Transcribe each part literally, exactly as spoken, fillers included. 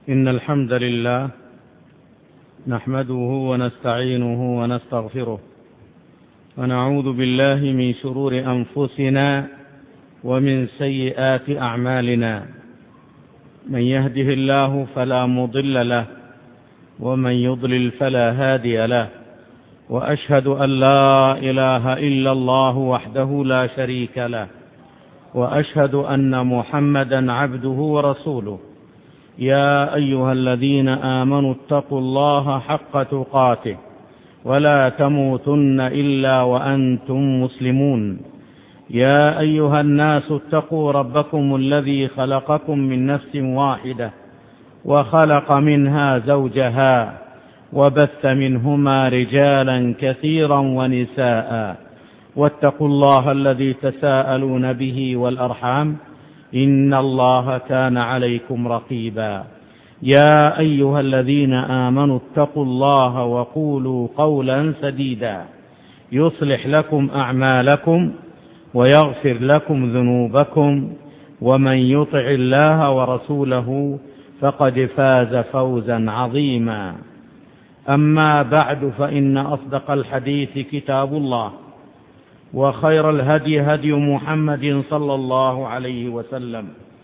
إن الحمد لله نحمده ونستعينه ونستغفره ونعوذ بالله من شرور أنفسنا ومن سيئات أعمالنا. من يهده الله فلا مضل له ومن يضلل فلا هادي له، وأشهد أن لا إله إلا الله وحده لا شريك له، وأشهد أن محمدا عبده ورسوله. يا أيها الذين آمنوا اتقوا الله حق تقاته ولا تموتن إلا وأنتم مسلمون. يا أيها الناس اتقوا ربكم الذي خلقكم من نفس واحدة وخلق منها زوجها وبث منهما رجالا كثيرا ونساء، واتقوا الله الذي تساءلون به والأرحام إن الله كان عليكم رقيبا. يا أيها الذين آمنوا اتقوا الله وقولوا قولا سديدا يصلح لكم أعمالكم ويغفر لكم ذنوبكم، ومن يطع الله ورسوله فقد فاز فوزا عظيما. أما بعد، فإن أصدق الحديث كتاب الله، وخير الهدي هدي محمد صلى الله عليه وسلم،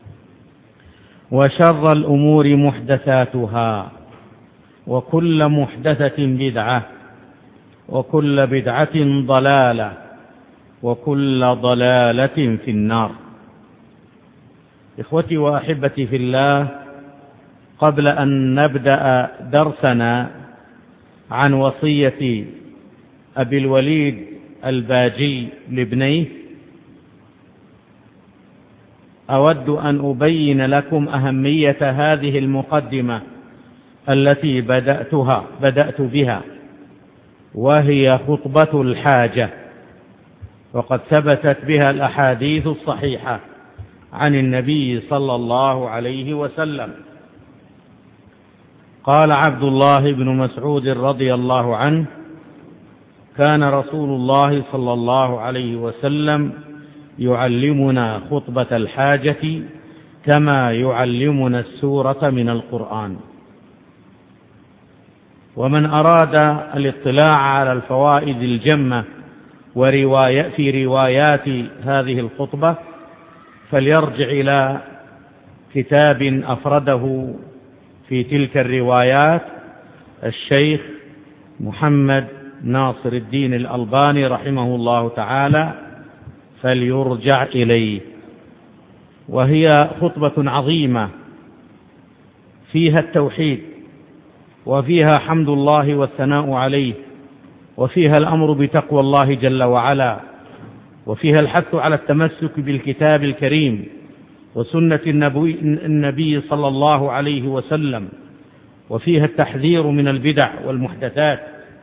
وشر الأمور محدثاتها، وكل محدثة بدعة، وكل بدعة ضلالة، وكل ضلالة في النار. إخوتي وأحبتي في الله، قبل أن نبدأ درسنا عن وصية أبي الوليد الباجي لابنيه، أود أن أبين لكم أهمية هذه المقدمة التي بدأتها بدأت بها، وهي خطبة الحاجة، وقد ثبتت بها الأحاديث الصحيحة عن النبي صلى الله عليه وسلم. قال عبد الله بن مسعود رضي الله عنه: كان رسول الله صلى الله عليه وسلم يعلمنا خطبة الحاجة كما يعلمنا السورة من القرآن. ومن أراد الاطلاع على الفوائد الجمة ورواية في روايات هذه الخطبة فليرجع إلى كتاب أفرده في تلك الروايات الشيخ محمد ناصر الدين الألباني رحمه الله تعالى، فليرجع إليه. وهي خطبة عظيمة فيها التوحيد، وفيها حمد الله والثناء عليه، وفيها الأمر بتقوى الله جل وعلا، وفيها الحث على التمسك بالكتاب الكريم وسنة النبي, النبي صلى الله عليه وسلم، وفيها التحذير من البدع والمحدثات،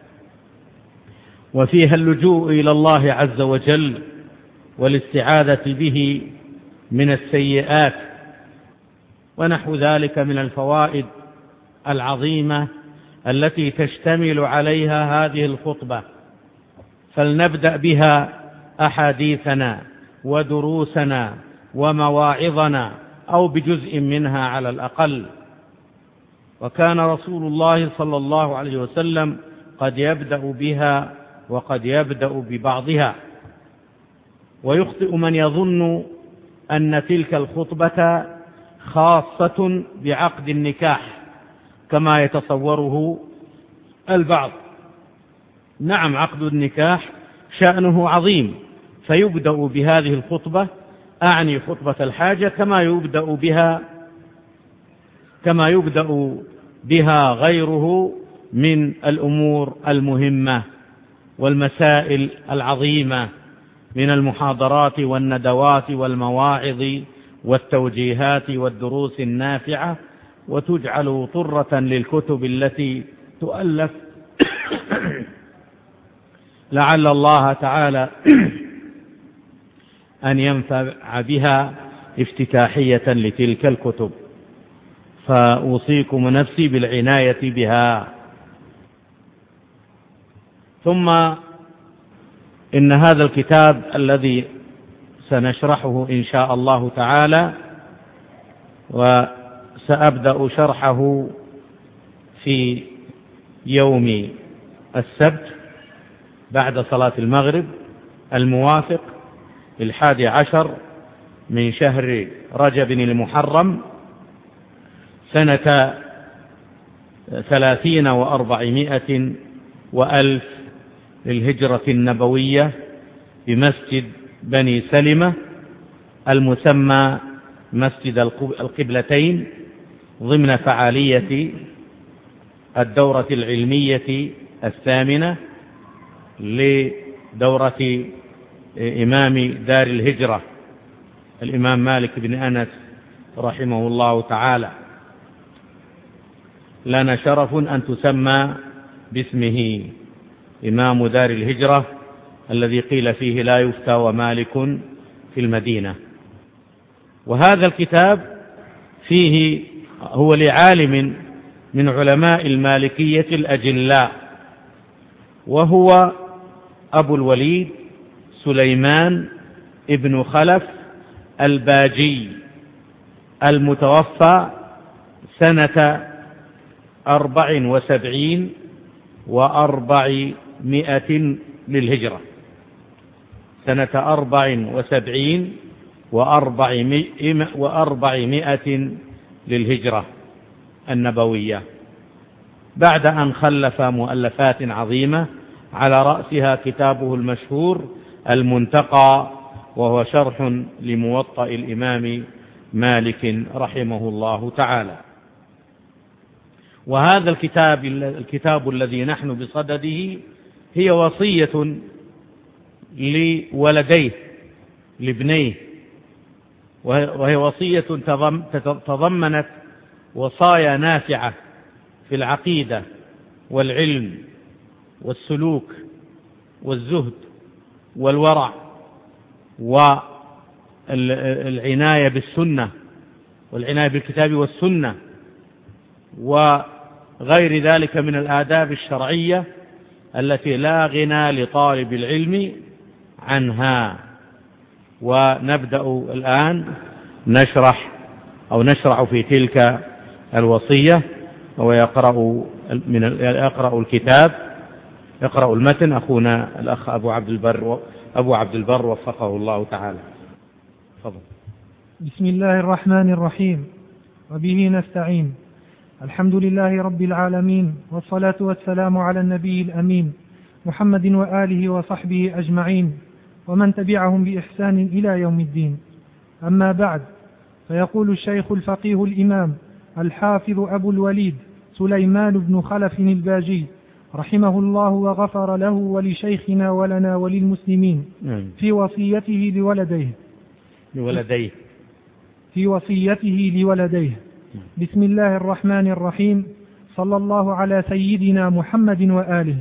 وفيها اللجوء إلى الله عز وجل والاستعاذة به من السيئات، ونحو ذلك من الفوائد العظيمة التي تشتمل عليها هذه الخطبة. فلنبدأ بها أحاديثنا ودروسنا ومواعظنا، أو بجزء منها على الأقل. وكان رسول الله صلى الله عليه وسلم قد يبدأ بها وقد يبدأ ببعضها. ويخطئ من يظن أن تلك الخطبة خاصة بعقد النكاح كما يتصوره البعض. نعم، عقد النكاح شأنه عظيم، فيبدأ بهذه الخطبة، أعني خطبة الحاجة، كما يبدأ بها كما يبدأ بها غيره من الأمور المهمة والمسائل العظيمة من المحاضرات والندوات والمواعظ والتوجيهات والدروس النافعة، وتجعل طرة للكتب التي تؤلف لعل الله تعالى أن ينفع بها افتتاحية لتلك الكتب. فأوصيكم نفسي بالعناية بها. ثم إن هذا الكتاب الذي سنشرحه إن شاء الله تعالى، وسأبدأ شرحه في يوم السبت بعد صلاة المغرب الموافق الحادي عشر من شهر رجب المحرم سنة ثلاثين وأربعمائة وألف للهجرة النبوية بمسجد بني سلمة المسمى مسجد القبلتين ضمن فعالية الدورة العلمية الثامنة لدورة إمام دار الهجرة الإمام مالك بن أنس رحمه الله تعالى. لنا شرف أن تسمى باسمه إمام دار الهجرة الذي قيل فيه لا يفتى ومالك في المدينة. وهذا الكتاب فيه هو لعالم من علماء المالكية الأجلاء، وهو أبو الوليد سليمان ابن خلف الباجي المتوفى سنة أربع وسبعين وأربعمائة للهجرة، سنة أربع وسبعين وأربعمائة للهجرة النبوية، بعد أن خلف مؤلفات عظيمة على رأسها كتابه المشهور المنتقى، وهو شرح لموطأ الإمام مالك رحمه الله تعالى. وهذا الكتاب الكتاب الذي نحن بصدده هي وصية لولديه لابنيه، وهي وصية تضمنت وصايا نافعة في العقيدة والعلم والسلوك والزهد والورع والعناية بالسنة والعناية بالكتاب والسنة وغير ذلك من الآداب الشرعية التي لا غنى لطالب العلم عنها. ونبدأ الآن نشرح أو نشرع في تلك الوصية، ويقرأ من يقرأ الكتاب يقرأ المتن أخونا الأخ أبو عبد البر أبو عبد البر وفقه الله تعالى. تفضل. بسم الله الرحمن الرحيم، وبه نستعين. الحمد لله رب العالمين، والصلاة والسلام على النبي الأمين محمد وآله وصحبه أجمعين، ومن تبعهم بإحسان إلى يوم الدين. أما بعد، فيقول الشيخ الفقيه الإمام الحافظ أبو الوليد سليمان بن خلف الباجي رحمه الله وغفر له ولشيخنا ولنا وللمسلمين في وصيته لولديه لولديه في وصيته لولديه بسم الله الرحمن الرحيم. صلى الله على سيدنا محمد وآله.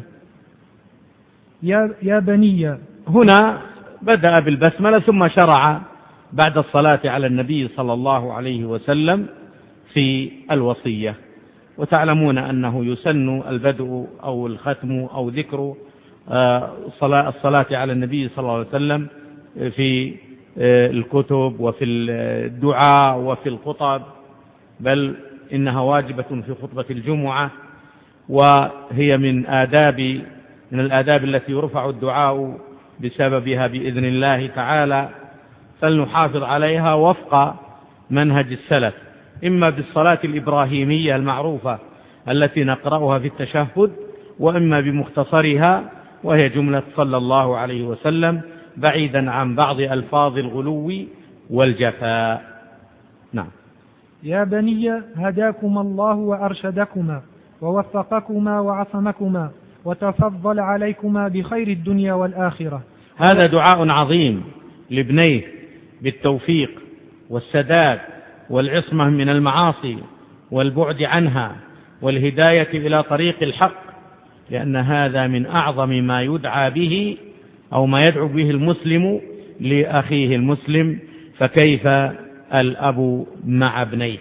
يا, يا بني. هنا بدأ بالبسملة ثم شرع بعد الصلاة على النبي صلى الله عليه وسلم في الوصية. وتعلمون أنه يسن البدء أو الختم أو ذكر الصلاة على النبي صلى الله عليه وسلم في الكتب وفي الدعاء وفي الخطب، بل إنها واجبة في خطبة الجمعة، وهي من آداب من الآداب التي يرفع الدعاء بسببها بإذن الله تعالى، فلنحافظ عليها وفق منهج السلف، إما بالصلاة الإبراهيمية المعروفة التي نقرأها في التشهد، وإما بمختصرها وهي جملة صلى الله عليه وسلم، بعيدا عن بعض ألفاظ الغلو والجفاء. نعم. يا بني هداكم الله وأرشدكما ووفقكما وعصمكما وتفضل عليكما بخير الدنيا والآخرة. هذا دعاء عظيم لابنيه بالتوفيق والسداد والعصمة من المعاصي والبعد عنها والهداية إلى طريق الحق، لأن هذا من أعظم ما يدعى به أو ما يدعو به المسلم لأخيه المسلم، فكيف الأب مع ابنيه.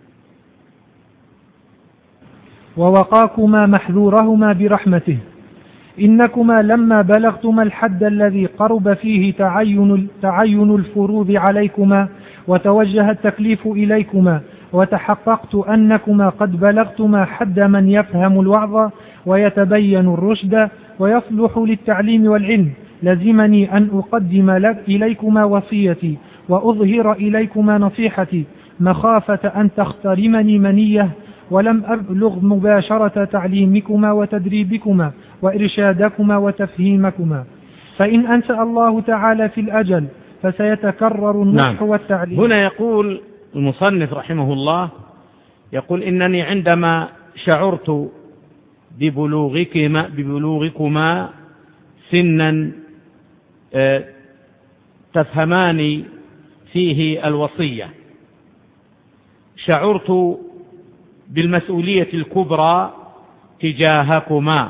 ووقاكما محذورهما برحمته، إنكما لما بلغتما الحد الذي قرب فيه تعين, تعين الفروض عليكما وتوجه التكليف إليكما وتحققت أنكما قد بلغتما حد من يفهم الوعظ ويتبين الرشد ويصلح للتعليم والعلم، لزمني أن أقدم لك إليكما وصيتي وأظهر إليكما نصيحتي، مخافة أن تخترمني منية ولم أبلغ مباشرة تعليمكما وتدريبكما وإرشادكما وتفهيمكما. فإن أنشأ الله تعالى في الأجل فسيتكرر النصح نعم. والتعليم. هنا يقول المصنف رحمه الله، يقول إنني عندما شعرت ببلوغكما, ببلوغكما سنا تفهمان فيه الوصية، شعرت بالمسؤولية الكبرى تجاهكما،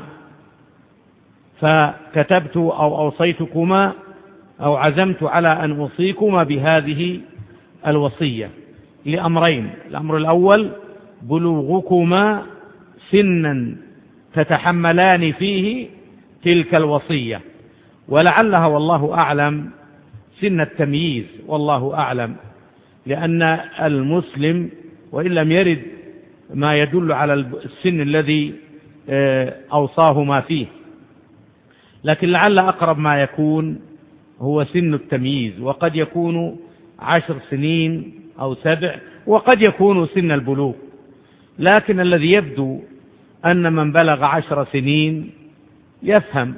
فكتبت أو أوصيتكما أو عزمت على أن أوصيكما بهذه الوصية لأمرين. الأمر الأول بلوغكما سنا تتحملان فيه تلك الوصية، ولعلها والله أعلم سن التمييز، والله أعلم، لأن المسلم وإن لم يرد ما يدل على السن الذي أوصاهما فيه، لكن لعل أقرب ما يكون هو سن التمييز، وقد يكون عشر سنين أو سبع، وقد يكون سن البلوغ، لكن الذي يبدو أن من بلغ عشر سنين يفهم.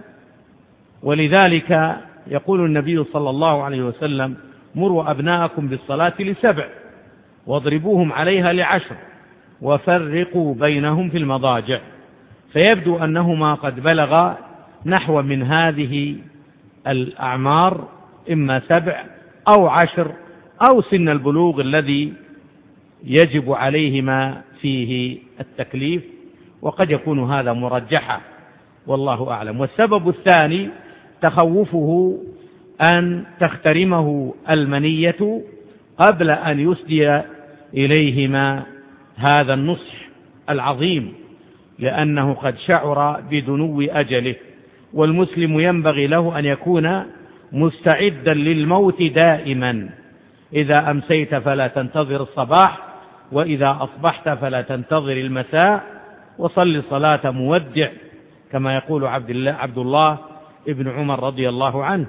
ولذلك يقول النبي صلى الله عليه وسلم: مروا أبناءكم بالصلاة لسبع واضربوهم عليها لعشر وفرقوا بينهم في المضاجع. فيبدو أنهما قد بلغ نحو من هذه الأعمار، إما سبع أو عشر أو سن البلوغ الذي يجب عليهما فيه التكليف، وقد يكون هذا مرجحا والله أعلم. والسبب الثاني تخوفه أن تخترمه المنية قبل أن يسدي إليهما هذا النصح العظيم، لأنه قد شعر بدنو أجله، والمسلم ينبغي له أن يكون مستعدا للموت دائما. إذا أمسيت فلا تنتظر الصباح، وإذا أصبحت فلا تنتظر المساء، وصل صلاة مودع كما يقول عبد الله, عبد الله ابن عمر رضي الله عنه.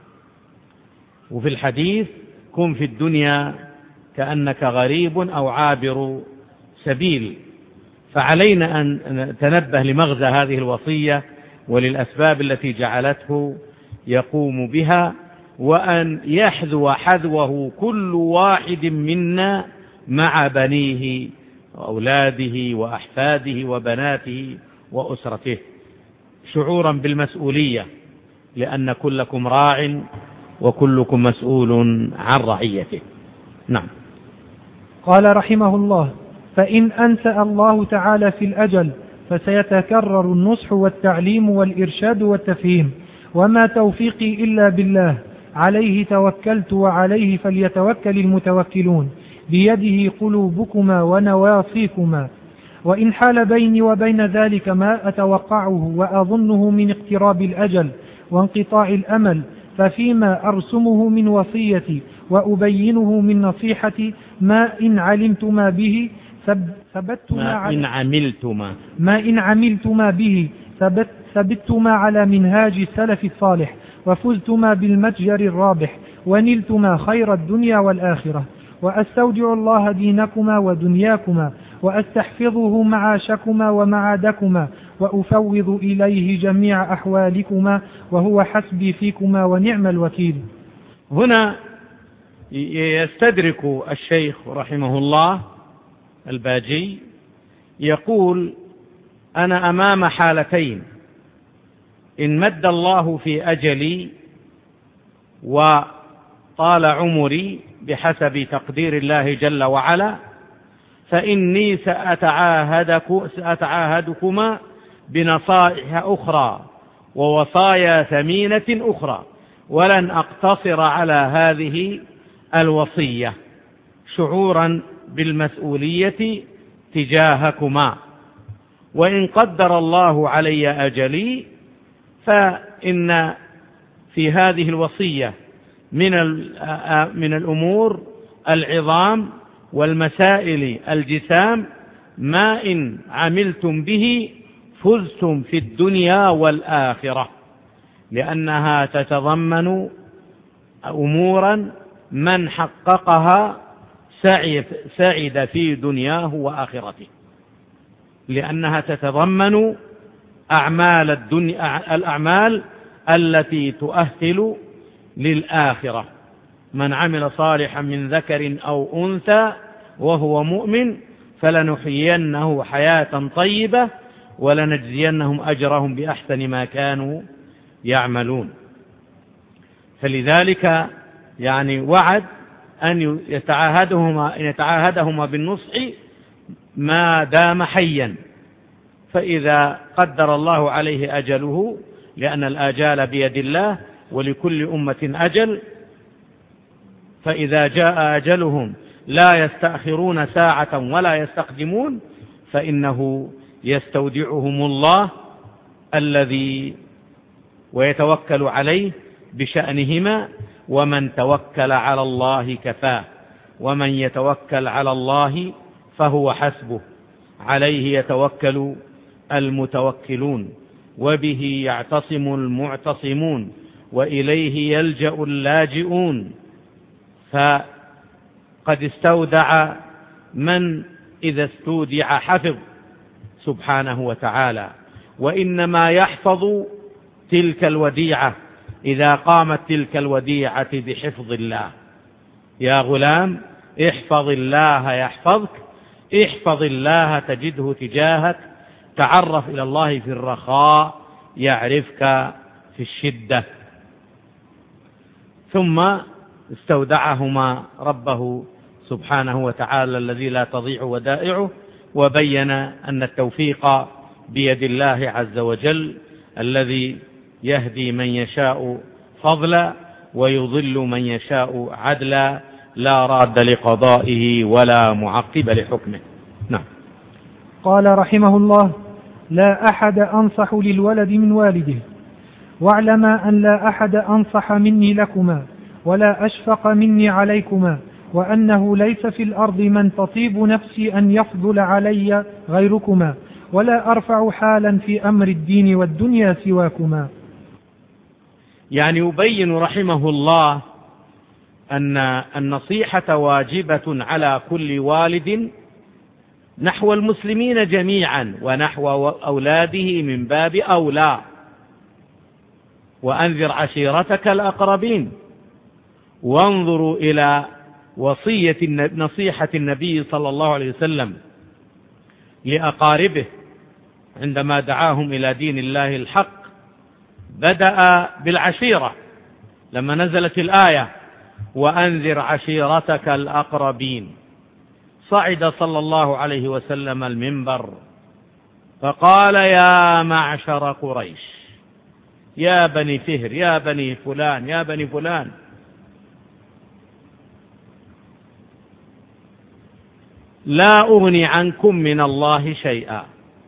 وفي الحديث: كن في الدنيا كأنك غريب أو عابر سبيل. فعلينا أن نتنبه لمغزى هذه الوصية وللأسباب التي جعلته يقوم بها، وأن يحذو حذوه كل واحد منا مع بنيه وأولاده وأحفاده وبناته وأسرته، شعورا بالمسؤولية، لأن كلكم راع وكلكم مسؤول عن رعيته. نعم. قال رحمه الله: فإن أنشأ الله تعالى في الأجل فسيتكرر النصح والتعليم والإرشاد والتفهيم، وما توفيقي إلا بالله، عليه توكلت وعليه فليتوكل المتوكلون، بيده قلوبكما ونواصيكما. وإن حال بيني وبين ذلك ما أتوقعه وأظنه من اقتراب الأجل وانقطاع الأمل، ففيما أرسمه من وصيتي وأبينه من نصيحتي ما إن علمتما به ثبتما ما إن عملتما ما إن عملتما به ثبت ثبتما على منهاج السلف الصالح، وفزتما بالمتجر الرابح، ونلتما خير الدنيا والآخرة. وأستودع الله دينكما ودنياكما، وأستحفظه معاشكما ومعادكما، وأفوض إليه جميع أحوالكما، وهو حسبي فيكما ونعم الوكيل. هنا يستدرك الشيخ رحمه الله الباجي، يقول: أنا أمام حالتين: إن مد الله في أجلي وطال عمري بحسب تقدير الله جل وعلا، فإني سأتعاهدك سأتعاهدكما بنصائح أخرى ووصايا ثمينة أخرى، ولن أقتصر على هذه الوصية، شعورا بالمسؤولية تجاهكما. وإن قدر الله علي أجلي فإن في هذه الوصية من من الأمور العظام والمسائل الجسام ما إن عملتم به فزتم في الدنيا والآخرة، لأنها تتضمن أمورا من حققها سعد في دنياه وآخرته، لأنها تتضمن أعمال الدنيا الأعمال التي تؤهل للآخرة. من عمل صالحا من ذكر أو أنثى وهو مؤمن فلنحيينه حياة طيبة ولنجزينهم أجرهم بأحسن ما كانوا يعملون. فلذلك يعني وعد أن يتعاهدهما, أن يتعاهدهما بالنصح ما دام حيا، فإذا قدر الله عليه أجله، لأن الآجال بيد الله ولكل أمة أجل، فإذا جاء أجلهم لا يستأخرون ساعة ولا يستقدمون، فإنه يستودعهم الله الذي ويتوكل عليه بشأنهما، ومن توكل على الله كفاه، ومن يتوكل على الله فهو حسبه، عليه يتوكل المتوكلون، وبه يعتصم المعتصمون، وإليه يلجأ اللاجئون. فقد استودع من إذا استودع حفظ سبحانه وتعالى، وإنما يحفظ تلك الوديعة إذا قامت تلك الوديعة بحفظ الله. يا غلام احفظ الله يحفظك، احفظ الله تجده تجاهك، تعرف إلى الله في الرخاء يعرفك في الشدة. ثم استودعهما ربه سبحانه وتعالى الذي لا تضيع ودائعه، وبين أن التوفيق بيد الله عز وجل الذي يهدي من يشاء فضلا ويضل من يشاء عدلا، لا راد لقضائه ولا معقب لحكمه. نعم. قال رحمه الله: لا أحد أنصح للولد من والده، واعلما أن لا أحد أنصح مني لكما ولا أشفق مني عليكما، وأنه ليس في الأرض من تطيب نفسي أن يفضل علي غيركما، ولا أرفع حالا في أمر الدين والدنيا سواكما. يعني يبين رحمه الله أن النصيحة واجبة على كل والد نحو المسلمين جميعا ونحو أولاده من باب أولى. وأنذر عشيرتك الأقربين. وانظروا إلى وصية نصيحة النبي صلى الله عليه وسلم لأقاربه عندما دعاهم إلى دين الله الحق، بدأ بالعشيرة لما نزلت الآية: وأنذر عشيرتك الأقربين. صعد صلى الله عليه وسلم المنبر فقال: يا معشر قريش، يا بني فهر، يا بني فلان، يا بني فلان، لا أغني عنكم من الله شيئا.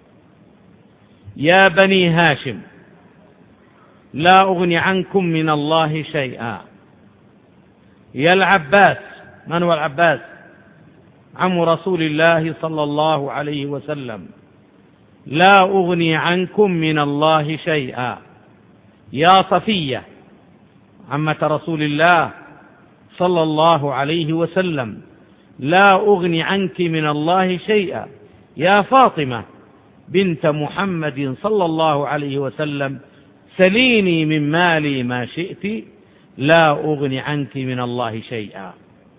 يا بني هاشم، لا أغني عنكم من الله شيئا. يا العباس، من هو العباس؟ عم رسول الله صلى الله عليه وسلم، لا أغني عنكم من الله شيئا. يا صفية، عمة رسول الله صلى الله عليه وسلم، لا أغني عنك من الله شيئا. يا فاطمة بنت محمد صلى الله عليه وسلم، سليني من مالي ما شئت، لا أغني عنك من الله شيئا.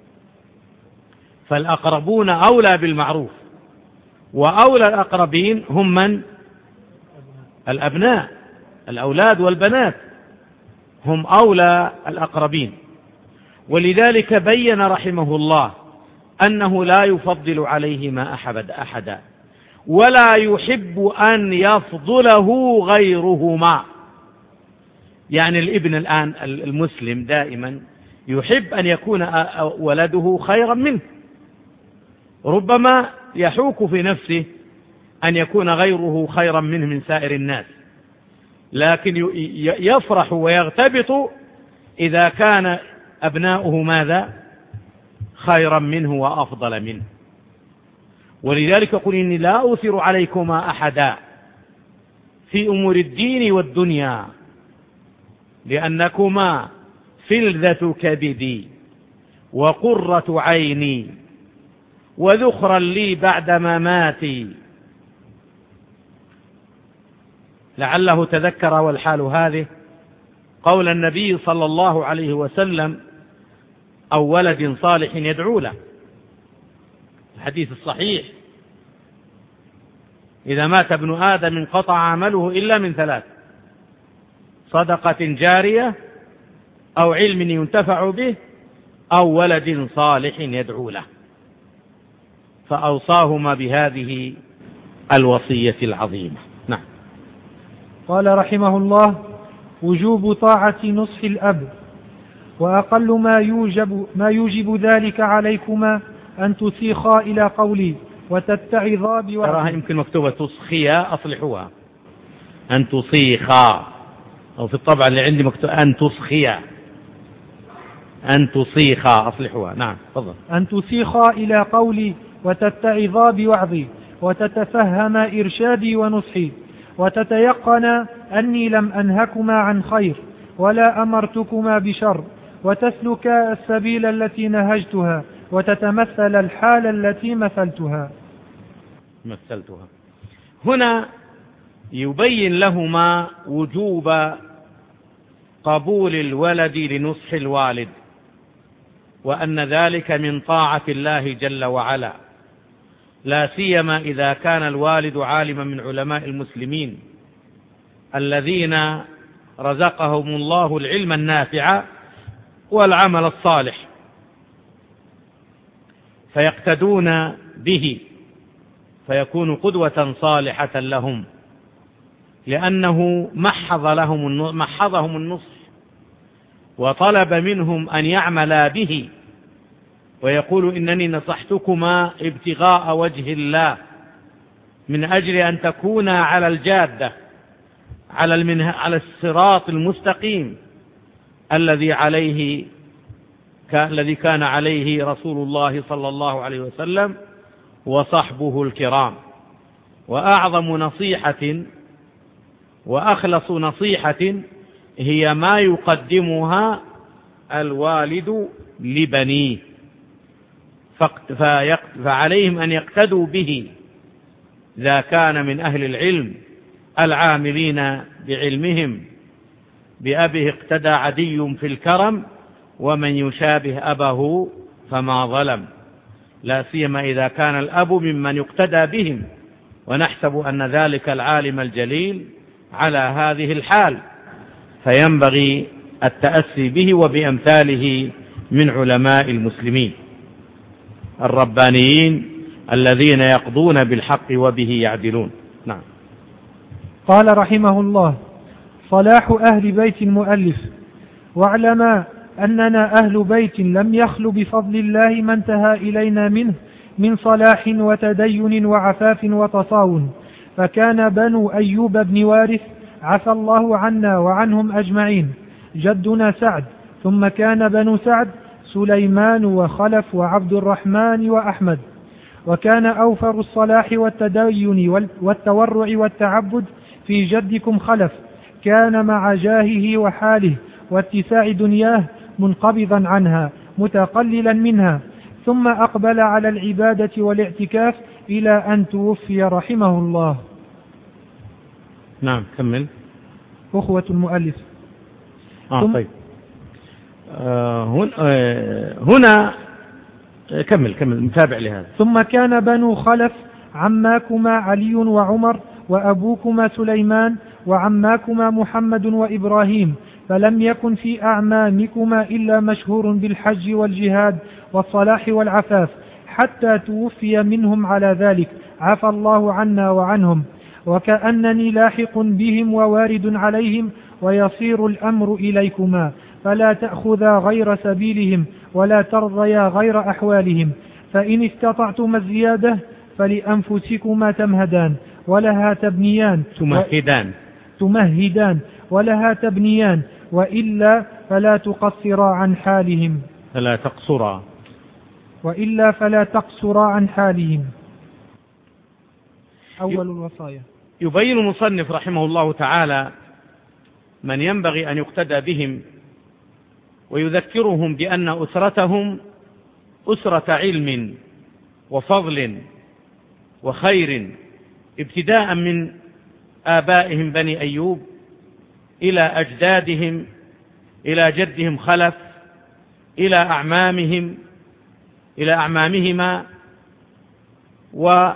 فالأقربون أولى بالمعروف، وأولى الأقربين هم من؟ الأبناء، الأولاد والبنات هم أولى الأقربين. ولذلك بين رحمه الله أنه لا يفضل عليهما أحدا، ولا يحب أن يفضله غيرهما. يعني الابن الآن المسلم دائما يحب أن يكون ولده خيرا منه، ربما يحوك في نفسه أن يكون غيره خيرا منه من سائر الناس، لكن يفرح ويغتبط إذا كان أبناؤه ماذا؟ خيرا منه وأفضل منه. ولذلك قل إني لا أثر عليكما أحدا في أمور الدين والدنيا لأنكما فلذة كبدي وقرة عيني وذخرا لي بعد مماتي. لعله تذكر والحال هذه قول النبي صلى الله عليه وسلم أو ولد صالح يدعو له، الحديث الصحيح: إذا مات ابن آدم انقطع عمله إلا من ثلاث: صدقة جارية أو علم ينتفع به أو ولد صالح يدعو له. فأوصاهما بهذه الوصية العظيمة. نعم. قال رحمه الله: وجوب طاعة نصح الأب، وأقل ما يوجب, ما يوجب ذلك عليكما أن تسيخا إلى قولي وتتعظا بوعظي. تراها يمكن مكتوبة تصخيا، أصلحوها أن تصيخا، أو في الطبع اللي عندي مكتوب أن تصخيا، أن تصيخا، أصلحوها. نعم تفضل. أن تسيخا إلى قولي وتتعظا بوعظي وتتفهم إرشادي ونصحي وتتيقن أني لم أنهكما عن خير ولا أمرتكما بشر وتسلكا السبيل التي نهجتها وتتمثل الحال التي مثلتها مثلتها. هنا يبين لهما وجوب قبول الولد لنصح الوالد، وأن ذلك من طاعة الله جل وعلا، لا سيما إذا كان الوالد عالما من علماء المسلمين الذين رزقهم الله العلم النافع والعمل الصالح، فيقتدون به فيكون قدوة صالحة لهم، لأنه محض لهم محضهم النصح وطلب منهم أن يعملا به، ويقول: إنني نصحتكما ابتغاء وجه الله من أجل أن تكونا على الجادة، على المنه... على الصراط المستقيم الذي عليه ك... الذي كان عليه رسول الله صلى الله عليه وسلم وصحبه الكرام. وأعظم نصيحة وأخلص نصيحة هي ما يقدمها الوالد لبنيه، فعليهم أن يقتدوا به إذا كان من أهل العلم العاملين بعلمهم. بأبه اقتدى عدي في الكرم ومن يشابه أبه فما ظلم، لا سيما إذا كان الأب ممن يقتدى بهم، ونحسب أن ذلك العالم الجليل على هذه الحال، فينبغي التأسي به وبأمثاله من علماء المسلمين الربانيين الذين يقضون بالحق وبه يعدلون. نعم. قال رحمه الله: صلاح أهل بيت المؤلف. واعلما أننا أهل بيت لم يخل بفضل الله ما انتهى إلينا منه من صلاح وتدين وعفاف وتصاون. فكان بنو أيوب بن وارث عفى الله عنا وعنهم أجمعين جدنا سعد، ثم كان بنو سعد سليمان وخلف وعبد الرحمن وأحمد. وكان أوفر الصلاح والتدين والتورع والتعبد في جدكم خلف، كان مع جاهه وحاله واتساع دنياه منقبضا عنها متقللا منها، ثم أقبل على العبادة والاعتكاف إلى أن توفي رحمه الله. نعم كمل. أخوة المؤلف. آه طيب. آه هنا, آه هنا كمل كمل متابع لهذا. ثم كان بنو خلف عماكما علي وعمر وأبوكما سليمان وعماكما محمد وإبراهيم، فلم يكن في أعمامكما إلا مشهور بالحج والجهاد والصلاح والعفاف، حتى توفي منهم على ذلك، عفى الله عنا وعنهم. وكأنني لاحق بهم ووارد عليهم، ويصير الأمر إليكما، فلا تأخذا غير سبيلهم ولا ترضيا غير أحوالهم، فإن استطعتما الزيادة فلأنفسكما تمهدان ولها تبنيان تمهدان تمهدان ولها وإلا فلا تقصرا عن حالهم. أول الوصايا. يبين المصنف رحمه الله تعالى من ينبغي أن يقتدى بهم، ويذكرهم بأن أسرتهم أسرة علم وفضل وخير، ابتداء من آبائهم بني أيوب إلى أجدادهم، إلى جدهم خلف، إلى أعمامهم، إلى أعمامهما، وعد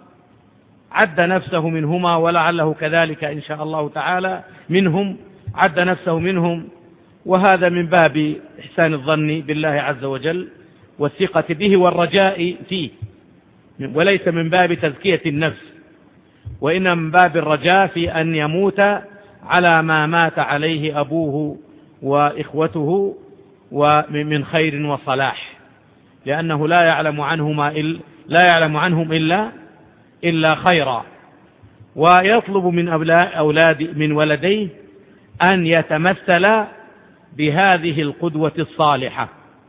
نفسه منهما ولعله كذلك إن شاء الله تعالى منهم، عد نفسه منهم، وهذا من باب إحسان الظن بالله عز وجل والثقة به والرجاء فيه، وليس من باب تزكية النفس، وإنما من باب الرجاء في أن يموت على ما مات عليه أبوه وإخوته ومن خير وصلاح، لأنه لا يعلم عنهما إلا لا يعلم عنهم إلا إلا خيرا. ويطلب من أولاد من ولديه أن يتمثل بهذه القدوة الصالحة.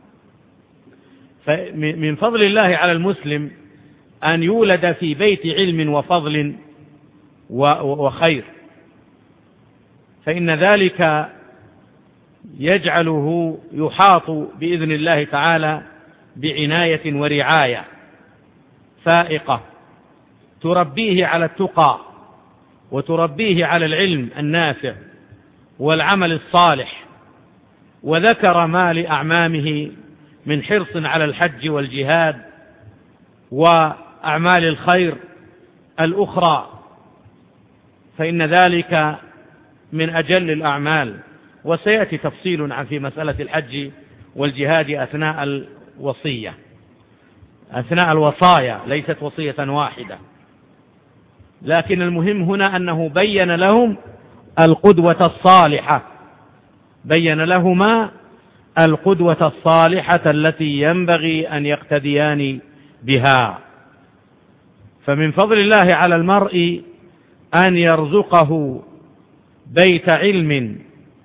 فمن فضل الله على المسلم أن يولد في بيت علم وفضل وخير، فإن ذلك يجعله يحاط بإذن الله تعالى بعناية ورعاية فائقة تربيه على التقى، وتربيه على العلم النافع والعمل الصالح. وذكر ما لأعمامه من حرص على الحج والجهاد وأعمال الخير الأخرى، فإن ذلك من أجل الأعمال. وسيأتي تفصيل عن في مسألة الحج والجهاد أثناء الوصية، أثناء الوصايا، ليست وصية واحدة. لكن المهم هنا أنه بين لهم القدوة الصالحة، بين لهما القدوة الصالحة التي ينبغي أن يقتديان بها. فمن فضل الله على المرء أن يرزقه بيت علم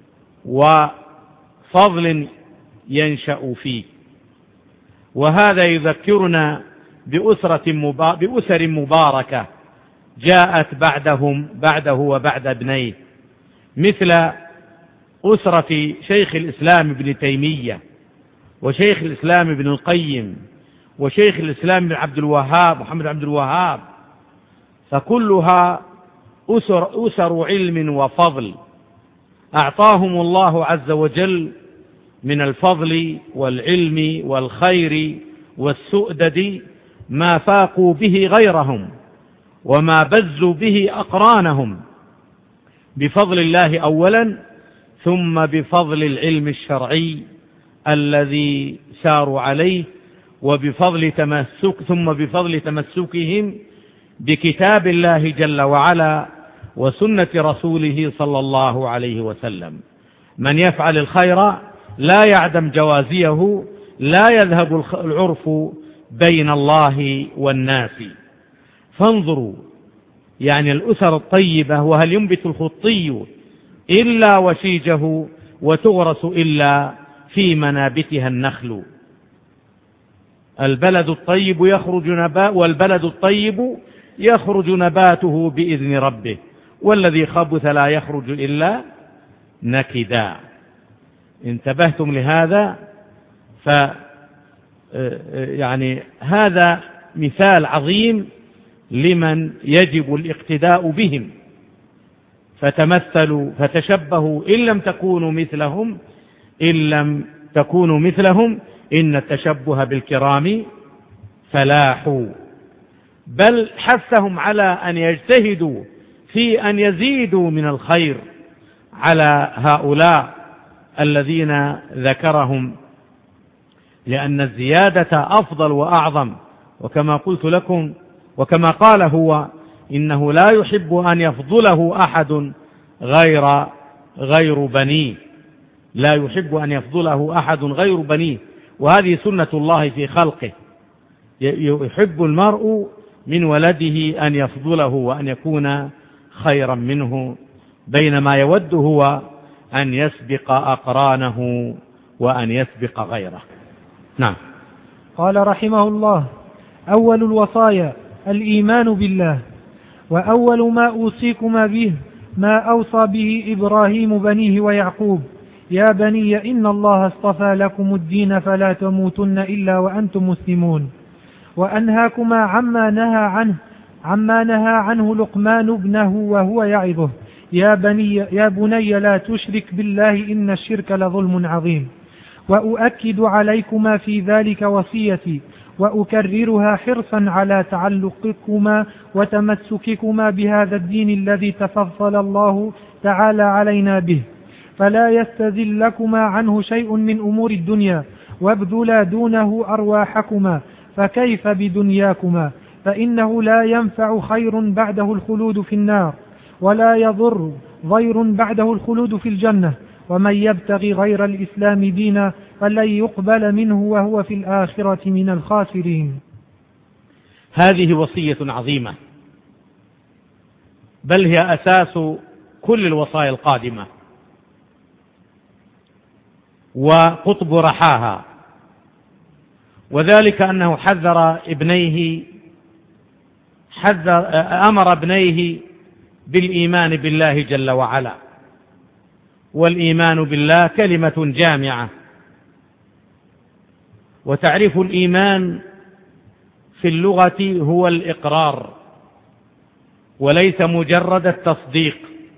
وفضل ينشأ فيه. وهذا يذكرنا بأسرة مبا... بأسر مباركة جاءت بعدهم بعده وبعد ابنيه، مثل أسرة شيخ الإسلام ابن تيمية، وشيخ الإسلام ابن القيم، وشيخ الإسلام ابن عبد الوهاب محمد عبد الوهاب، فكلها أسر, أسر علم وفضل أعطاهم الله عز وجل من الفضل والعلم والخير والسؤدد ما فاقوا به غيرهم وما بزوا به أقرانهم، بفضل الله أولا، ثم بفضل العلم الشرعي الذي ساروا عليه، وبفضل تمسك ثم بفضل تمسكهم بكتاب الله جل وعلا وسنة رسوله صلى الله عليه وسلم. من يفعل الخير لا يعدم جوازيه، لا يذهب العرف بين الله والناس. فانظروا يعني الأسر الطيبة، وهل ينبت الخطي إلا وشيجه وتغرس إلا في منابتها النخل. البلد الطيب يخرج نبات والبلد الطيب يخرج نباته بإذن ربه، والذي خبث لا يخرج إلا نكدا. انتبهتم لهذا؟ ف يعني هذا مثال عظيم لمن يجب الاقتداء بهم، فتمثلوا فتشبهوا إن لم تكونوا مثلهم إن لم تكونوا مثلهم إن التشبه بالكرام فلاح. بل حثهم على أن يجتهدوا في أن يزيدوا من الخير على هؤلاء الذين ذكرهم، لأن الزيادة أفضل وأعظم. وكما قلت لكم وكما قال هو إنه لا يحب أن يفضله أحد غير غير بنيه، لا يحب أن يفضله أحد غير بنيه، وهذه سنة الله في خلقه. يحب المرء من ولده أن يفضله وأن يكون خيرا منه، بينما يود هو أن يسبق أقرانه وأن يسبق غيره. نعم. قال رحمه الله: أول الوصايا الإيمان بالله، وأول ما أوصيكما به ما أوصى به إبراهيم بنيه ويعقوب: يا بني إن الله اصطفى لكم الدين فلا تموتن إلا وأنتم مسلمون. وأنهاكما عما نهى عنه عما نهى عنه لقمان ابنه وهو يعظه: يا بني, يا بني لا تشرك بالله إن الشرك لظلم عظيم. وأؤكد عليكما في ذلك وصيتي، وأكررها حرصا على تعلقكما وتمسككما بهذا الدين الذي تفضل الله تعالى علينا به، فلا يستذلكما عنه شيء من أمور الدنيا، وابذلا دونه أرواحكما، فكيف بدنياكما؟ فإنه لا ينفع خير بعده الخلود في النار، ولا يضر ضير بعده الخلود في الجنة، ومن يبتغي غير الإسلام دينا فلن يقبل منه وهو في الآخرة من الخاسرين. هذه وصية عظيمة، بل هي أساس كل الوصايا القادمة وقطب رحاها، وذلك أنه حذر ابنيه حذر أمر ابنيه بالإيمان بالله جل وعلا. والإيمان بالله كلمة جامعة، وتعريف الإيمان في اللغة هو الإقرار وليس مجرد التصديق،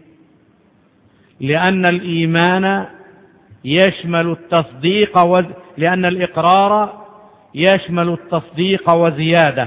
لأن الإيمان يشمل التصديق و... لأن الإقرار يشمل التصديق وزيادة.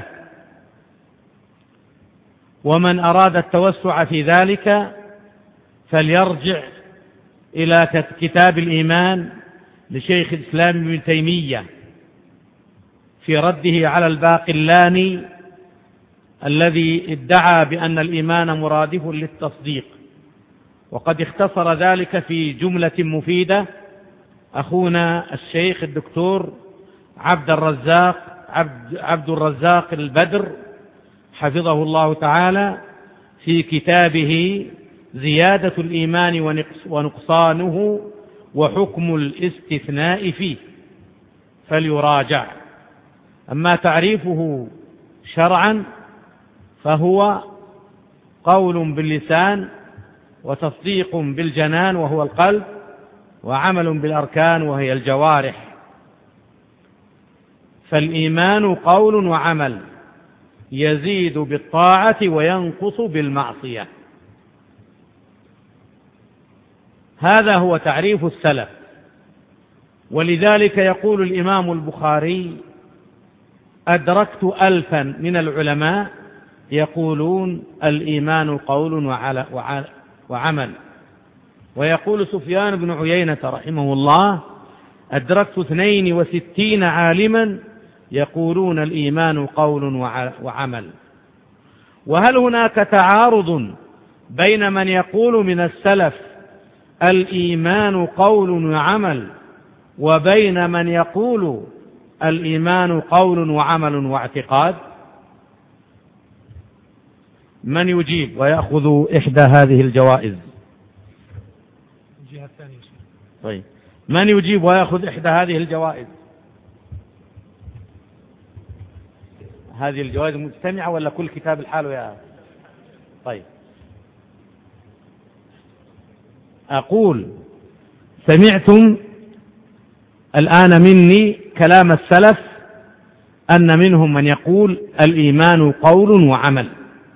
ومن أراد التوسع في ذلك فليرجع إلى كتاب الإيمان لشيخ الإسلام ابن تيمية في رده على الباقلاني الذي ادعى بأن الإيمان مرادف للتصديق، وقد اختصر ذلك في جملة مفيدة أخونا الشيخ الدكتور عبد الرزاق عبد, عبد الرزاق البدر حفظه الله تعالى في كتابه زيادة الإيمان ونقصانه وحكم الاستثناء فيه، فليراجع. أما تعريفه شرعا فهو قول باللسان وتصديق بالجنان وهو القلب، وعمل بالأركان وهي الجوارح. فالإيمان قول وعمل يزيد بالطاعة وينقص بالمعصية. هذا هو تعريف السلف، ولذلك يقول الإمام البخاري: أدركت ألفا من العلماء يقولون الإيمان قول وعمل. ويقول سفيان بن عيينة رحمه الله: أدركت اثنين وستين عالما يقولون الإيمان قول وعمل. وهل هناك تعارض بين من يقول من السلف الإيمان قول وعمل وبين من يقول الإيمان قول وعمل واعتقاد؟ من يجيب ويأخذ إحدى هذه الجوائز؟ طيب، من يجيب ويأخذ إحدى هذه الجوائز؟ هذه الجوائز مجتمعة ولا كل كتاب الحال يا؟ طيب، أقول سمعتم الآن مني كلام السلف أن منهم من يقول الإيمان قول وعمل،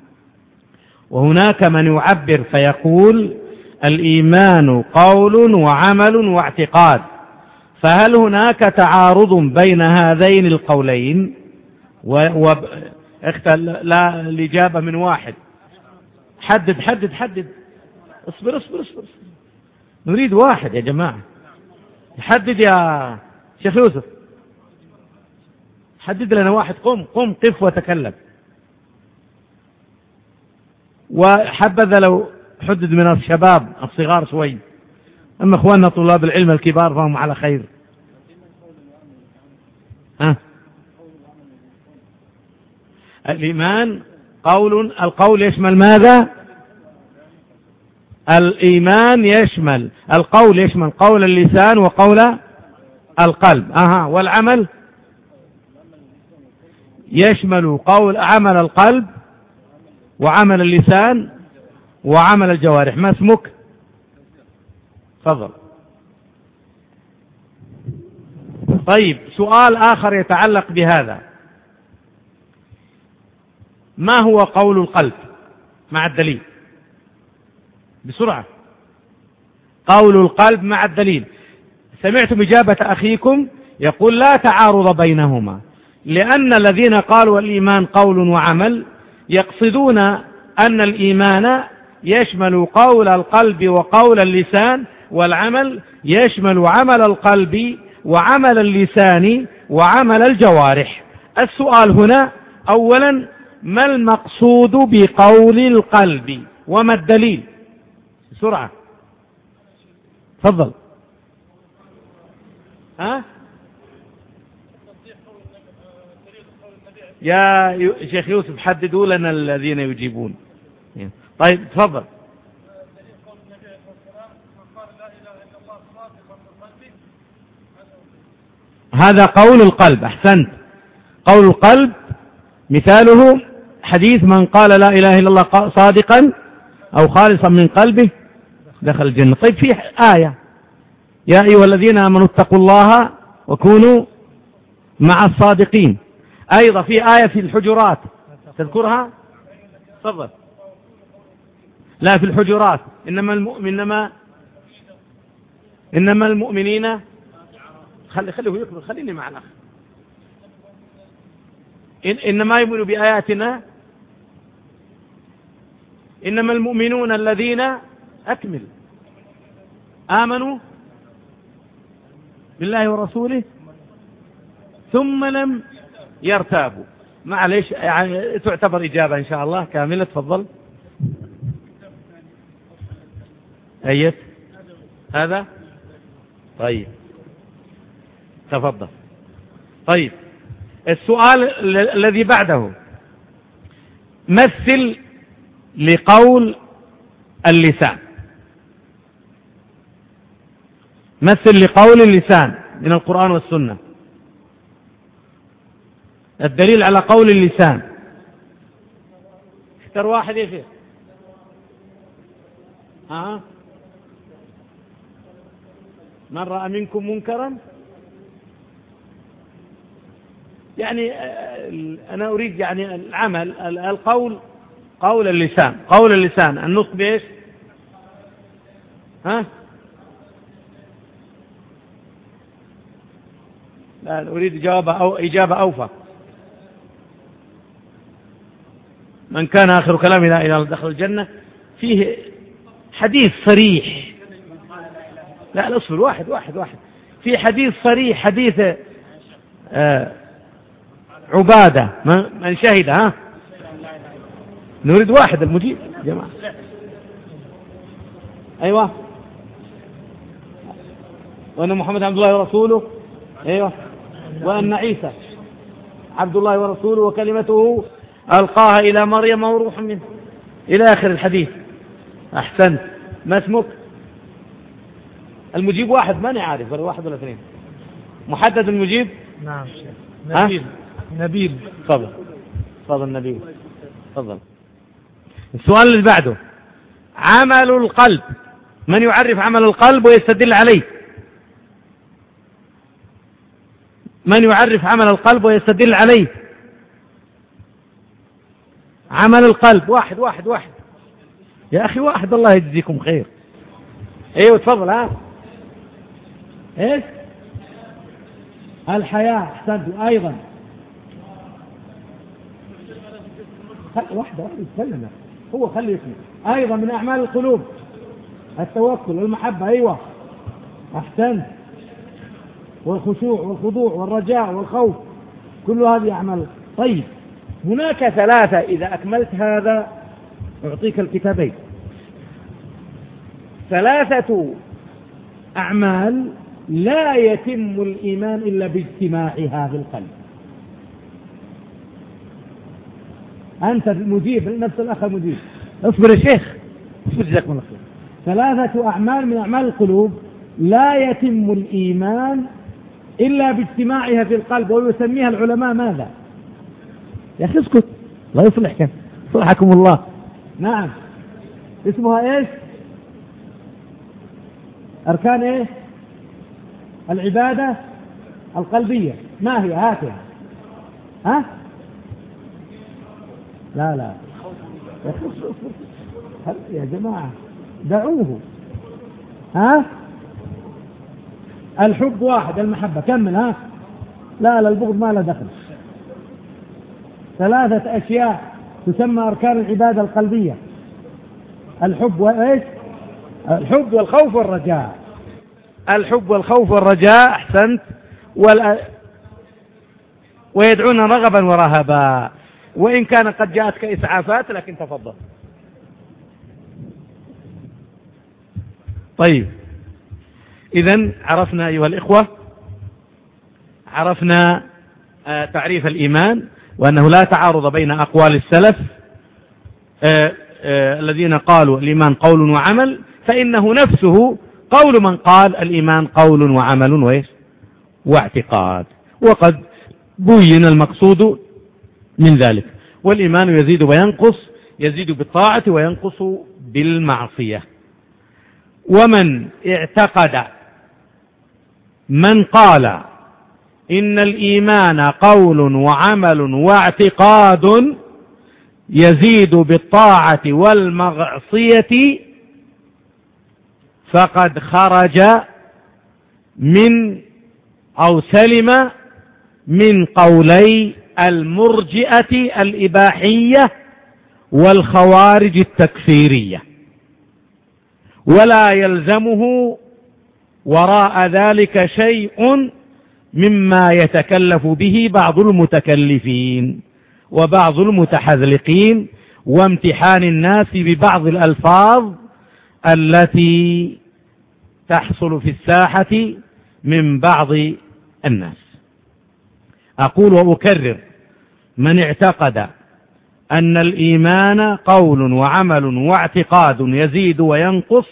وهناك من يعبر فيقول الإيمان قول وعمل واعتقاد. فهل هناك تعارض بين هذين القولين؟ و... و... لا الإجابة من واحد. حدد حدد حدد اصبر اصبر اصبر نريد واحد يا جماعة. حدد يا شيخ يوسف، حدد لنا واحد. قم قم قف وتكلم. وحبذا لو حدد من الشباب الصغار شوي، أما أخواننا طلاب العلم الكبار فهم على خير. ها؟ الإيمان قول، القول يشمل ماذا؟ الإيمان يشمل القول يشمل قول اللسان وقول القلب. أها، والعمل يشمل قول عمل القلب وعمل اللسان وعمل الجوارح. ما اسمك؟ تفضل. طيب سؤال آخر يتعلق بهذا، ما هو قول القلب مع الدليل؟ بسرعة، قول القلب مع الدليل. سمعتم إجابة أخيكم يقول لا تعارض بينهما، لأن الذين قالوا الإيمان قول وعمل يقصدون أن الإيمان يشمل قول القلب وقول اللسان، والعمل يشمل عمل القلب وعمل اللسان وعمل الجوارح. السؤال هنا أولا، ما المقصود بقول القلب وما الدليل؟ بسرعة تفضل. ها يا شيخ يوسف حددوا لنا الذين يجيبون. طيب تفضل. هذا قول القلب، أحسنت. قول القلب مثاله حديث من قال لا إله إلا الله صادقا أو خالصا من قلبه دخل الجنة. طيب في آية يا أيها الذين آمنوا اتقوا الله وكونوا مع الصادقين. أيضا في آية في الحجرات تذكرها؟ تفضل. لا في الحجرات إنما المؤمن إنما إنما المؤمنين خلي خليه يكمل، خليني مع الأخ. إن إنما يؤمنوا بآياتنا إنما المؤمنون الذين أكمل آمنوا بالله ورسوله ثم لم يرتابوا. معليش يعني تعتبر إجابة إن شاء الله كاملة. تفضل. أيت هذا؟ طيب تفضل. طيب السؤال الذي بعده، مثل لقول اللسان، مثل لقول اللسان من القرآن والسنة، الدليل على قول اللسان. اختر واحد يا شيخ. ها من رأى منكم منكرا، يعني أنا أريد يعني العمل القول قول اللسان، قول اللسان النطق بإيش؟ ها لا أريد جواب أو إجابة أوفى. من كان آخر كلامه لا إله إلا الله دخل الجنة. فيه حديث صريح، لا الأصل واحد واحد واحد في حديث صريح، حديث آه عبادة من شهد. ها نريد واحد المجيب جماعة. أيوة وأن محمد عبد الله ورسوله. أيوة وأن عيسى عبد الله ورسوله وكلمته ألقاها إلى مريم وروح منه إلى آخر الحديث. أحسنت. ما اسمك؟ المجيب واحد ماني عارف ولا واحد ولا اثنين. محدد المجيب؟ نعم شيخ. نبيل. نبيل. تفضل تفضل نبيل تفضل. السؤال اللي بعده، عمل القلب، من يعرف عمل القلب ويستدل عليه؟ من يعرف عمل القلب ويستدل عليه؟ عمل القلب واحد واحد واحد يا أخي واحد، الله يجزيكم خير. ايوه تفضل. ها ايش؟ الحياة. احسنت. ايضا واحدة واحدة يتكلم هو خلي يسمع. ايضا من اعمال القلوب التوكل والمحبة. ايوه احسنت. والخشوع والخضوع والرجاء والخوف، كل هذه اعمال. طيب هناك ثلاثة، إذا أكملت هذا أعطيك الكتابين. ثلاثة أعمال لا يتم الإيمان إلا باجتماعها في القلب. أنت المجيب نفس الأخ المجيب. اصبر يا شيخ، اصبر جزاكم الله خير. ثلاثة أعمال من أعمال القلوب لا يتم الإيمان إلا باجتماعها في القلب، ويسميها العلماء ماذا؟ يا أخي اسكت الله يصلحك صلحكم الله. نعم اسمها إيش؟ أركان إيه؟ العبادة القلبية ما هي؟ هاتها. ها؟ لا لا يا جماعة دعوه. ها؟ الحب واحد، المحبة كمل. ها؟ لا لا البغض ما له دخل. ثلاثة أشياء تسمى أركان العبادة القلبية: الحب وإيش؟ الحب والخوف والرجاء. الحب والخوف والرجاء أحسنت. وال... ويدعون رغبا ورهبا، وإن كان قد جاءتك إسعافات لكن تفضل. طيب إذن عرفنا أيها الإخوة، عرفنا آه تعريف الإيمان، وأنه لا تعارض بين أقوال السلف آه آه الذين قالوا الإيمان قول وعمل، فإنه نفسه قول من قال الإيمان قول وعمل وإيش واعتقاد، وقد بين المقصود من ذلك. والإيمان يزيد وينقص، يزيد بالطاعة وينقص بالمعصية. ومن اعتقد من قال إن الإيمان قول وعمل واعتقاد يزيد بالطاعة والمعصية فقد خرج من أو سلم من قولي المرجئة الإباحية والخوارج التكفيرية، ولا يلزمه وراء ذلك شيء مما يتكلف به بعض المتكلفين وبعض المتحذلقين، وامتحان الناس ببعض الألفاظ التي تحصل في الساحة من بعض الناس. أقول وأكرر: من اعتقد أن الإيمان قول وعمل واعتقاد يزيد وينقص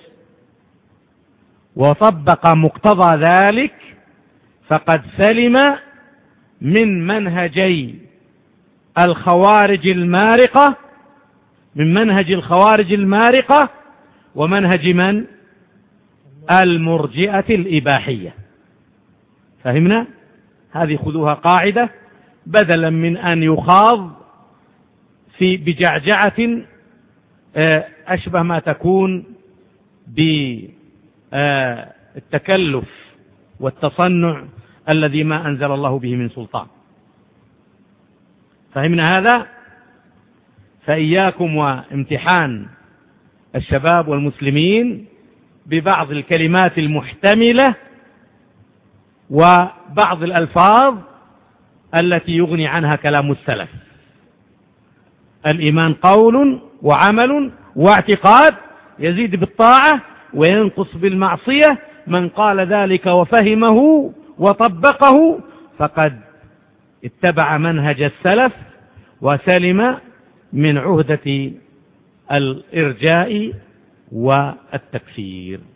وطبق مقتضى ذلك فقد سلم من منهجي الخوارج المارقة، من منهج الخوارج المارقة ومنهج من؟ المرجئة الإباحية. فهمنا؟ هذه خذوها قاعدة، بدلا من أن يخاض في بجعجعة أشبه ما تكون بالتكلف والتصنع الذي ما أنزل الله به من سلطان. فهمنا هذا؟ فإياكم وامتحان الشباب والمسلمين ببعض الكلمات المحتملة وبعض الألفاظ التي يغني عنها كلام السلف. الإيمان قول وعمل واعتقاد يزيد بالطاعة وينقص بالمعصية، من قال ذلك وفهمه وطبقه فقد اتبع منهج السلف وسلم من عهدة الإرجاء والتكفير.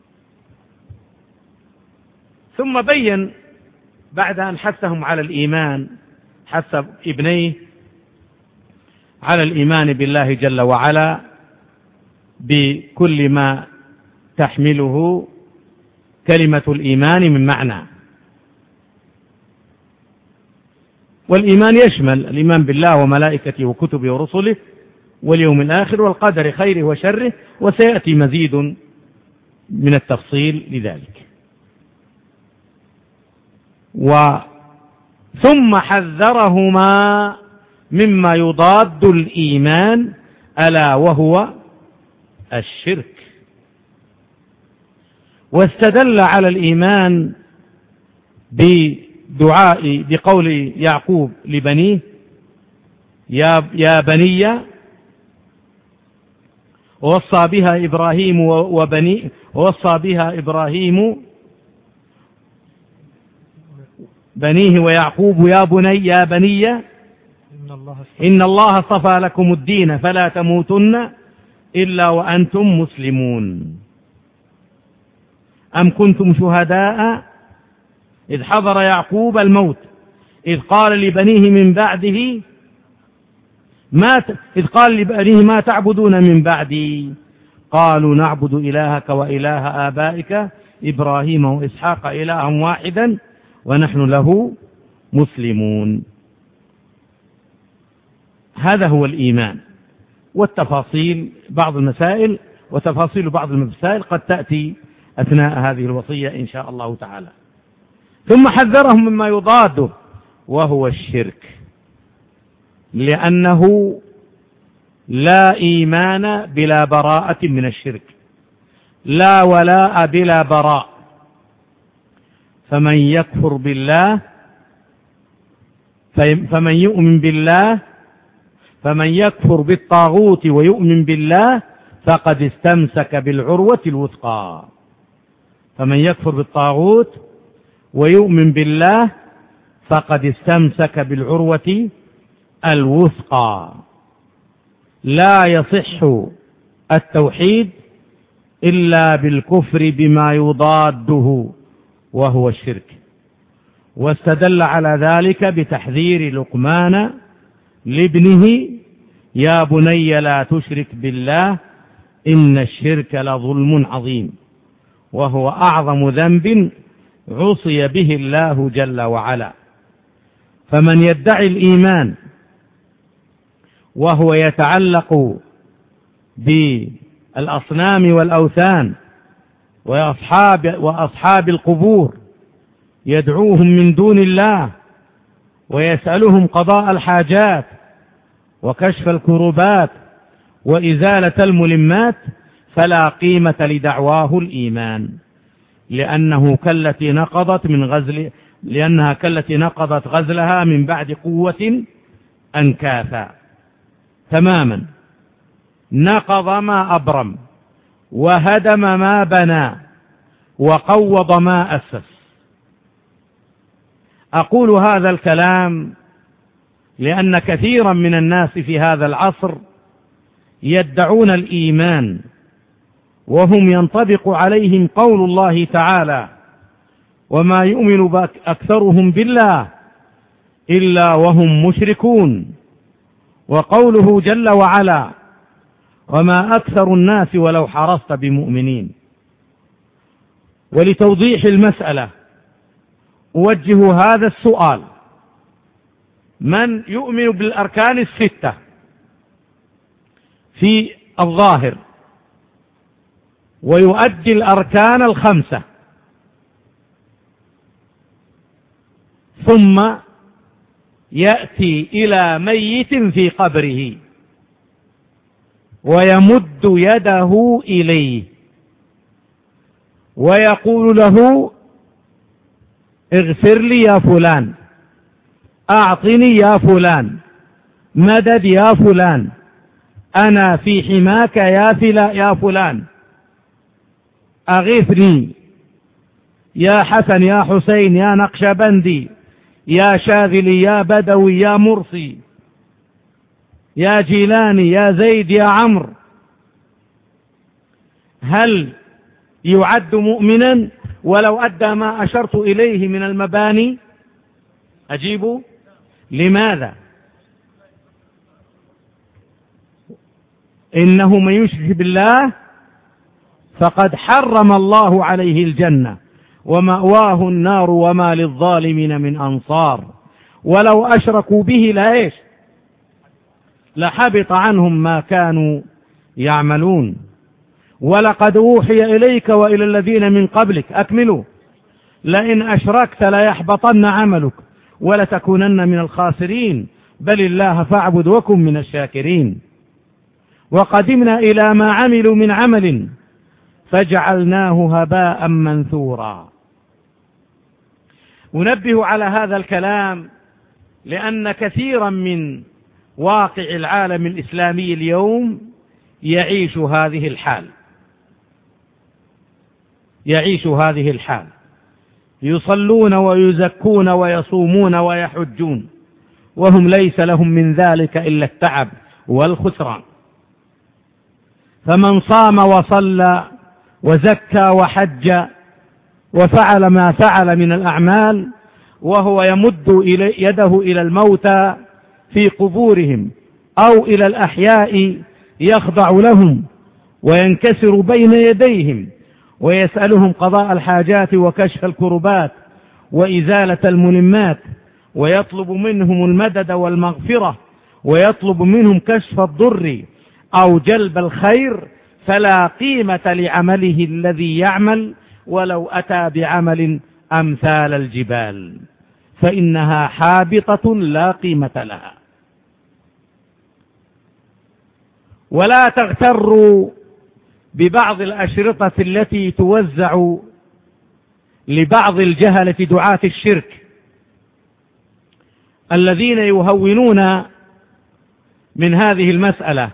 ثم بين بعد أن حثهم على الإيمان، حث ابنيه على الإيمان بالله جل وعلا بكل ما تحمله كلمة الإيمان من معنى. والإيمان يشمل الإيمان بالله وملائكته وكتبه ورسله واليوم الآخر والقدر خيره وشره، وسيأتي مزيد من التفصيل لذلك. ثم حذرهما مما يضاد الإيمان ألا وهو الشرك، واستدل على الإيمان بدعاء بقول يعقوب لبنيه: يا يا بني، ووصى بها إبراهيم وبني ووصى بها إبراهيم بنيه ويعقوب يا بني يا بني إن الله اصطفى لكم الدين فلا تموتن إلا وأنتم مسلمون. أم كنتم شهداء إذ حضر يعقوب الموت إذ قال لبنيه من بعده ما ت... إذ قال لبنيه ما تعبدون من بعدي قالوا نعبد إلهك وإله آبائك إبراهيم وإسحاق إلها واحدا ونحن له مسلمون. هذا هو الإيمان. والتفاصيل بعض المسائل وتفاصيل بعض المسائل قد تأتي أثناء هذه الوصية إن شاء الله تعالى. ثم حذرهم مما يضاده وهو الشرك، لأنه لا إيمان بلا براءة من الشرك، لا ولاء بلا براء. فمن يكفر بالله فمن يؤمن بالله فمن يكفر بالطاغوت ويؤمن بالله فقد استمسك بالعروة الوثقى. فمن يكفر بالطاغوت ويؤمن بالله فقد استمسك بالعروة الوثقى. لا يصح التوحيد إلا بالكفر بما يضاده وهو الشرك. واستدل على ذلك بتحذير لقمان لابنه يا بني لا تشرك بالله إن الشرك لظلم عظيم، وهو أعظم ذنب عصي به الله جل وعلا. فمن يدعي الإيمان وهو يتعلق بالأصنام والأوثان وأصحاب, وأصحاب القبور يدعوهم من دون الله ويسألهم قضاء الحاجات وكشف الكروبات وإزالة الملمات، فلا قيمة لدعواه الإيمان، لأنه كالتي نقضت من غزل لأنها كالتي نقضت غزلها من بعد قوة أنكاثا تماما. نقض ما أبرم وهدم ما بنى وقوض ما أسس. أقول هذا الكلام لأن كثيرا من الناس في هذا العصر يدعون الإيمان وهم ينطبق عليهم قول الله تعالى وما يؤمن أكثرهم بالله إلا وهم مشركون، وقوله جل وعلا وما أكثر الناس ولو حرصت بمؤمنين. ولتوضيح المسألة أوجه هذا السؤال: من يؤمن بالأركان الستة في الظاهر ويؤدي الأركان الخمسة ثم يأتي إلى ميت في قبره ويمد يده إليه ويقول له اغفر لي يا فلان، أعطني يا فلان، مدد يا فلان، أنا في حماك يا فلا يا فلان، أغثني يا حسن يا حسين يا نقشبندي يا شاذلي يا بدوي يا مرسي يا جيلاني يا زيد يا عمرو. هل يعد مؤمنا ولو أدى ما أشرت إليه من المباني؟ أجيبوا لماذا؟ إنه من يشرك بالله فقد حرم الله عليه الجنة ومأواه النار وما للظالمين من أنصار. ولو أشركوا به لا إيش لحبط عنهم ما كانوا يعملون. ولقد أوحي إليك وإلى الذين من قبلك أكملوا لئن أشركت ليحبطن عملك ولتكونن من الخاسرين بل الله فاعبد وكن من الشاكرين. وقدمنا إلى ما عملوا من عمل فجعلناه هباء منثورا. أنبه على هذا الكلام لأن كثيرا من واقع العالم الإسلامي اليوم يعيش هذه الحال يعيش هذه الحال يصلون ويزكون ويصومون ويحجون وهم ليس لهم من ذلك إلا التعب والخسران. فمن صام وصلى وزكى وحج وفعل ما فعل من الأعمال وهو يمد يده إلى الموتى في قبورهم أو إلى الأحياء يخضع لهم وينكسر بين يديهم ويسألهم قضاء الحاجات وكشف الكربات وإزالة الملمات، ويطلب منهم المدد والمغفرة، ويطلب منهم كشف الضر أو جلب الخير، فلا قيمة لعمله الذي يعمل ولو أتى بعمل أمثال الجبال، فإنها حابطة لا قيمة لها. ولا تغتروا ببعض الأشرطة التي توزع لبعض الجهلة دعاة الشرك الذين يهونون من هذه المسألة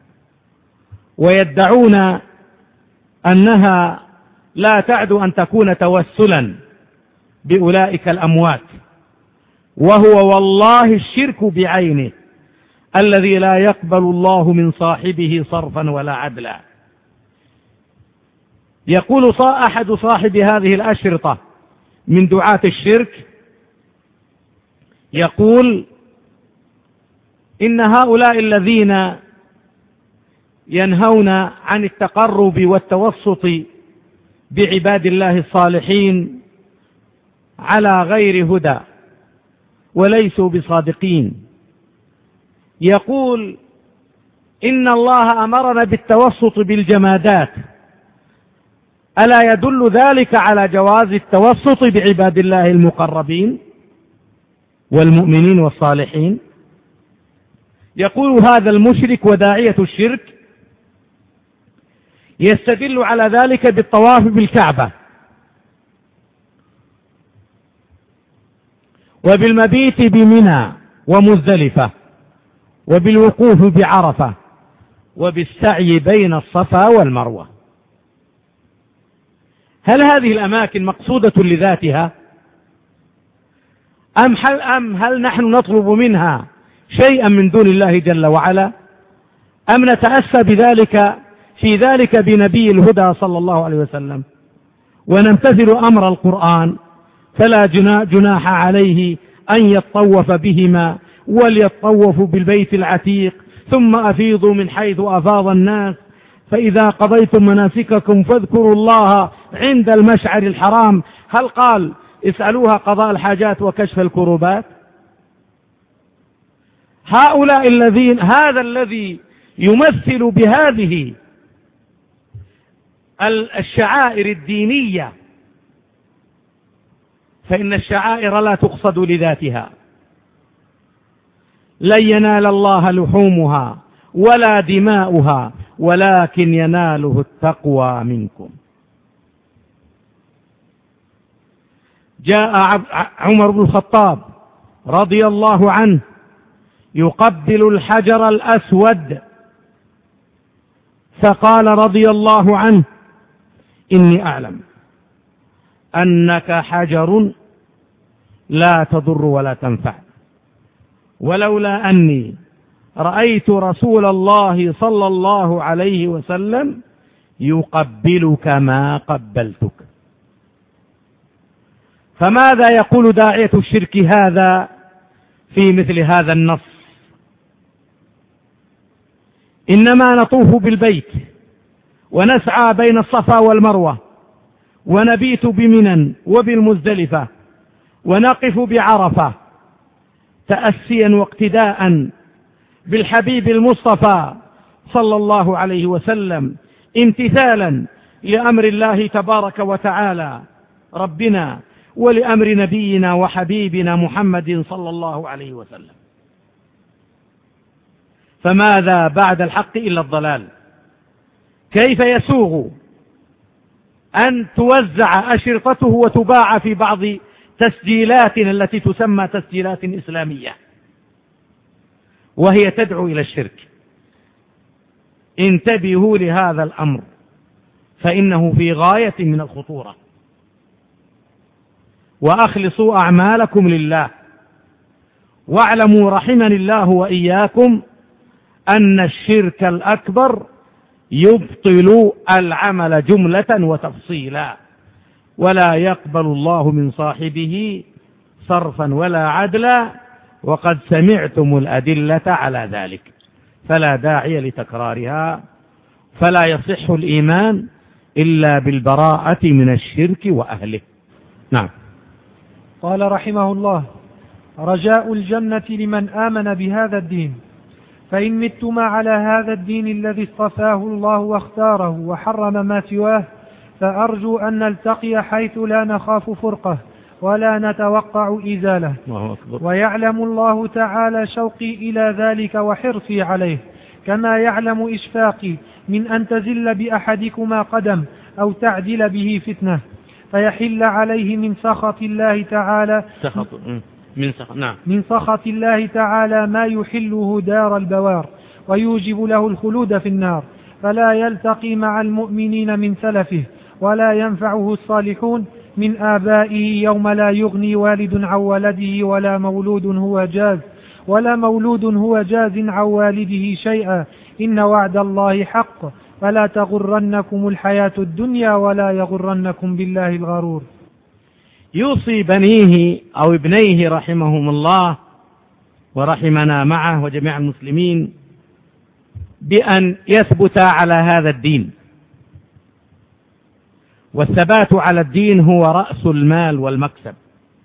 ويدعون أنها لا تعد أن تكون توسلا بأولئك الأموات، وهو والله الشرك بعينه الذي لا يقبل الله من صاحبه صرفا ولا عدلا. يقول أحد صاحب هذه الأشرطة من دعاة الشرك، يقول إن هؤلاء الذين ينهون عن التقرب والتوسط بعباد الله الصالحين على غير هدى وليسوا بصادقين. يقول إن الله أمرنا بالتوسط بالجمادات، ألا يدل ذلك على جواز التوسط بعباد الله المقربين والمؤمنين والصالحين؟ يقول هذا المشرك وداعية الشرك يستدل على ذلك بالطواف بالكعبة وبالمبيت بمنى ومزدلفة وبالوقوف بعرفة وبالسعي بين الصفا والمروة. هل هذه الأماكن مقصودة لذاتها أم هل, أم هل نحن نطلب منها شيئا من دون الله جل وعلا، أم نتأسى بذلك في ذلك بنبي الهدى صلى الله عليه وسلم ونمتثل أمر القرآن؟ فلا جناح عليه أن يطوف بهما وليطوفوا بالبيت العتيق ثم أفيضوا من حيث أفاض الناس، فإذا قضيتم مناسككم فاذكروا الله عند المشعر الحرام. هل قال اسألوها قضاء الحاجات وكشف الكربات؟ هؤلاء الذين هذا الذي يمثل بهذه الشعائر الدينية، فإن الشعائر لا تقصد لذاتها، لن ينال الله لحومها ولا دماؤها ولكن يناله التقوى منكم. جاء عمر بن الخطاب رضي الله عنه يقبل الحجر الأسود فقال رضي الله عنه إني أعلم أنك حجر لا تضر ولا تنفع، ولولا أني رأيت رسول الله صلى الله عليه وسلم يقبلك ما قبلتك. فماذا يقول داعية الشرك هذا في مثل هذا النص؟ إنما نطوف بالبيت ونسعى بين الصفا والمروة ونبيت بمنى وبالمزدلفة ونقف بعرفة تأسيا واقتداء بالحبيب المصطفى صلى الله عليه وسلم، امتثالا لأمر الله تبارك وتعالى ربنا ولأمر نبينا وحبيبنا محمد صلى الله عليه وسلم. فماذا بعد الحق إلا الضلال؟ كيف يسوغ أن توزع أشرطته وتباع في بعض تسجيلاتنا التي تسمى تسجيلات إسلامية وهي تدعو إلى الشرك؟ انتبهوا لهذا الأمر فإنه في غاية من الخطورة، وأخلصوا أعمالكم لله، واعلموا رحمني الله وإياكم أن الشرك الأكبر يبطل العمل جملة وتفصيلا، ولا يقبل الله من صاحبه صرفا ولا عدلا، وقد سمعتم الأدلة على ذلك. فلا داعي لتكرارها، فلا يصح الإيمان إلا بالبراءة من الشرك وأهله. نعم. قال رحمه الله: رجاء الجنة لمن آمن بهذا الدين، فإن متم على هذا الدين الذي اصطفاه الله واختاره وحرم ما سواه، فأرجو أن نلتقي حيث لا نخاف فرقه ولا نتوقع إزاله. ويعلم الله تعالى شوقي إلى ذلك وحرصي عليه، كما يعلم إشفاقي من أن تزل بأحدكما قدم أو تعدل به فتنة فيحل عليه من سخط الله تعالى سخط من سخط نعم من سخط الله تعالى ما يحله دار البوار ويوجب له الخلود في النار، فلا يلتقي مع المؤمنين من سلفه، ولا ينفعه الصالحون من آبائه يوم لا يغني والد عن ولده ولا مولود هو جاز ولا مولود هو جاز عن والده شيئا، إن وعد الله حق، فلا تغرنكم الحياة الدنيا ولا يغرنكم بالله الغرور. يوصي بنيه أو ابنيه رحمهم الله ورحمنا معه وجميع المسلمين بأن يثبت على هذا الدين، والثبات على الدين هو رأس المال والمكسب،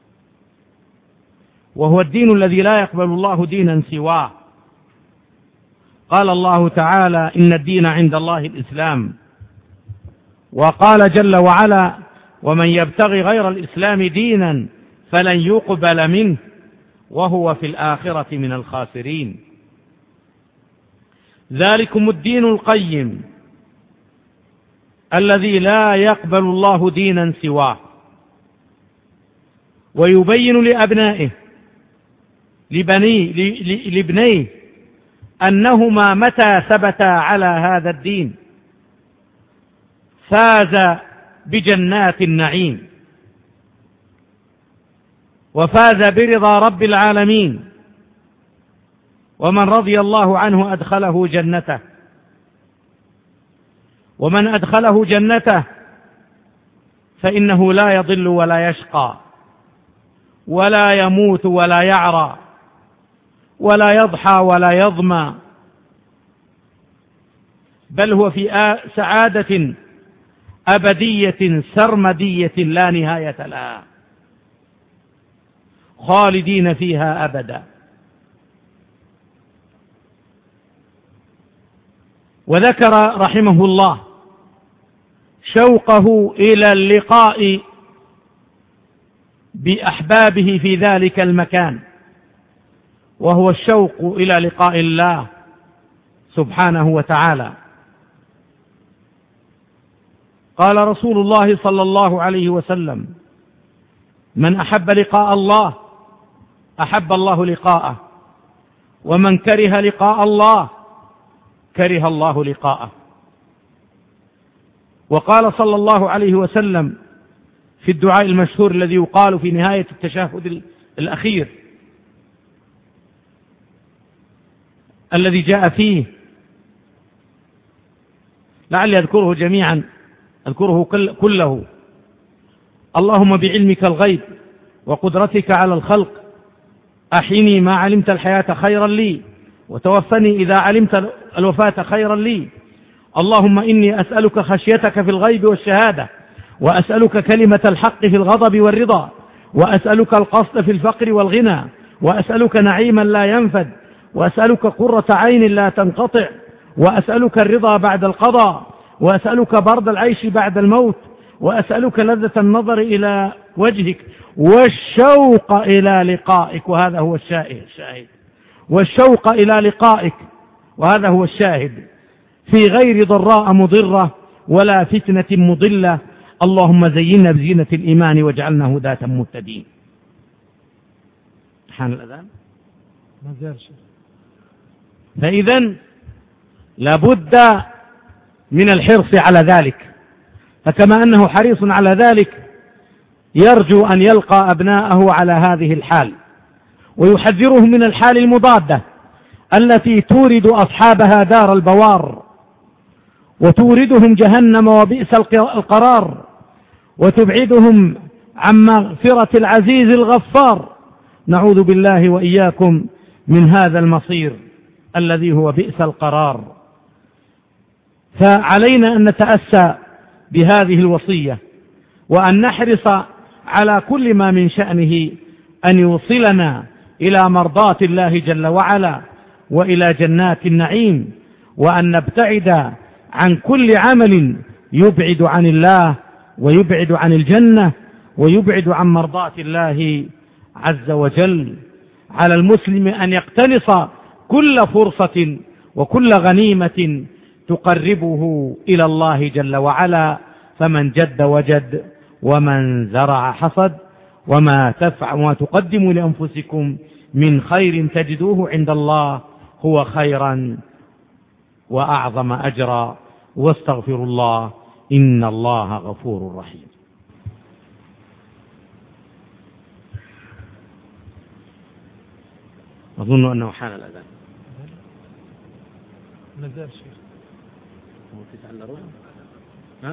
وهو الدين الذي لا يقبل الله دينا سواه. قال الله تعالى: إن الدين عند الله الإسلام. وقال جل وعلا: ومن يبتغي غير الإسلام دينا فلن يقبل منه وهو في الآخرة من الخاسرين. ذلكم الدين القيم الذي لا يقبل الله دينا سواه. ويبين لأبنائه لبني لابنيه أنهما متى ثبتا على هذا الدين فاز بجنات النعيم، وفاز برضا رب العالمين، ومن رضي الله عنه أدخله جنته، ومن أدخله جنته فإنه لا يضل ولا يشقى ولا يموت ولا يعرى ولا يضحى ولا يظمى، بل هو في سعادة أبدية سرمدية لا نهاية لها، خالدين فيها أبدا. وذكر رحمه الله شوقه إلى اللقاء بأحبابه في ذلك المكان، وهو الشوق إلى لقاء الله سبحانه وتعالى. قال رسول الله صلى الله عليه وسلم: من أحب لقاء الله أحب الله لقاءه، ومن كره لقاء الله كره الله لقاءه. وقال صلى الله عليه وسلم في الدعاء المشهور الذي يقال في نهاية التشهد الأخير الذي جاء فيه، لعلي أذكره جميعا أذكره كله: اللهم بعلمك الغيب وقدرتك على الخلق أحيني ما علمت الحياة خيرا لي، وتوفني إذا علمت الوفاة خيرا لي. اللهم إني أسألك خشيتك في الغيب والشهادة، وأسألك كلمة الحق في الغضب والرضا، وأسألك القصد في الفقر والغنى، وأسألك نعيما لا ينفد، وأسألك قرة عين لا تنقطع، وأسألك الرضا بعد القضاء، وأسألك برد العيش بعد الموت، وأسألك لذة النظر إلى وجهك والشوق إلى لقائك. وهذا هو الشاهد، والشوق إلى لقائك، وهذا هو الشاهد، في غير ضراء مضرة ولا فتنة مضلة. اللهم زينا بزينة الإيمان واجعلنا هداة مهتدين. حان الأذان. فإذن لابد من الحرص على ذلك، فكما أنه حريص على ذلك يرجو أن يلقى أبناءه على هذه الحال، ويحذرهم من الحال المضادة التي تورد أصحابها دار البوار، وتوردهم جهنم وبئس القرار، وتبعدهم عن مغفرة العزيز الغفار. نعوذ بالله وإياكم من هذا المصير الذي هو بئس القرار. فعلينا أن نتأسى بهذه الوصية، وأن نحرص على كل ما من شأنه أن يوصلنا إلى مرضاة الله جل وعلا وإلى جنات النعيم، وأن نبتعد عن كل عمل يبعد عن الله ويبعد عن الجنة ويبعد عن مرضاة الله عز وجل. على المسلم أن يقتنص كل فرصة وكل غنيمة تقربه إلى الله جل وعلا، فمن جد وجد ومن زرع حصد، وما تفعل وما تقدموا لأنفسكم من خير تجدوه عند الله هو خيرا وأعظم أجرا، واستغفر الله إن الله غفور رحيم. أظن أنه حان الأذان. مازال شيخ هو تسعة إلا ربع. ها؟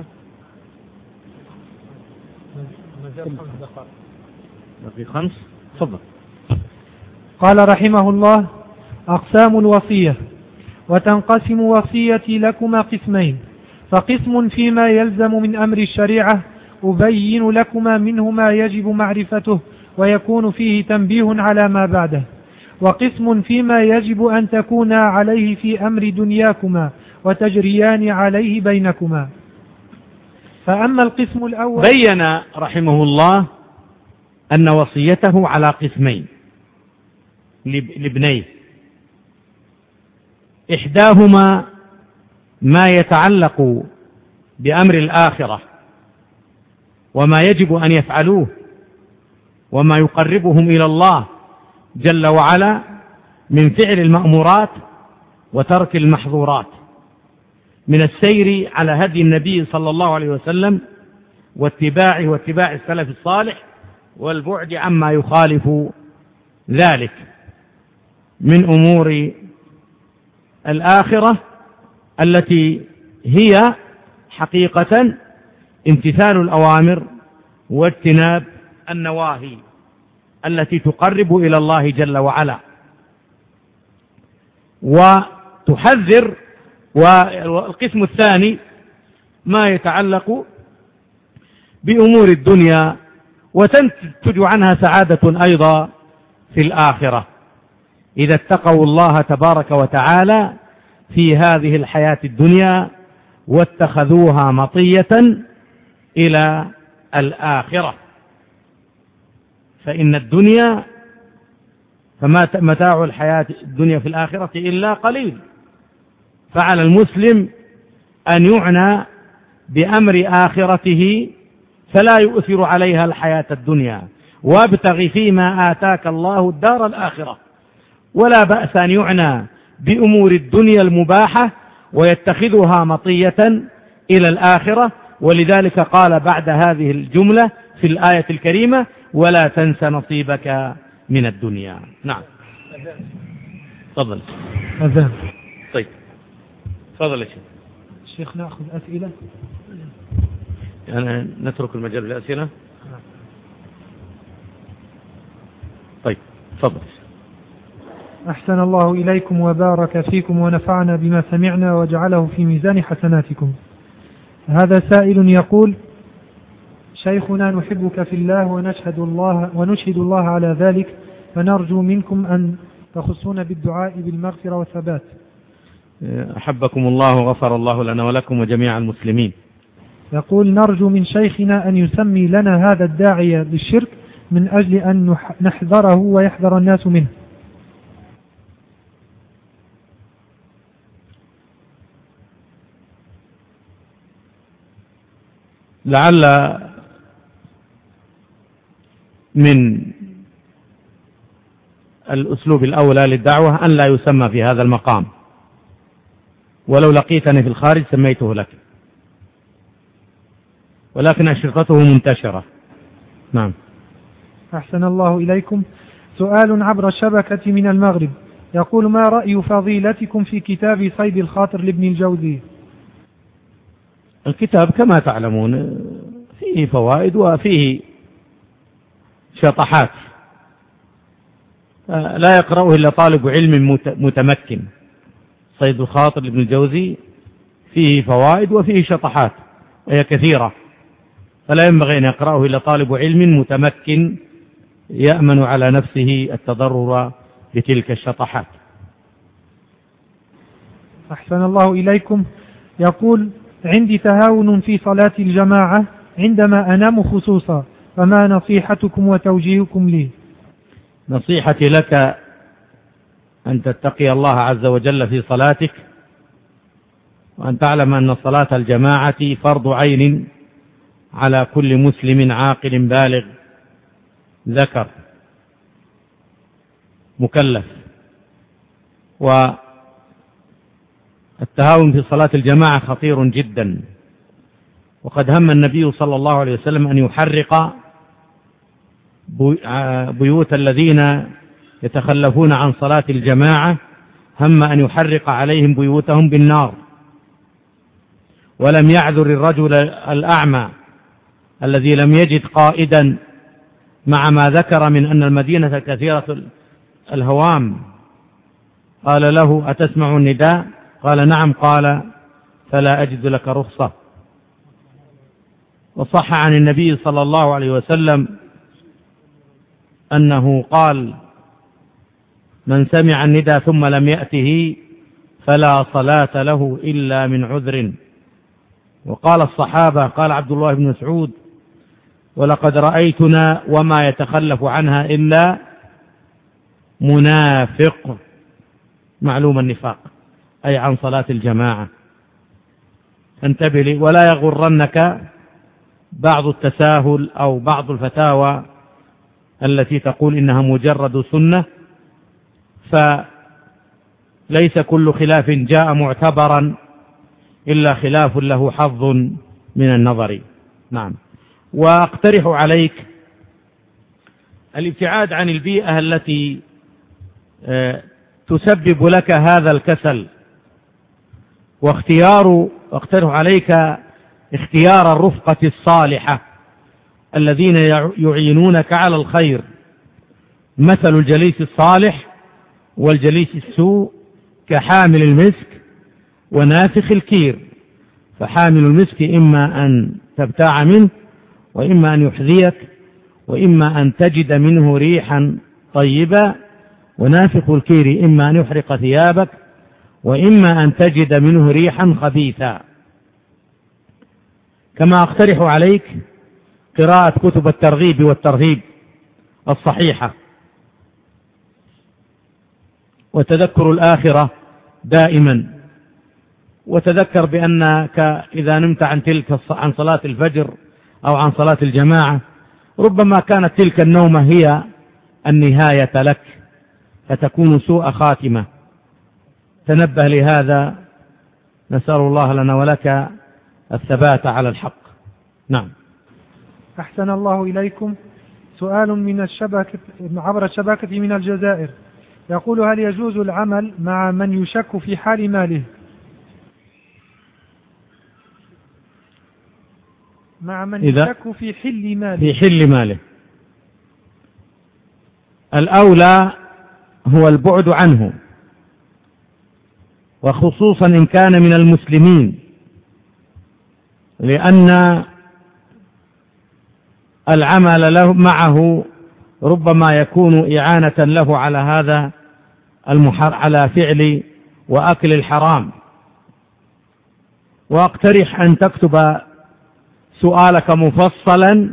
مازال خمس دقائق. بقي خمس. تفضل. قال رحمه الله: أقسام الوصية. وتنقسم وصيتي لكما قسمين، فقسم فيما يلزم من أمر الشريعة أبين لكما منه ما يجب معرفته ويكون فيه تنبيه على ما بعده، وقسم فيما يجب أن تكونا عليه في أمر دنياكما وتجريان عليه بينكما. فأما القسم الأول، بين رحمه الله أن وصيته على قسمين لابنيه، إحداهما ما يتعلق بأمر الآخرة وما يجب أن يفعلوه وما يقربهم إلى الله جل وعلا من فعل المأمورات وترك المحظورات، من السير على هدي النبي صلى الله عليه وسلم واتباعه واتباع السلف الصالح، والبعد عما يخالف ذلك من أمور الآخرة التي هي حقيقة امتثال الأوامر واجتناب النواهي التي تقرب إلى الله جل وعلا وتحذر. والقسم الثاني ما يتعلق بأمور الدنيا وتنتج عنها سعادة أيضا في الآخرة إذا اتقوا الله تبارك وتعالى في هذه الحياة الدنيا واتخذوها مطية إلى الآخرة. فإن الدنيا فما متاع الحياة الدنيا في الآخرة إلا قليل. فعلى المسلم أن يعنى بأمر آخرته فلا يؤثر عليها الحياة الدنيا، وابتغ فيما آتاك الله الدار الآخرة. ولا بأس أن يعنى بأمور الدنيا المباحة ويتخذها مطية إلى الآخرة، ولذلك قال بعد هذه الجملة في الآية الكريمة: ولا تنس نصيبك من الدنيا. نعم. تفضل. أذان. طيب تفضل يا شيخ. شيخ نأخذ أسئلة. يعني نترك المجال للأسئلة. طيب تفضل. أحسن الله إليكم وبارك فيكم ونفعنا بما سمعنا وجعله في ميزان حسناتكم. هذا سائل يقول: شيخنا نحبك في الله ونشهد الله ونشهد الله على ذلك، فنرجو منكم أن تخصونا بالدعاء بالمغفرة والثبات. أحبكم الله وغفر الله لنا ولكم وجميع المسلمين. يقول: نرجو من شيخنا أن يسمي لنا هذا الداعية للشرك من أجل أن نحذره ويحذر الناس منه. لعل من الأسلوب الأولى للدعوة أن لا يسمى في هذا المقام، ولو لقيتني في الخارج سميته لك، ولكن أشرطته منتشرة. نعم. أحسن الله إليكم. سؤال عبر الشبكة من المغرب يقول: ما رأي فضيلتكم في كتاب صيد الخاطر لابن الجوزي؟ الكتاب كما تعلمون فيه فوائد وفيه شطحات لا يقرأه إلا طالب علم متمكن، صيد الخاطر لابن الجوزي فيه فوائد وفيه شطحات وهي كثيرة، فلا ينبغي أن يقرأه إلا طالب علم متمكن يأمن على نفسه التضرر بتلك الشطحات. أحسن الله إليكم. يقول: عندي تهاون في صلاة الجماعة عندما أنام خصوصا، فما نصيحتكم وتوجيهكم لي؟ نصيحتي لك أن تتقي الله عز وجل في صلاتك، وأن تعلم أن صلاة الجماعة فرض عين على كل مسلم عاقل بالغ ذكر مكلف. والتهاون في صلاة الجماعة خطير جدا، وقد هم النبي صلى الله عليه وسلم أن يحرق بيوت الذين يتخلفون عن صلاة الجماعة، هم أن يحرق عليهم بيوتهم بالنار، ولم يعذر الرجل الأعمى الذي لم يجد قائدا مع ما ذكر من أن المدينة كثيرة الهوام. قال له: أتسمع النداء؟ قال: نعم. قال: فلا أجد لك رخصة. وصح عن النبي صلى الله عليه وسلم أنه قال: من سمع النداء ثم لم يأته فلا صلاة له إلا من عذر. وقال الصحابة، قال عبد الله بن مسعود: ولقد رأيتنا وما يتخلف عنها إلا منافق، معلوم النفاق، أي عن صلاة الجماعة. انتبه لي، ولا يغرنك بعض التساهل أو بعض الفتاوى التي تقول إنها مجرد سنة، فليس كل خلاف جاء معتبرا إلا خلاف له حظ من النظر. نعم. وأقترح عليك الابتعاد عن البيئة التي تسبب لك هذا الكسل، واختيار واقترح عليك اختيار الرفقة الصالحة الذين يعينونك على الخير، مثل الجليس الصالح والجليس السوء كحامل المسك ونافخ الكير، فحامل المسك إما أن تبتاع منه، وإما أن يحذيك، وإما أن تجد منه ريحا طيبة، ونافخ الكير إما أن يحرق ثيابك، وإما أن تجد منه ريحا خبيثا. كما أقترح عليك قراءة كتب الترغيب والترهيب الصحيحة، وتذكر الآخرة دائما، وتذكر بأنك إذا نمت عن تلك عن صلاة الفجر أو عن صلاة الجماعة ربما كانت تلك النومة هي النهاية لك، فتكون سوء خاتمة. تنبه لهذا، نسأل الله لنا ولك الثبات على الحق. نعم. أحسن الله إليكم. سؤال من الشبكة عبر الشبكة من الجزائر، يقول: هل يجوز العمل مع من يشك في حال ماله؟ مع من يشك في حل ماله في حل ماله الأولى هو البعد عنه، وخصوصا إن كان من المسلمين، لأن العمل له معه ربما يكون إعانة له على هذا المحر على فعل وأكل الحرام. وأقترح أن تكتب سؤالك مفصلا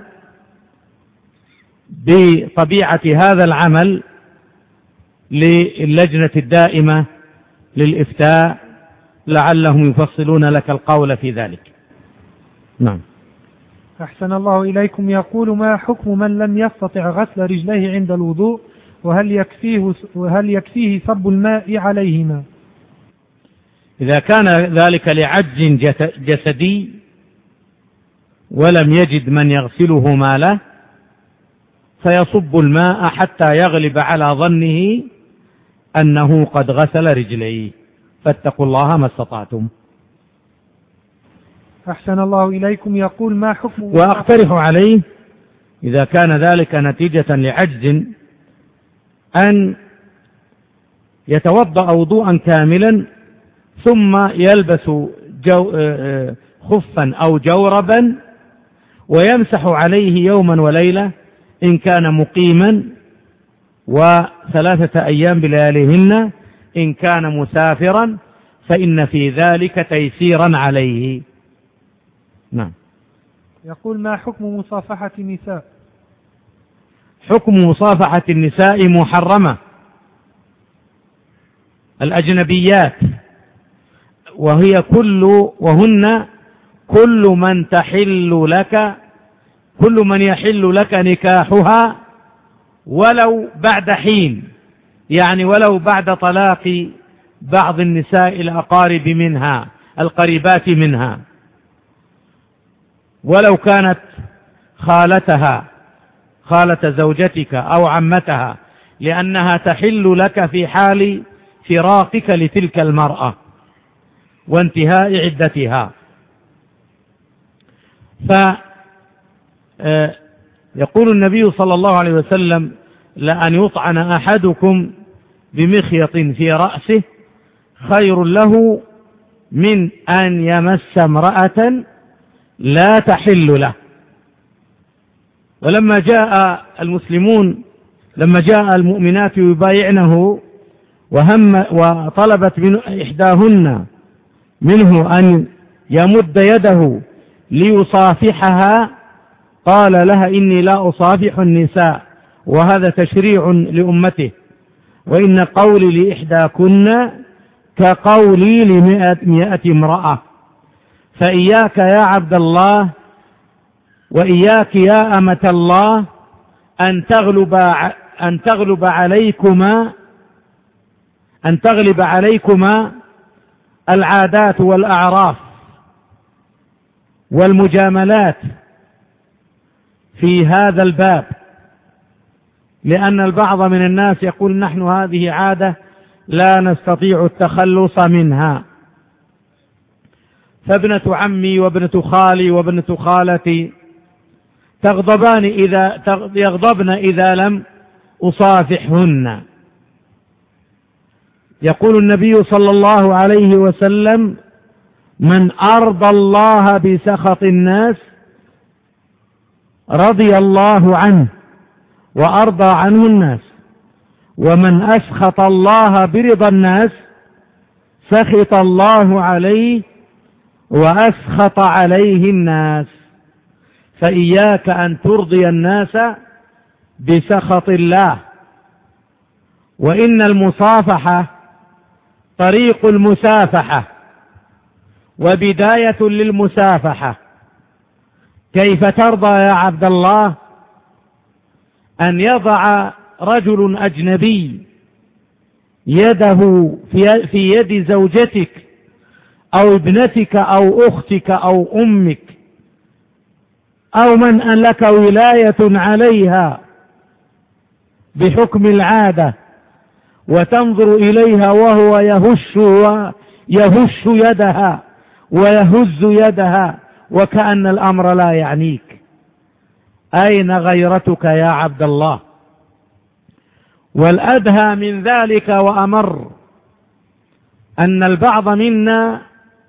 بطبيعة هذا العمل للجنة الدائمة للإفتاء، لعلهم يفصلون لك القول في ذلك. نعم. أحسن الله إليكم. يقول: ما حكم من لم يستطع غسل رجليه عند الوضوء، وهل يكفيه, وهل يكفيه صب الماء عليهما؟ إذا كان ذلك لعجز جسدي ولم يجد من يغسلهما له فيصب الماء حتى يغلب على ظنه أنه قد غسل رجليه، فاتقوا الله ما استطعتم. أحسن الله إليكم. يقول: ما حكم وأقترح عليه إذا كان ذلك نتيجة لعجز أن يتوضأ وضوءا كاملا ثم يلبس جو خفا أو جوربا ويمسح عليه يوما وليلة إن كان مقيما، وثلاثة أيام بلياليهن إن كان مسافرا، فإن في ذلك تيسيرا عليه. نعم. يقول: ما حكم مصافحة النساء؟ حكم مصافحة النساء محرمة، الأجنبيات، وهي كل وهن كل من تحل لك كل من يحل لك نكاحها ولو بعد حين، يعني ولو بعد طلاق بعض النساء الأقارب منها القريبات منها، ولو كانت خالتها خالة زوجتك أو عمتها، لأنها تحل لك في حال فراقك لتلك المرأة وانتهاء عدتها. فيقول النبي صلى الله عليه وسلم: لأن يطعن أحدكم بمخيط في رأسه خير له من أن يمس امرأة لا تحل له. ولما جاء المسلمون لما جاء المؤمنات يبايعنه وهم وطلبت من إحداهن منه أن يمد يده ليصافحها، قال لها: إني لا أصافح النساء، وهذا تشريع لأمته، وإن قولي لإحداكن كقولي لمئة امرأة، فإياك يا عبد الله وإياك يا أمة الله أن تغلب أن تغلب عليكما أن تغلب عليكما العادات والأعراف والمجاملات في هذا الباب، لأن البعض من الناس يقول: نحن هذه عادة لا نستطيع التخلص منها، فابنة عمي وابنة خالي وابنة خالتي تغضبان إذا يغضبن إذا لم أصافحهن. يقول النبي صلى الله عليه وسلم: من أرضى الله بسخط الناس رضي الله عنه وأرضى عنه الناس، ومن أسخط الله برضا الناس سخط الله عليه وأسخط عليه الناس. فإياك أن ترضي الناس بسخط الله. وإن المصافحة طريق المسافحة وبداية للمسافحة. كيف ترضى يا عبد الله أن يضع رجل أجنبي يده في يد زوجتك أو ابنتك أو أختك أو أمك أو من أن لك ولاية عليها بحكم العادة، وتنظر إليها وهو يهش ويهش يدها ويهز يدها وكأن الأمر لا يعنيك؟ أين غيرتك يا عبد الله؟ والأدهى من ذلك وأمر أن البعض منا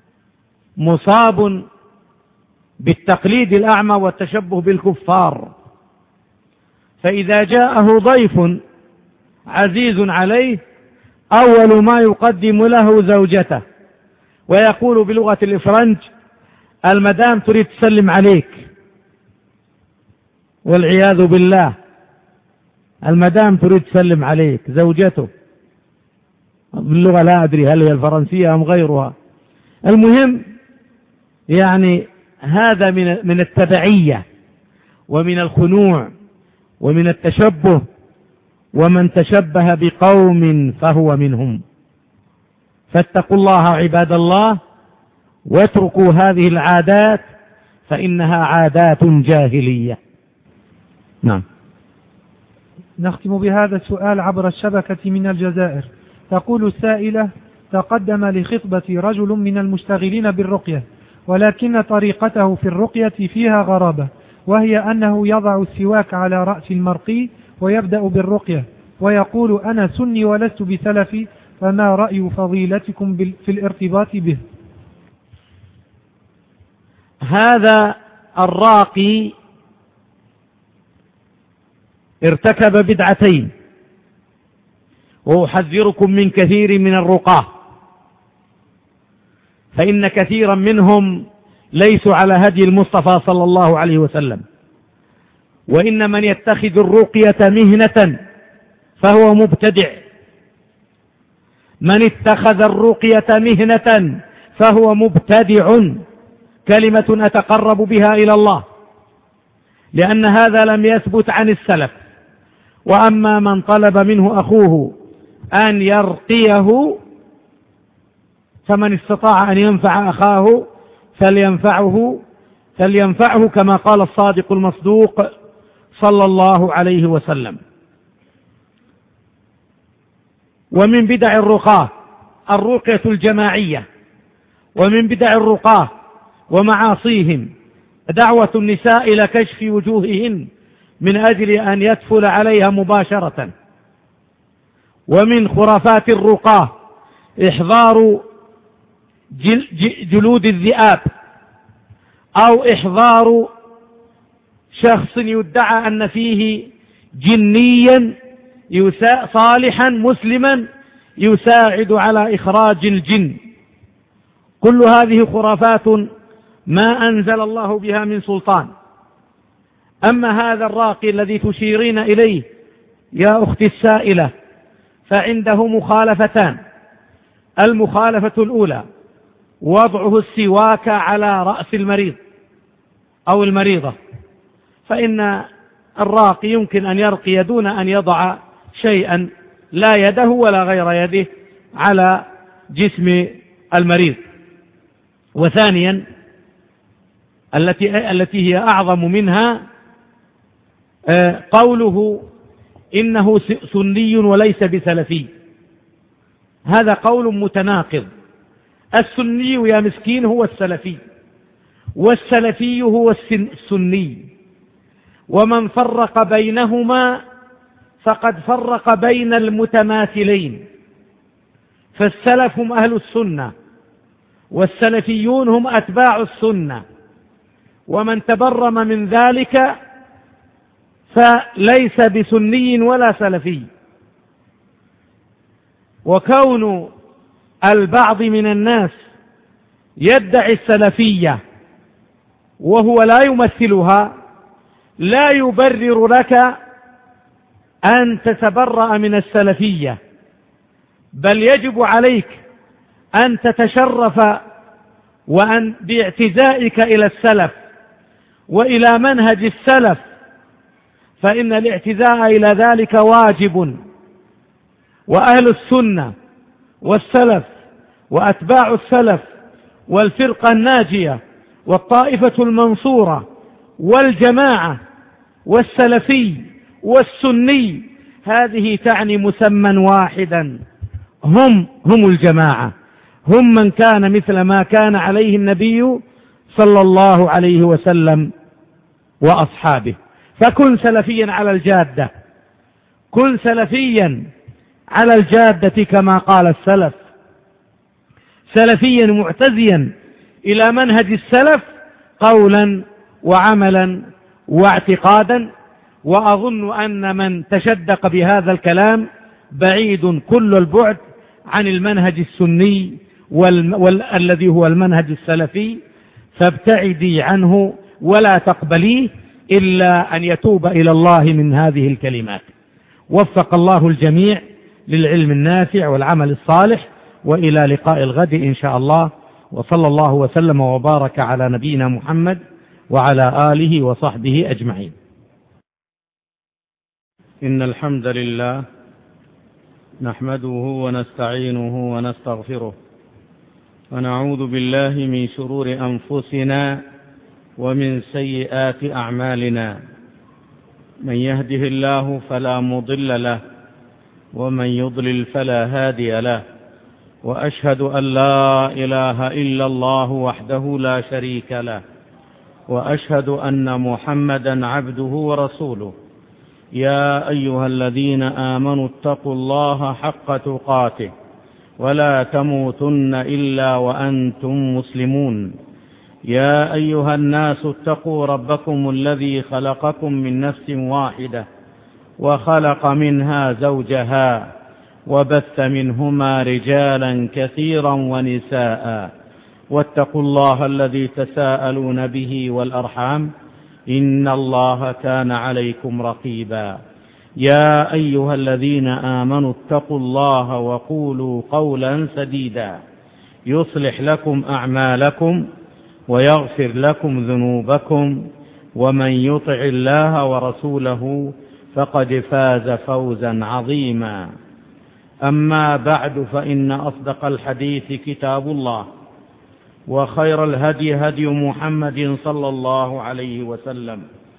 مصاب بالتقليد الأعمى والتشبه بالكفار، فإذا جاءه ضيف عزيز عليه أول ما يقدم له زوجته، ويقول بلغة الإفرنج: المدام تريد تسلم عليك، والعياذ بالله المدام تريد تسلم عليك زوجته، باللغة لا أدري هل هي الفرنسية أم غيرها. المهم يعني هذا من من التبعية ومن الخنوع ومن التشبه، ومن تشبه بقوم فهو منهم. فاتقوا الله عباد الله واتركوا هذه العادات فإنها عادات جاهلية. نعم. نختم بهذا السؤال عبر الشبكة من الجزائر. تقول السائلة: تقدم لخطبة رجل من المشتغلين بالرقية، ولكن طريقته في الرقية فيها غرابة، وهي أنه يضع السواك على رأس المرقي ويبدأ بالرقية، ويقول: أنا سني ولست بسلفي، فما رأي فضيلتكم في الارتباط به؟ هذا الراقي ارتكب بدعتين، وأحذركم من كثير من الرقاة، فإن كثيرا منهم ليسوا على هدي المصطفى صلى الله عليه وسلم. وإن من يتخذ الرقية مهنة فهو مبتدع، من اتخذ الرقية مهنة فهو مبتدع، كلمة أتقرب بها إلى الله، لأن هذا لم يثبت عن السلف. وأما من طلب منه أخوه أن يرقيه فمن استطاع أن ينفع أخاه فلينفعه فلينفعه كما قال الصادق المصدوق صلى الله عليه وسلم. ومن بدع الرقاة الرقية الجماعية، ومن بدع الرقاة ومعاصيهم دعوة النساء إلى كشف وجوههن من أجل أن يدفل عليها مباشرة. ومن خرافات الرقاة إحضار جل جلود الذئاب، أو إحضار شخص يدعى أن فيه جنيا صالحا مسلما يساعد على إخراج الجن. كل هذه خرافات ما أنزل الله بها من سلطان. أما هذا الراقي الذي تشيرين إليه يا أختي السائلة فعنده مخالفتان. المخالفة الأولى وضعه السواك على رأس المريض أو المريضة، فإن الراقي يمكن أن يرقي دون أن يضع شيئا لا يده ولا غير يده على جسم المريض. وثانيا التي التي هي أعظم منها قوله إنه سني وليس بسلفي. هذا قول متناقض. السني يا مسكين هو السلفي، والسلفي هو السني، ومن فرق بينهما فقد فرق بين المتماثلين. فالسلف هم أهل السنة، والسلفيون هم أتباع السنة، ومن تبرم من ذلك فليس بسني ولا سلفي. وكون البعض من الناس يدعي السلفية وهو لا يمثلها لا يبرر لك أن تتبرأ من السلفية، بل يجب عليك أن تتشرف وأن باعتزائك إلى السلف وإلى منهج السلف، فإن الاعتزاء إلى ذلك واجب. وأهل السنة والسلف وأتباع السلف والفرقة الناجية والطائفة المنصورة والجماعة والسلفي والسني، هذه تعني مسمى واحدا، هم هم الجماعة، هم من كان مثل ما كان عليه النبي صلى الله عليه وسلم وأصحابه. فكن سلفيا على الجادة، كن سلفيا على الجادة كما قال السلف، سلفيا معتزيا إلى منهج السلف قولا وعملا واعتقادا. وأظن أن من تشدق بهذا الكلام بعيد كل البعد عن المنهج السني والذي هو المنهج السلفي، فابتعدي عنه ولا تقبليه إلا أن يتوب إلى الله من هذه الكلمات. وفق الله الجميع للعلم النافع والعمل الصالح، وإلى لقاء الغد إن شاء الله، وصلى الله وسلم وبارك على نبينا محمد وعلى آله وصحبه أجمعين. إن الحمد لله نحمده ونستعينه ونستغفره، ونعوذ بالله من شرور أنفسنا ومن سيئات أعمالنا. من يهده الله فلا مضل له، ومن يضلل فلا هادي له. وأشهد أن لا إله إلا الله وحده لا شريك له، وأشهد أن محمدا عبده ورسوله. يا أيها الذين آمنوا اتقوا الله حق تقاته ولا تموتن إلا وأنتم مسلمون. يا أيها الناس اتقوا ربكم الذي خلقكم من نفس واحدة وخلق منها زوجها وبث منهما رجالا كثيرا ونساء واتقوا الله الذي تساءلون به والأرحام إن الله كان عليكم رقيبا. يا أيها الذين آمنوا اتقوا الله وقولوا قولا سديدا يصلح لكم أعمالكم ويغفر لكم ذنوبكم ومن يطع الله ورسوله فقد فاز فوزا عظيما. أما بعد فإن أصدق الحديث كتاب الله وخير الهدي هدي محمد صلى الله عليه وسلم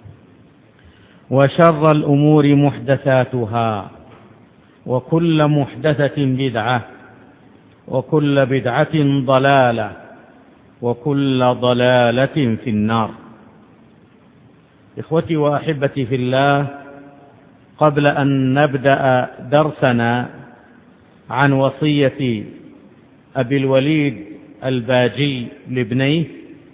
وشر الأمور محدثاتها وكل محدثة بدعة وكل بدعة ضلالة وكل ضلالة في النار. إخوتي وأحبتي في الله، قبل أن نبدأ درسنا عن وصية أبي الوليد الباجي لابنيه،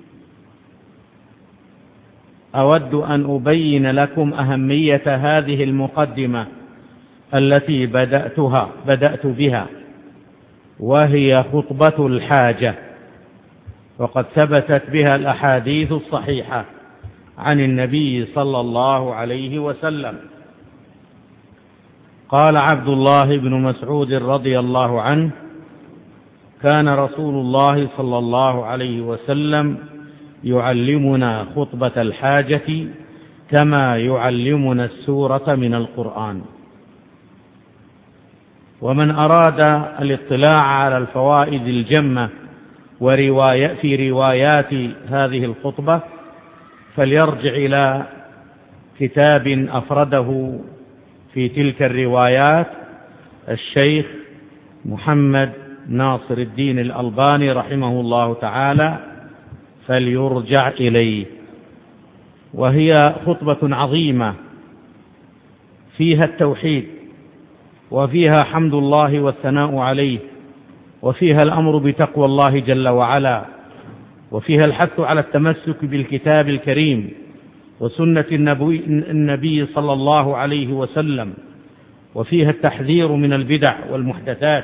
أود أن أبين لكم أهمية هذه المقدمة التي بدأتها بدأت بها، وهي خطبة الحاجة، وقد ثبتت بها الأحاديث الصحيحة عن النبي صلى الله عليه وسلم. قال عبد الله بن مسعود رضي الله عنه: كان رسول الله صلى الله عليه وسلم يعلمنا خطبة الحاجة كما يعلمنا السورة من القرآن. ومن أراد الاطلاع على الفوائد الجمة ورواية في روايات هذه الخطبة فليرجع إلى كتاب أفرده في تلك الروايات الشيخ محمد ناصر الدين الألباني رحمه الله تعالى، فليرجع إليه. وهي خطبة عظيمة فيها التوحيد، وفيها حمد الله والثناء عليه، وفيها الأمر بتقوى الله جل وعلا، وفيها الحث على التمسك بالكتاب الكريم وسنة النبي, النبي صلى الله عليه وسلم، وفيها التحذير من البدع والمحدثات،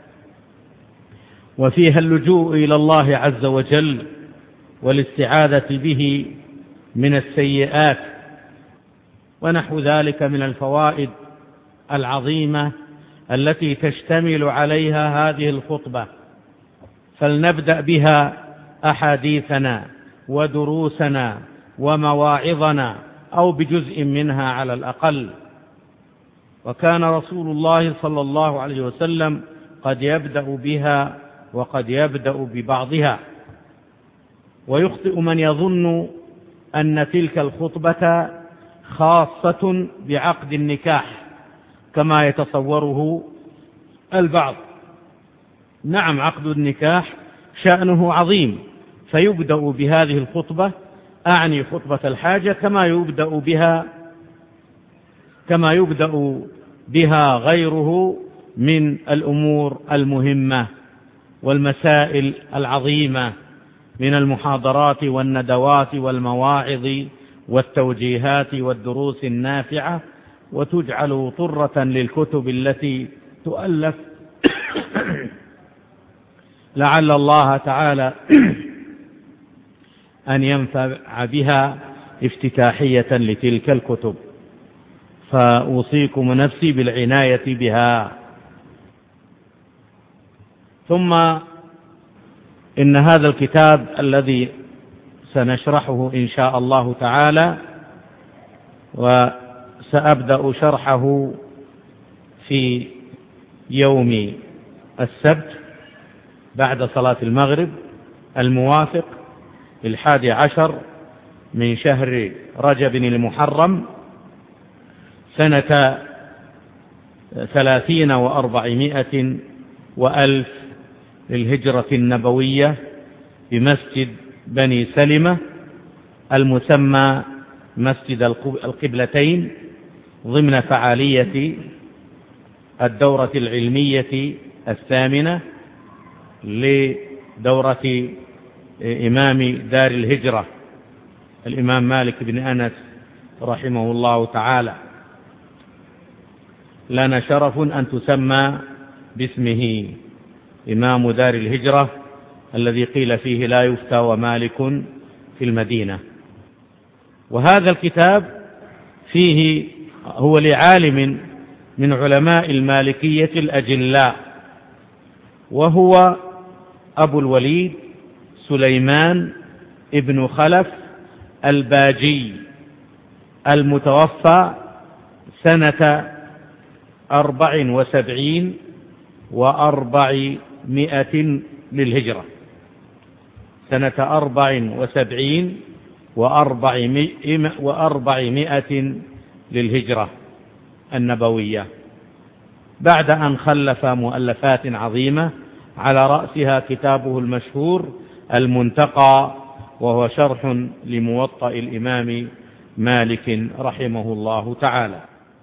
وفيها اللجوء إلى الله عز وجل والاستعاذة به من السيئات ونحو ذلك من الفوائد العظيمة التي تشتمل عليها هذه الخطبة. فلنبدأ بها أحاديثنا ودروسنا ومواعظنا، أو بجزء منها على الأقل. وكان رسول الله صلى الله عليه وسلم قد يبدأ بها وقد يبدأ ببعضها. ويخطئ من يظن أن تلك الخطبة خاصة بعقد النكاح كما يتصوره البعض. نعم، عقد النكاح شأنه عظيم، فيبدأ بهذه الخطبة، أعني خطبة الحاجة، كما يبدأ بها كما يبدأ بها غيره من الأمور المهمة والمسائل العظيمة من المحاضرات والندوات والمواعظ والتوجيهات والدروس النافعة، وتجعل طرة للكتب التي تؤلف لعل الله تعالى أن ينفع بها افتتاحية لتلك الكتب. فأوصيكم نفسي بالعناية بها. ثم إن هذا الكتاب الذي سنشرحه إن شاء الله تعالى، وسأبدأ شرحه في يوم السبت بعد صلاة المغرب الموافق الحادي عشر من شهر رجب المحرم سنة ثلاثين وأربعمائة وألف للهجرة النبوية بمسجد بني سلمة المسمى مسجد القبلتين ضمن فعالية الدورة العلمية الثامنة لدورة إمام دار الهجرة الإمام مالك بن أنس رحمه الله تعالى. لنا شرف أن تسمى باسمه إمام دار الهجرة الذي قيل فيه لا يفتى ومالك في المدينة. وهذا الكتاب فيه هو لعالم من علماء المالكية الأجلاء، وهو أبو الوليد سليمان ابن خلف الباجي المتوفى سنة أربع وسبعين وأربعمائة للهجرة، سنة أربع وسبعين وأربعمائة للهجرة النبوية، بعد أن خلف مؤلفات عظيمة على رأسها كتابه المشهور المنتقى، وهو شرح لموطأ الإمام مالك رحمه الله تعالى.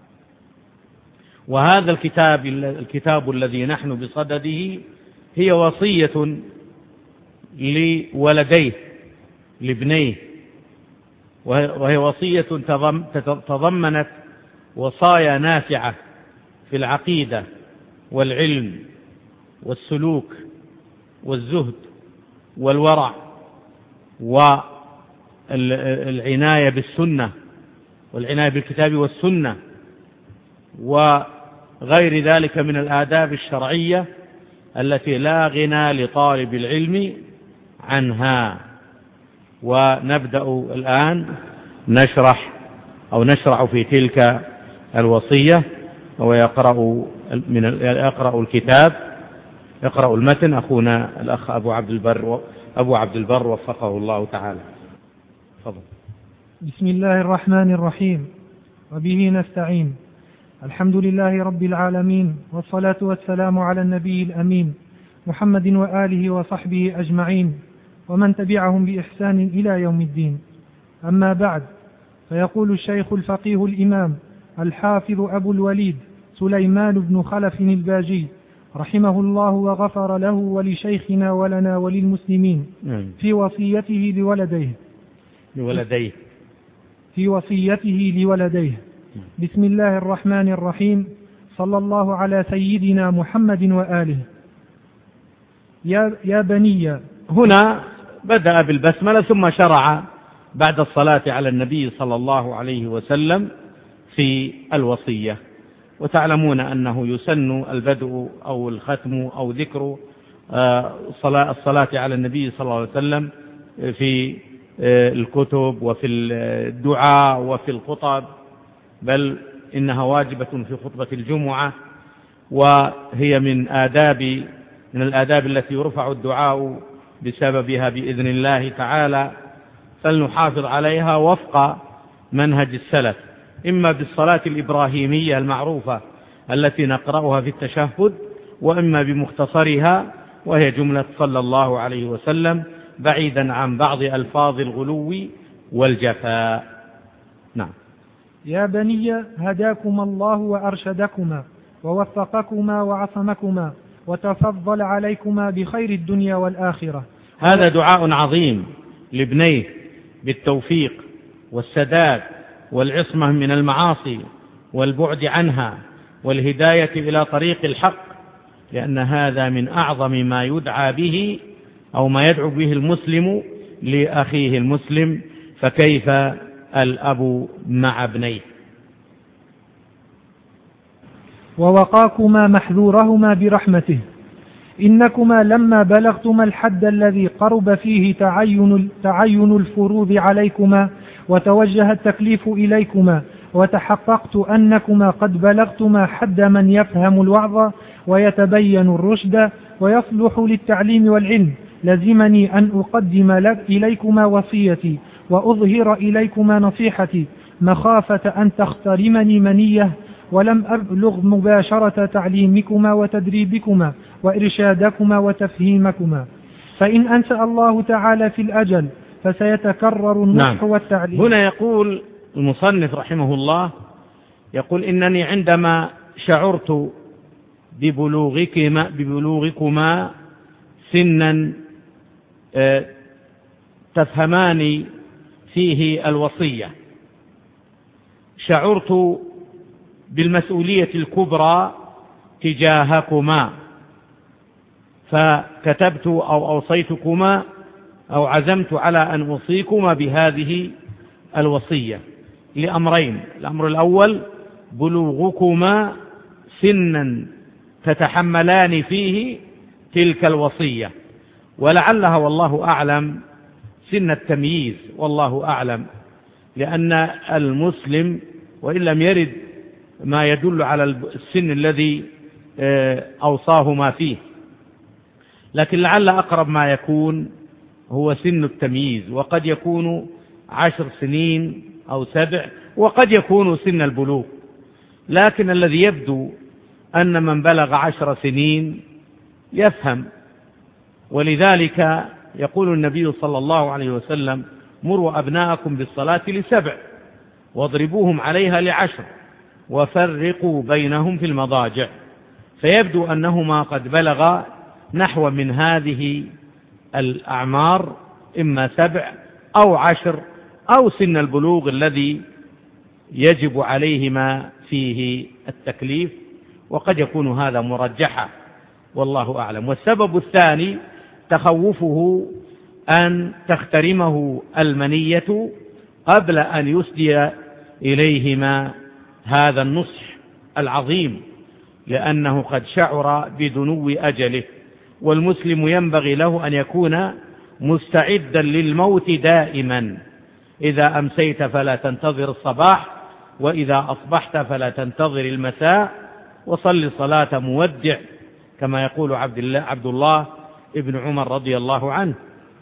وهذا الكتاب الكتاب الذي نحن بصدده هي وصية لولديه لابنيه، وهي وصية تضمنت وصايا نافعة في العقيدة والعلم والسلوك والزهد والورع والعناية بالسنة والعناية بالكتاب والسنة وغير ذلك من الآداب الشرعية التي لا غنى لطالب العلم عنها. ونبدأ الآن نشرح أو نشرع في تلك الوصية، ويقرأ من يقرأ الكتاب يقرأ المتن أخونا الأخ أبو عبد البر أبو عبد البر وفقه الله تعالى. تفضل. بسم الله الرحمن الرحيم، وبه نستعين. الحمد لله رب العالمين، والصلاة والسلام على النبي الأمين محمد وآله وصحبه أجمعين، ومن تبعهم بإحسان إلى يوم الدين. أما بعد، فيقول الشيخ الفقيه الإمام الحافظ أبو الوليد سليمان بن خلف الباجي رحمه الله وغفر له ولشيخنا ولنا وللمسلمين في وصيته لولديه لولديه في وصيته لولديه بسم الله الرحمن الرحيم. صلى الله على سيدنا محمد وآله. يا, يا بني. هنا بدأ بالبسملة ثم شرع بعد الصلاة على النبي صلى الله عليه وسلم في الوصية. وتعلمون أنه يسن البدء أو الختم أو ذكر الصلاة على النبي صلى الله عليه وسلم في الكتب وفي الدعاء وفي الخطب، بل إنها واجبة في خطبة الجمعة، وهي من آداب من الآداب التي يرفع الدعاء بسببها بإذن الله تعالى، فلنحافظ عليها وفق منهج السلف، إما بالصلاة الإبراهيمية المعروفة التي نقرأها في التشهد، وإما بمختصرها وهي جملة صلى الله عليه وسلم، بعيدا عن بعض ألفاظ الغلو والجفاء. نعم. يا بني هداكم الله وأرشدكما ووفقكما وعصمكما وتفضل عليكما بخير الدنيا والآخرة. هذا دعاء عظيم لابنيه بالتوفيق والسداد والعصمة من المعاصي والبعد عنها والهداية إلى طريق الحق، لأن هذا من أعظم ما يدعى به أو ما يدعو به المسلم لأخيه المسلم، فكيف الأب مع ابنيه. ووقاكما محذورهما برحمته، إنكما لما بلغتما الحد الذي قرب فيه تعين, تعين الفروض عليكما وتوجه التكليف إليكما، وتحققت أنكما قد بلغتما حد من يفهم الوعظ ويتبين الرشد ويصلح للتعليم والعلم، لزمني أن أقدم لك إليكما وصيتي وأظهر إليكما نصيحتي، مخافة أن تخترمني منية ولم أبلغ مباشرة تعليمكما وتدريبكما وإرشادكما وتفهيمكما، فإن أنشأ الله تعالى في الأجل فسيتكرر النصح نعم. والتعليم. هنا يقول المصنف رحمه الله، يقول إنني عندما شعرت ببلوغكما, ببلوغكما سنا تفهمان فيه الوصية. شعرت بالمسؤولية الكبرى تجاهكما، فكتبت أو أوصيتكما أو عزمت على أن أوصيكما بهذه الوصية لأمرين. الأمر الأول بلوغكما سنا تتحملان فيه تلك الوصية، ولعلها والله أعلم سن التمييز، والله أعلم، لأن المسلم وإن لم يرد ما يدل على السن الذي أوصاهما فيه، لكن لعل أقرب ما يكون هو سن التمييز، وقد يكون عشر سنين أو سبع، وقد يكون سن البلوغ. لكن الذي يبدو أن من بلغ عشر سنين يفهم، ولذلك يقول النبي صلى الله عليه وسلم: مروا أبناءكم بالصلاة لسبع واضربوهم عليها لعشر وفرقوا بينهم في المضاجع. فيبدو أنهما قد بلغ نحو من هذه الأعمار، إما سبع أو عشر أو سن البلوغ الذي يجب عليهما فيه التكليف، وقد يكون هذا مرجحا والله أعلم. والسبب الثاني تخوفه أن تخترمه المنية قبل أن يسدي إليهما هذا النصح العظيم، لأنه قد شعر بدنو أجله، والمسلم ينبغي له أن يكون مستعدا للموت دائما. إذا أمسيت فلا تنتظر الصباح، وإذا أصبحت فلا تنتظر المساء، وصل صلاة مودع كما يقول عبد الله, عبد الله ابن عمر رضي الله عنه.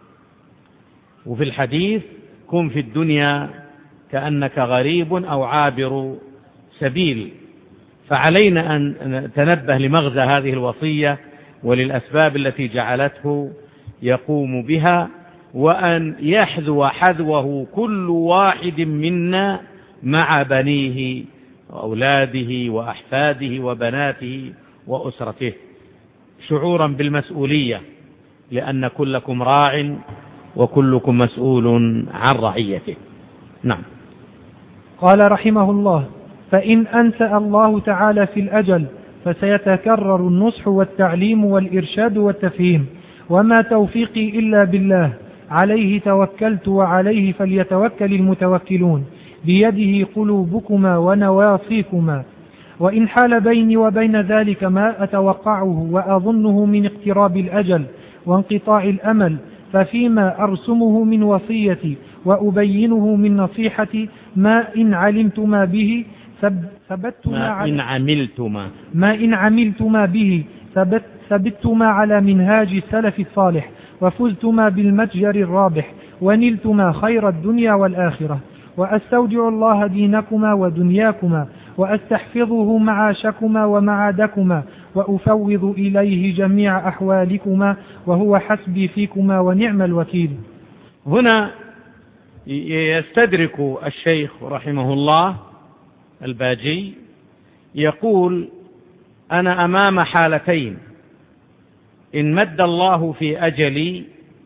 وفي الحديث: كن في الدنيا كأنك غريب أو عابر سبيل. فعلينا أن نتنبه لمغزى هذه الوصية وللأسباب التي جعلته يقوم بها، وأن يحذو حذوه كل واحد منا مع بنيه وأولاده وأحفاده وبناته وأسرته، شعورا بالمسؤولية، لأن كلكم راع وكلكم مسؤول عن رعيته. نعم. قال رحمه الله: فإن أنسأ الله تعالى في الأجل فسيتكرر النصح والتعليم والإرشاد والتفهيم، وما توفيقي إلا بالله، عليه توكلت وعليه فليتوكل المتوكلون، بيده قلوبكما ونواصيكما. وإن حال بيني وبين ذلك ما أتوقعه وأظنه من اقتراب الأجل وانقطاع الأمل، ففيما أرسمه من وصيتي وأبينه من نصيحتي ما إن علمتما به ثبتما ما إن عملتما ما إن عملتما به ثبت ثبتما على منهاج السلف الصالح، وفزتما بالمتجر الرابح، ونلتما خير الدنيا والآخرة. وأستودع الله دينكما ودنياكما، وأستحفظه معاشكما ومعادكما، وأفوض إليه جميع أحوالكما، وهو حسبي فيكما ونعم الوكيل. هنا يستدرك الشيخ رحمه الله الباجي، يقول: أنا أمام حالتين: إن مد الله في أجلي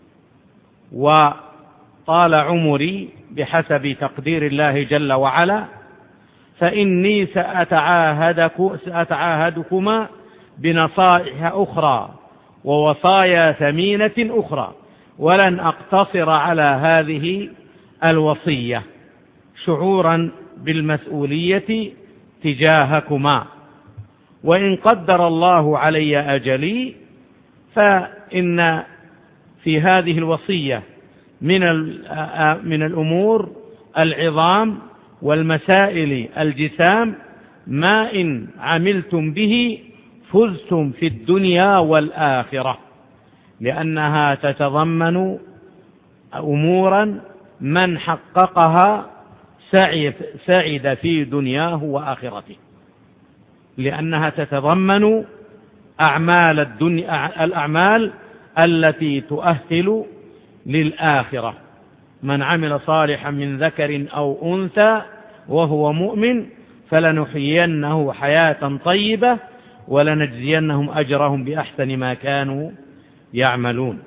وطال عمري بحسب تقدير الله جل وعلا، فإني سأتعاهدك سأتعاهدكما بنصائح أخرى ووصايا ثمينة أخرى، ولن أقتصر على هذه الوصية، شعورا بالمسؤولية تجاهكما. وإن قدر الله علي أجلي فإن في هذه الوصية من من الأمور العظام والمسائل الجسام ما إن عملتم به فزتم في الدنيا والآخرة، لأنها تتضمن أمورا من حققها سعد في دنياه وآخرته، لأنها تتضمن أعمال الدنيا الأعمال التي تؤهل للآخرة. من عمل صالحا من ذكر أو أنثى وهو مؤمن فلنحيينه حياة طيبة ولنجزينهم أجرهم بأحسن ما كانوا يعملون.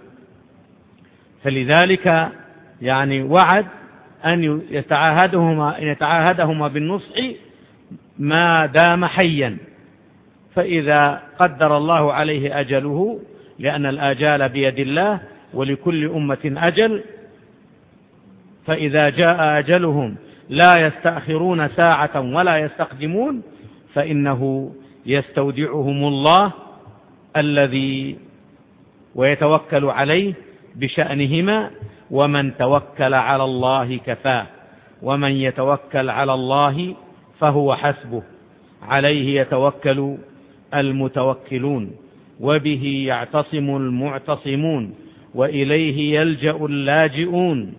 فلذلك يعني وعد أن يتعاهدهما, أن يتعاهدهما بالنصح ما دام حيا، فإذا قدر الله عليه أجله، لأن الآجال بيد الله ولكل أمة أجل، فإذا جاء أجلهم لا يستأخرون ساعة ولا يستقدمون، فإنه يستودعهم الله الذي ويتوكل عليه بشأنهما، ومن توكل على الله كفاه، ومن يتوكل على الله فهو حسبه، عليه يتوكل المتوكلون، وبه يعتصم المعتصمون، وإليه يلجأ اللاجئون.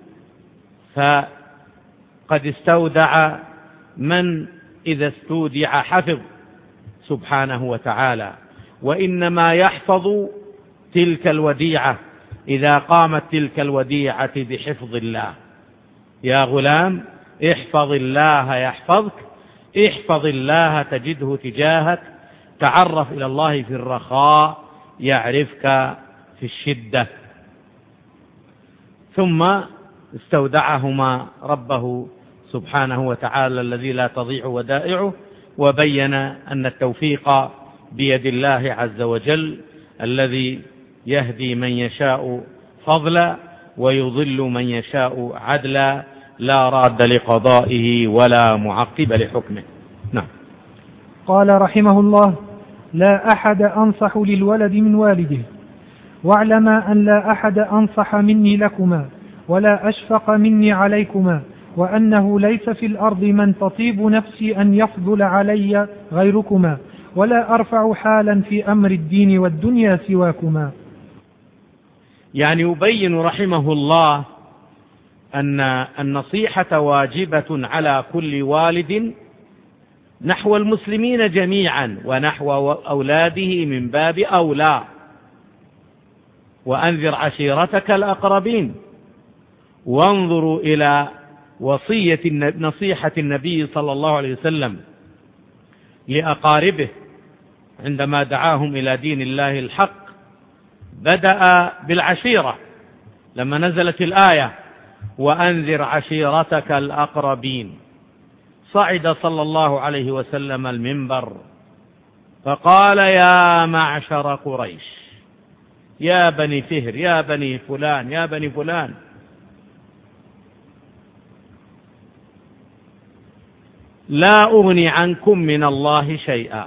فقد استودع من إذا استودع حفظ سبحانه وتعالى، وإنما يحفظ تلك الوديعة إذا قامت تلك الوديعة بحفظ الله. يا غلام احفظ الله يحفظك، احفظ الله تجده تجاهك، تعرف إلى الله في الرخاء يعرفك في الشدة. ثم استودعهما ربه سبحانه وتعالى الذي لا تضيع ودائعه، وبين أن التوفيق بيد الله عز وجل الذي يهدي من يشاء فضلا ويضل من يشاء عدلا، لا راد لقضائه ولا معقب لحكمه. نعم. قال رحمه الله: لا أحد أنصح للولد من والده، واعلما أن لا أحد أنصح مني لكما، ولا أشفق مني عليكما، وأنه ليس في الأرض من تطيب نفسي أن يفضل علي غيركما، ولا أرفع حالا في أمر الدين والدنيا سواكما. يعني يبين رحمه الله أن النصيحة واجبة على كل والد نحو المسلمين جميعا، ونحو أولاده من باب أولى. وأنذر عشيرتك الأقربين. وانظروا إلى وصية نصيحة النبي صلى الله عليه وسلم لأقاربه عندما دعاهم إلى دين الله الحق، بدأ بالعشيرة لما نزلت الآية: وأنذر عشيرتك الأقربين. صعد صلى الله عليه وسلم المنبر فقال: يا معشر قريش، يا بني فهر، يا بني فلان، يا بني فلان، لا أغني عنكم من الله شيئا.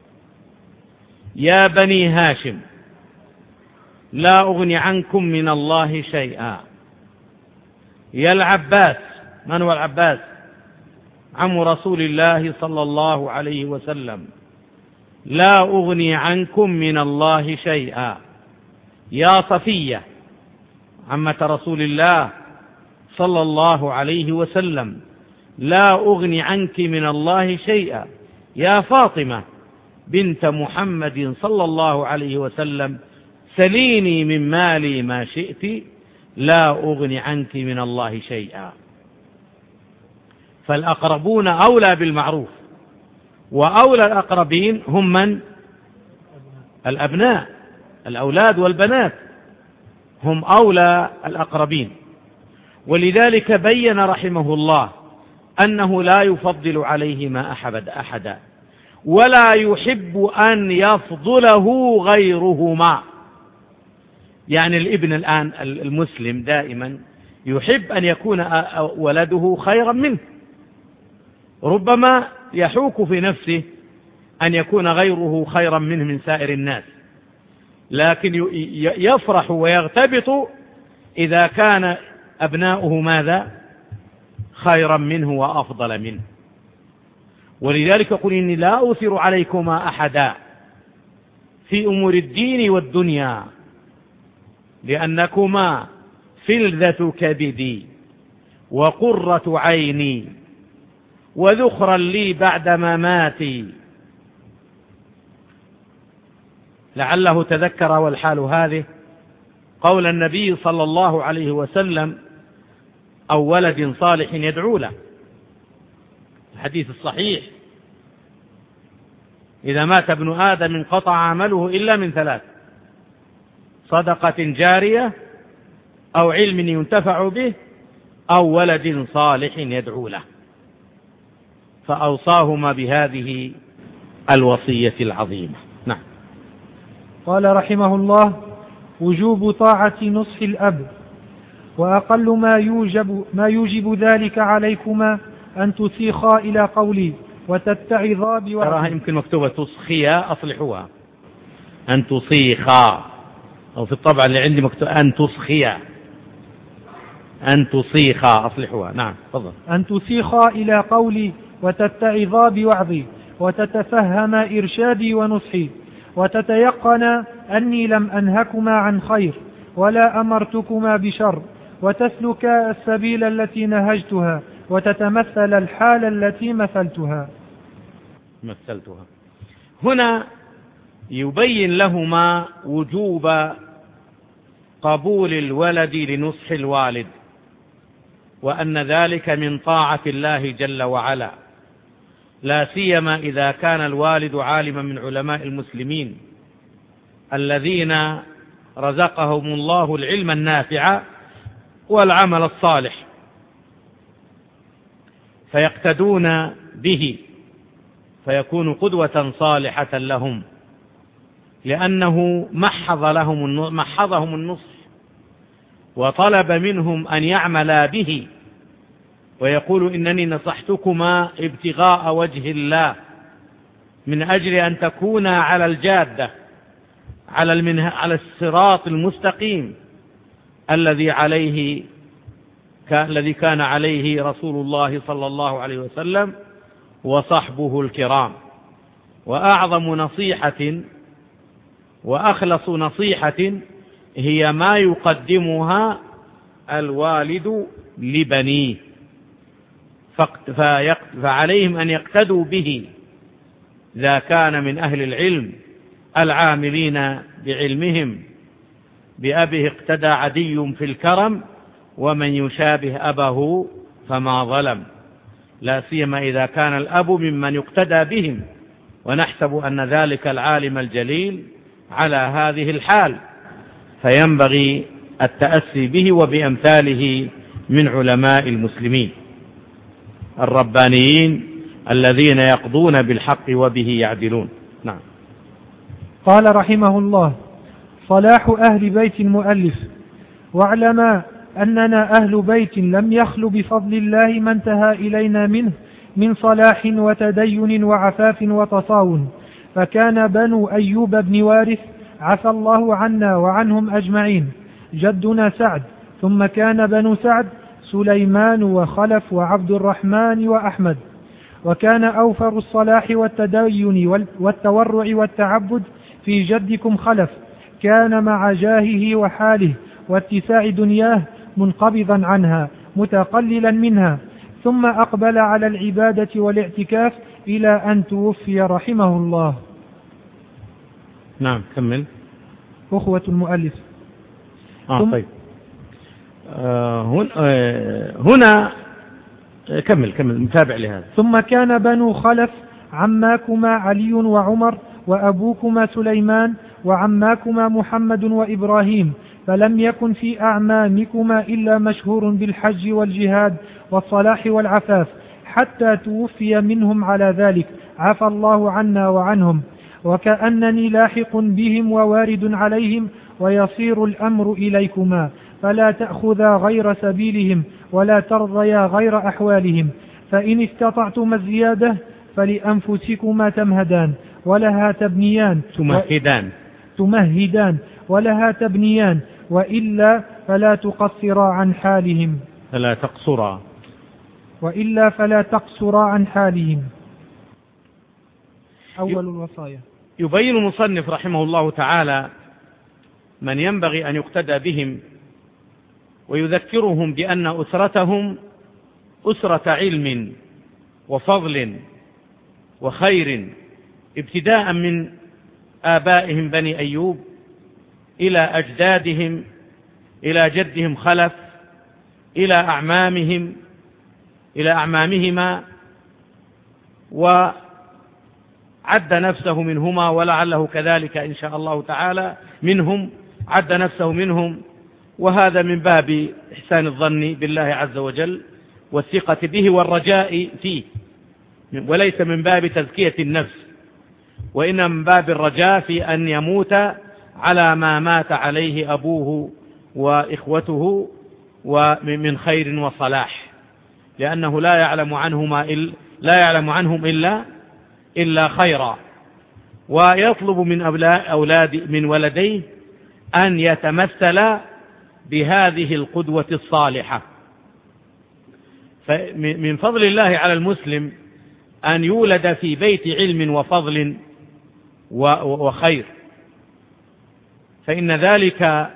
يا بني هاشم، لا أغني عنكم من الله شيئا. يا العباس، من هو العباس؟ عم رسول الله صلى الله عليه وسلم، لا أغني عنكم من الله شيئا. يا صفية، عمة رسول الله صلى الله عليه وسلم، لا أغني عنك من الله شيئا. يا فاطمة بنت محمد صلى الله عليه وسلم، سليني من مالي ما شئت، لا أغني عنك من الله شيئا. فالأقربون أولى بالمعروف، وأولى الأقربين هم من؟ الأبناء، الأولاد والبنات هم أولى الأقربين. ولذلك بين رحمه الله أنه لا يفضل عليهما أحدا، ولا يحب أن يفضله غيرهما. يعني الابن الآن المسلم دائما يحب أن يكون ولده خيرا منه، ربما يحوك في نفسه أن يكون غيره خيرا منه من سائر الناس، لكن يفرح ويغتبط إذا كان أبناؤه ماذا؟ خيرا منه وأفضل منه. ولذلك يقول: إني لا أثر عليكما أحدا في أمور الدين والدنيا، لأنكما فلذة كبدي وقرة عيني وذخرا لي بعد مماتي. لعله تذكر والحال هذه قول النبي صلى الله عليه وسلم: أو ولد صالح يدعو له، الحديث الصحيح: إذا مات ابن آدم انقطع عمله إلا من ثلاث: صدقة جارية أو علم ينتفع به أو ولد صالح يدعو له، فأوصاهما بهذه الوصية العظيمة. نعم. قال رحمه الله: وجوب طاعة نصح الأب، وأقل ما يوجب, ما يوجب ذلك عليكما أن تسيخا إلى قولي وتتعظا بوعدي. تراها يمكن مكتوبة تصخيا، أصلحوها، أن تصيخا، أو في الطبع اللي عندي مكتوب أن تصخيا، أن تصيخا، أصلحوها. نعم تفضل. أن تسيخا إلى قولي وتتعظا بوعظي وتتفهم إرشادي ونصحي وتتيقن أني لم أنهكما عن خير ولا أمرتكما بشر، وتسلكا السبيل التي نهجتها وتتمثل الحال التي مثلتها مثلتها. هنا يبين لهما وجوب قبول الولد لنصح الوالد، وأن ذلك من طاعة الله جل وعلا، لا سيما إذا كان الوالد عالما من علماء المسلمين الذين رزقهم الله العلم النافع والعمل الصالح، فيقتدون به فيكون قدوة صالحة لهم، لأنه محض لهم محضهم النصح وطلب منهم أن يعملا به، ويقول إنني نصحتكما ابتغاء وجه الله من أجل أن تكونا على الجادة، على المنه... على الصراط المستقيم الذي عليه ك... الذي كان عليه رسول الله صلى الله عليه وسلم وصحبه الكرام. وأعظم نصيحة وأخلص نصيحة هي ما يقدمها الوالد لبنيه، فعليهم أن يقتدوا به إذا كان من أهل العلم العاملين بعلمهم. بأبه اقتدى عدي في الكرم ومن يشابه أبه فما ظلم، لا سيما إذا كان الأب ممن يقتدى بهم، ونحسب أن ذلك العالم الجليل على هذه الحال، فينبغي التأسي به وبأمثاله من علماء المسلمين الربانيين الذين يقضون بالحق وبه يعدلون. نعم. قال رحمه الله: صلاح أهل بيت المؤلف. واعلما أننا أهل بيت لم يخل بفضل الله ما انتهى إلينا منه من صلاح وتدين وعفاف وتصاون، فكان بنو أيوب بن وارث عفى الله عنا وعنهم أجمعين جدنا سعد، ثم كان بنو سعد سليمان وخلف وعبد الرحمن وأحمد، وكان أوفر الصلاح والتدين والتورع والتعبد في جدكم خلف، كان مع جاهه وحاله واتساع دنياه منقبضا عنها متقللا منها، ثم أقبل على العبادة والاعتكاف إلى أن توفي رحمه الله. نعم كمل. أخوة المؤلف. آه طيب. آه هنا, آه هنا كمل كمل متابع لهذا. ثم كان بنو خلف عماكما علي وعمر وأبوكما سليمان وعماكما محمد وإبراهيم، فلم يكن في أعمامكما إلا مشهور بالحج والجهاد والصلاح والعفاف، حتى توفي منهم على ذلك عفى الله عنا وعنهم، وكأنني لاحق بهم ووارد عليهم، ويصير الأمر إليكما، فلا تأخذا غير سبيلهم ولا ترضيا غير أحوالهم، فإن استطعتما الزيادة فلأنفسكما تمهدان ولها تبنيان تمهدان تمهدان ولها تبنيان، وإلا فلا تقصرا عن حالهم فلا تقصرا وإلا فلا تقصرا عن حالهم. أول الوصايا. يبين المصنف رحمه الله تعالى من ينبغي أن يقتدى بهم، ويذكرهم بأن أسرتهم أسرة علم وفضل وخير، ابتداء من آبائهم بني أيوب إلى أجدادهم إلى جدهم خلف إلى أعمامهم إلى أعمامهما، وعد نفسه منهما ولعله كذلك إن شاء الله تعالى منهم، عد نفسه منهم، وهذا من باب إحسان الظن بالله عز وجل والثقة به والرجاء فيه، وليس من باب تزكية النفس، وإنما من باب الرجاء في أن يموت على ما مات عليه أبوه وإخوته ومن خير وصلاح، لأنه لا يعلم عنهما إلا لا يعلم عنهم إلا إلا خيرا. ويطلب من أولاد من ولديه أن يتمثل بهذه القدوة الصالحة. فمن فضل الله على المسلم أن يولد في بيت علم وفضل وخير، فإن ذلك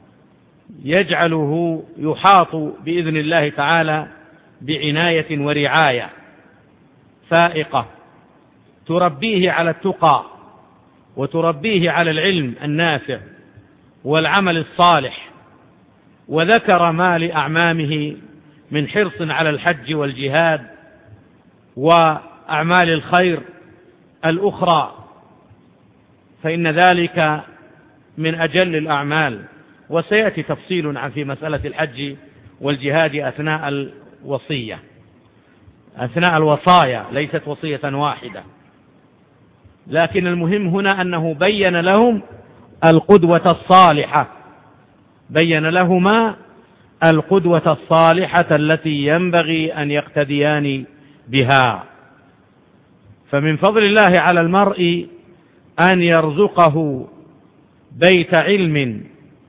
يجعله يحاط بإذن الله تعالى بعناية ورعاية فائقة تربيه على التقى وتربيه على العلم النافع والعمل الصالح. وذكر ما لأعمامه من حرص على الحج والجهاد وأعمال الخير الأخرى، فإن ذلك من أجل الأعمال. وسيأتي تفصيل عن في مسألة الحج والجهاد أثناء الوصية أثناء الوصايا، ليست وصية واحدة، لكن المهم هنا أنه بين لهم القدوة الصالحة بين لهما القدوة الصالحة التي ينبغي أن يقتديان بها. فمن فضل الله على المرء أن يرزقه بيت علم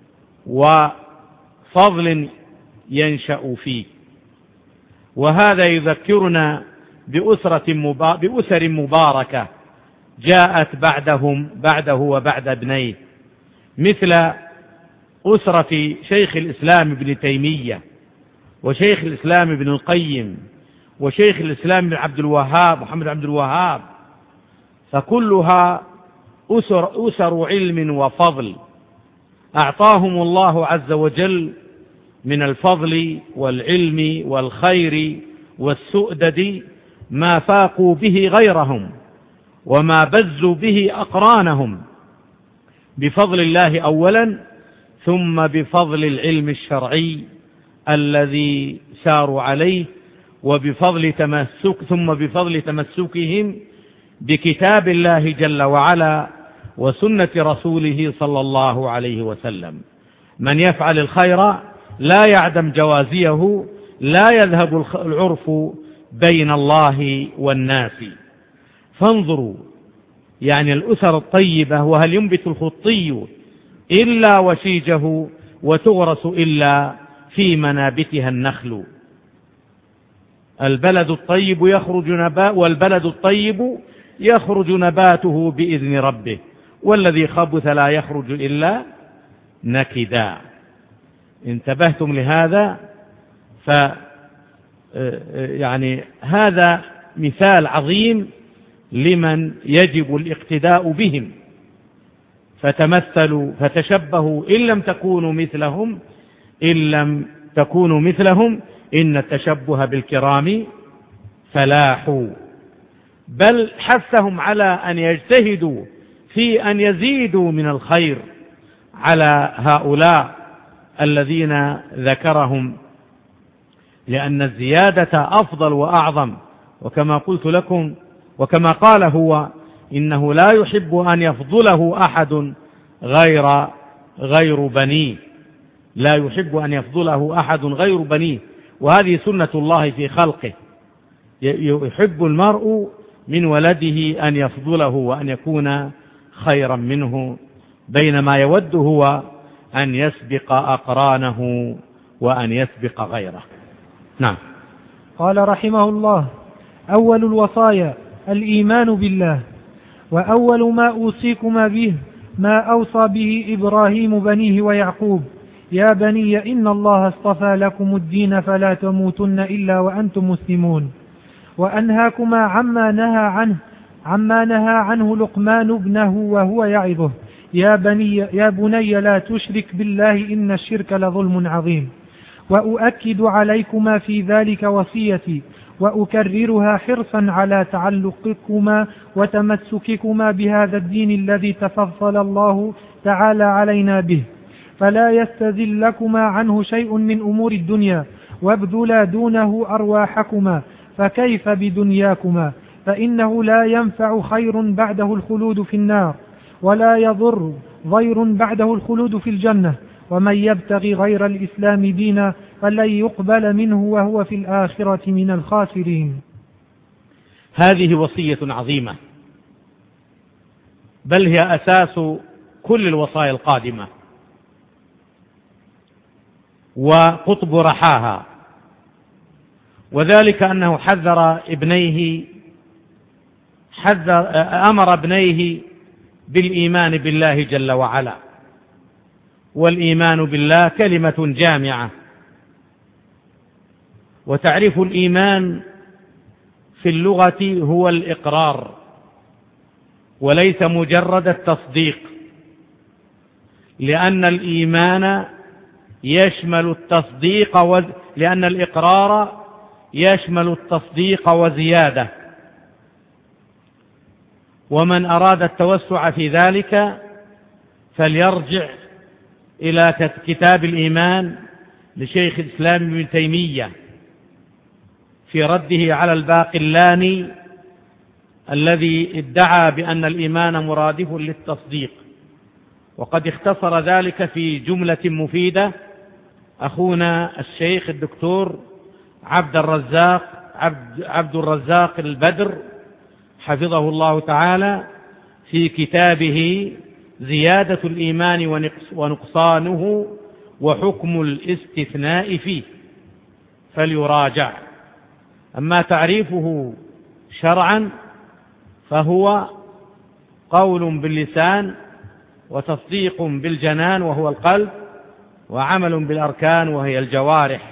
وفضل ينشأ فيه. وهذا يذكرنا بأسرة مبا... بأسر مباركة جاءت بعدهم بعده وبعد ابنيه، مثل أسرة شيخ الإسلام ابن تيمية وشيخ الإسلام ابن القيم وشيخ الإسلام ابن عبد الوهاب محمد عبد الوهاب، فكلها أسر, أسر علم وفضل أعطاهم الله عز وجل من الفضل والعلم والخير والسؤدد ما فاقوا به غيرهم وما بزوا به أقرانهم، بفضل الله أولا، ثم بفضل العلم الشرعي الذي ساروا عليه، وبفضل تمسك ثم بفضل تمسكهم بكتاب الله جل وعلا وسنة رسوله صلى الله عليه وسلم. من يفعل الخير لا يعدم جوازيه، لا يذهب العرف بين الله والناس. فانظروا يعني الأسر الطيبة، وهل ينبت الخطي إلا وشيجه وتغرس إلا في منابتها النخل. البلد الطيب يخرج نبات والبلد الطيب يخرج نباته بإذن ربه، والذي خبث لا يخرج إلا نكدا. انتبهتم لهذا؟ ف يعني هذا مثال عظيم لمن يجب الاقتداء بهم، فتمثلوا فتشبهوا إن لم تكونوا مثلهم إن لم تكونوا مثلهم إن التشبه بالكرام فلاح. بل حثهم على أن يجتهدوا في أن يزيدوا من الخير على هؤلاء الذين ذكرهم، لأن الزيادة أفضل وأعظم. وكما قلت لكم وكما قال هو إنه لا يحب أن يفضله أحد غير غير بنيه لا يحب أن يفضله أحد غير بنيه وهذه سنة الله في خلقه. يحب المرء من ولده أن يفضله وأن يكون خيرا منه، بينما يود هو أن يسبق أقرانه وأن يسبق غيره. نعم. قال رحمه الله: أول الوصايا الإيمان بالله، وأول ما أوصيكما به ما أوصى به إبراهيم بنيه ويعقوب: يا بني إن الله اصطفى لكم الدين فلا تموتن إلا وأنتم مسلمون. وأنهاكما عما نهى عنه عما نهى عنه لقمان ابنه وهو يعظه: يا بني يا بني لا تشرك بالله إن الشرك لظلم عظيم. وأؤكد عليكما في ذلك وصيتي، وأكررها حرصا على تعلقكما وتمسككما بهذا الدين الذي تفضل الله تعالى علينا به، فلا يستزلكما عنه شيء من أمور الدنيا، وابذلا دونه أرواحكما، فكيف بدنياكما؟ فإنه لا ينفع خير بعده الخلود في النار، ولا يضر ضير بعده الخلود في الجنة، ومن يبتغي غير الإسلام دينا فلن يقبل منه وهو في الآخرة من الخاسرين. هذه وصية عظيمة، بل هي أساس كل الوصايا القادمة وقطب رحاها، وذلك أنه حذر ابنيه حذر أمر ابنيه بالإيمان بالله جل وعلا. والإيمان بالله كلمة جامعة، وتعريف الإيمان في اللغة هو الإقرار وليس مجرد التصديق، لأن الإيمان يشمل التصديق و... لأن الإقرار يشمل التصديق وزيادة. ومن أراد التوسع في ذلك فليرجع إلى كتاب الإيمان لشيخ الإسلام ابن تيمية في رده على الباقلاني الذي ادعى بأن الإيمان مرادف للتصديق، وقد اختصر ذلك في جملة مفيدة أخونا الشيخ الدكتور عبد الرزاق عبد, عبد الرزاق البدر حفظه الله تعالى في كتابه زيادة الإيمان ونقصانه وحكم الاستثناء فيه، فليراجع. أما تعريفه شرعا فهو قول باللسان وتصديق بالجنان وهو القلب، وعمل بالأركان وهي الجوارح.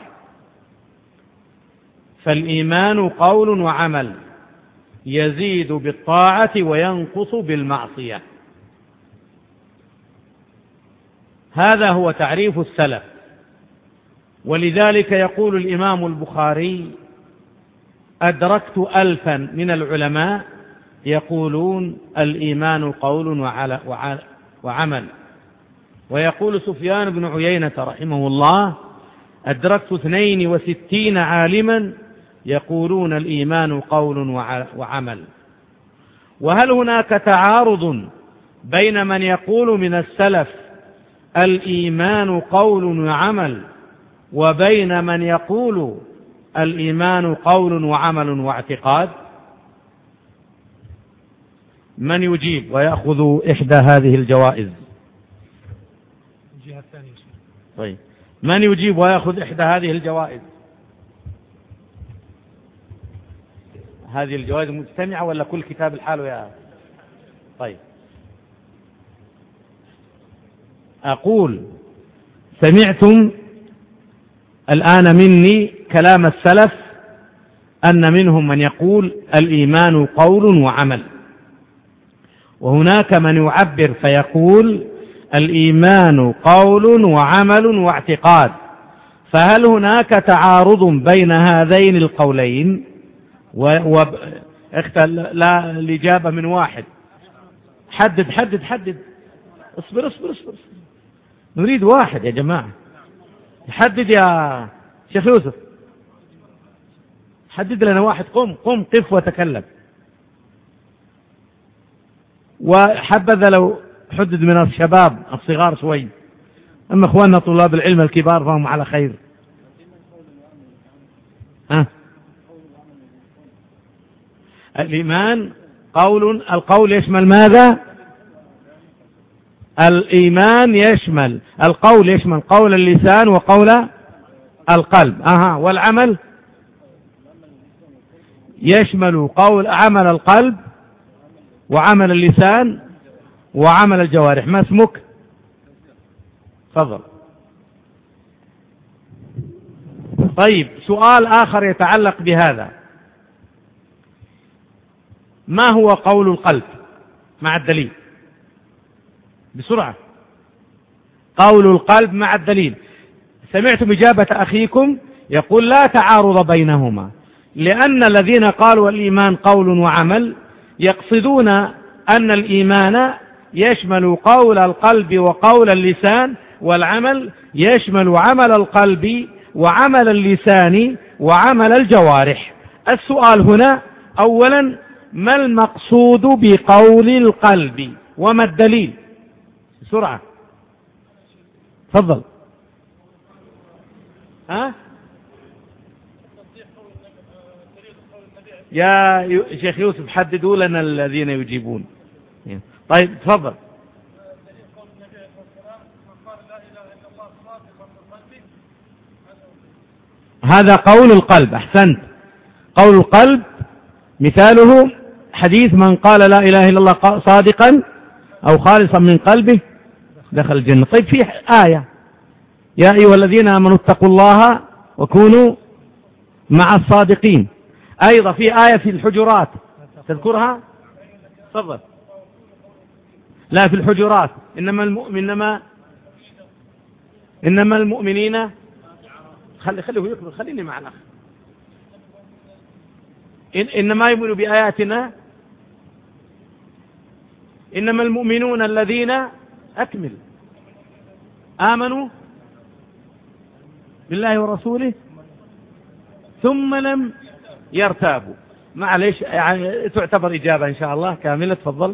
فالإيمان قول وعمل يزيد بالطاعة وينقص بالمعصية. هذا هو تعريف السلف، ولذلك يقول الإمام البخاري: أدركت ألفا من العلماء يقولون الإيمان قول وعمل. ويقول سفيان بن عيينة رحمه الله: أدركت اثنين وستين عالما يقولون الإيمان قول وعمل. وهل هناك تعارض بين من يقول من السلف الإيمان قول وعمل وبين من يقول الإيمان قول وعمل واعتقاد؟ من يجيب ويأخذ إحدى هذه الجوائز؟ طيب، من يجيب ويأخذ إحدى هذه الجوائز؟ هذه الجوائز مجتمعة ولا كل كتاب الحال يا؟ طيب، أقول سمعتم الآن مني كلام السلف أن منهم من يقول الإيمان قول وعمل، وهناك من يعبر فيقول الإيمان قول وعمل واعتقاد. فهل هناك تعارض بين هذين القولين؟ و... و... لا الإجابة من واحد. حدد حدد حدد اصبر اصبر اصبر نريد واحد يا جماعة. حدد يا شيخ يوسف، حدد لنا واحد. قم قم قف وتكلم. وحبذا لو حدد من الشباب الصغار شوي، أما أخواننا طلاب العلم الكبار فهم على خير. ها؟ الإيمان قول، القول يشمل ماذا؟ الإيمان يشمل القول يشمل قول اللسان وقول القلب. أها. والعمل يشمل قول عمل القلب وعمل اللسان وعمل الجوارح. ما اسمك؟ تفضل. طيب، سؤال آخر يتعلق بهذا: ما هو قول القلب مع الدليل؟ بسرعة. قول القلب مع الدليل. سمعتم إجابة أخيكم يقول لا تعارض بينهما، لأن الذين قالوا الإيمان قول وعمل يقصدون أن الإيمان يشمل قول القلب وقول اللسان والعمل يشمل عمل القلب وعمل اللسان وعمل الجوارح. السؤال هنا أولا: ما المقصود بقول القلب وما الدليل؟ بسرعة تفضل. ها يا شيخ يوسف حددوا لنا الذين يجيبون. طيب تفضل. هذا قول القلب. أحسنت. قول القلب مثاله حديث: من قال لا إله إلا الله صادقا أو خالصا من قلبه دخل الجنة. طيب في آية: يا أيها الذين آمنوا اتقوا الله وكونوا مع الصادقين. أيضا في آية في الحجرات تذكرها؟ تفضل. لا، في الحجرات: إنما المؤمن إنما إنما المؤمنين. خلي خليه يكمل، خليني مع الأخ. إن إنما يؤمنوا بآياتنا إنما المؤمنون الذين أكمل آمنوا بالله ورسوله ثم لم يرتابوا. معليش يعني تعتبر إجابة إن شاء الله كاملة. تفضل.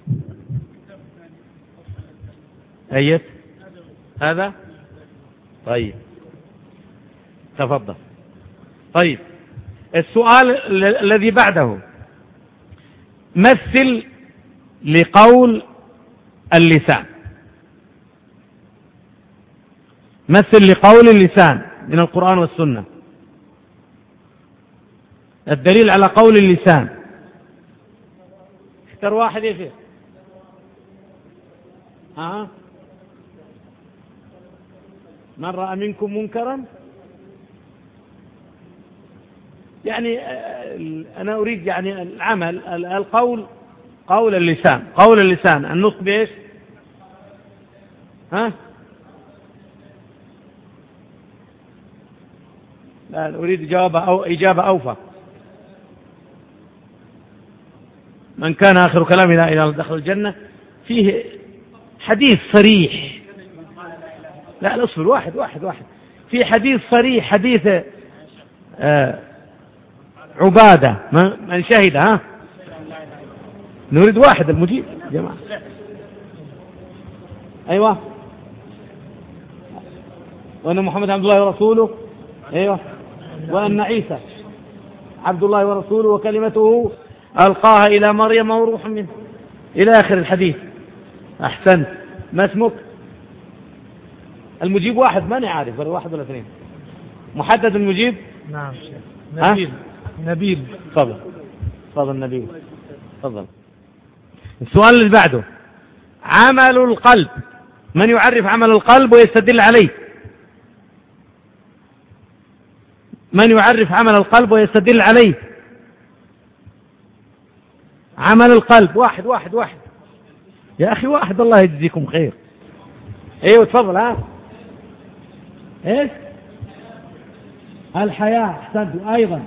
أيت هذا. طيب تفضل. طيب السؤال الذي بعده: مثل لقول اللسان. مثل لقول اللسان من القرآن والسنة. الدليل على قول اللسان. اختر واحد يا شيخ. ها من رأى منكم منكرا. يعني أنا أريد يعني العمل القول قول اللسان. قول اللسان النطق بإيش؟ ها لا أريد جواب أو إجابة أوفى. من كان آخر كلامه لا إله إلا الله دخل الجنة. فيه حديث صريح. لا الأصل واحد واحد واحد. في حديث صريح حديث آه عبادة من شهد. ها نريد واحد المجيب جماعة. أيوة. وأن محمد عبد الله ورسوله. أيوة. وأن عيسى عبد الله ورسوله وكلمته ألقاها إلى مريم وروح منه إلى آخر الحديث. أحسنت. ما اسمك؟ المجيب واحد ماني عارف ولا واحد ولا اثنين. محدد المجيب. نعم شيخ. نبيل. نبيل. تفضل. تفضل نبيل. تفضل. السؤال اللي بعده: عمل القلب. من يعرف عمل القلب ويستدل عليه؟ من يعرف عمل القلب ويستدل عليه؟ عمل القلب. واحد واحد واحد يا أخي واحد. الله يجزيكم خير. ايوه تفضل. ها ايش؟ الحياة. احسنت. ايضا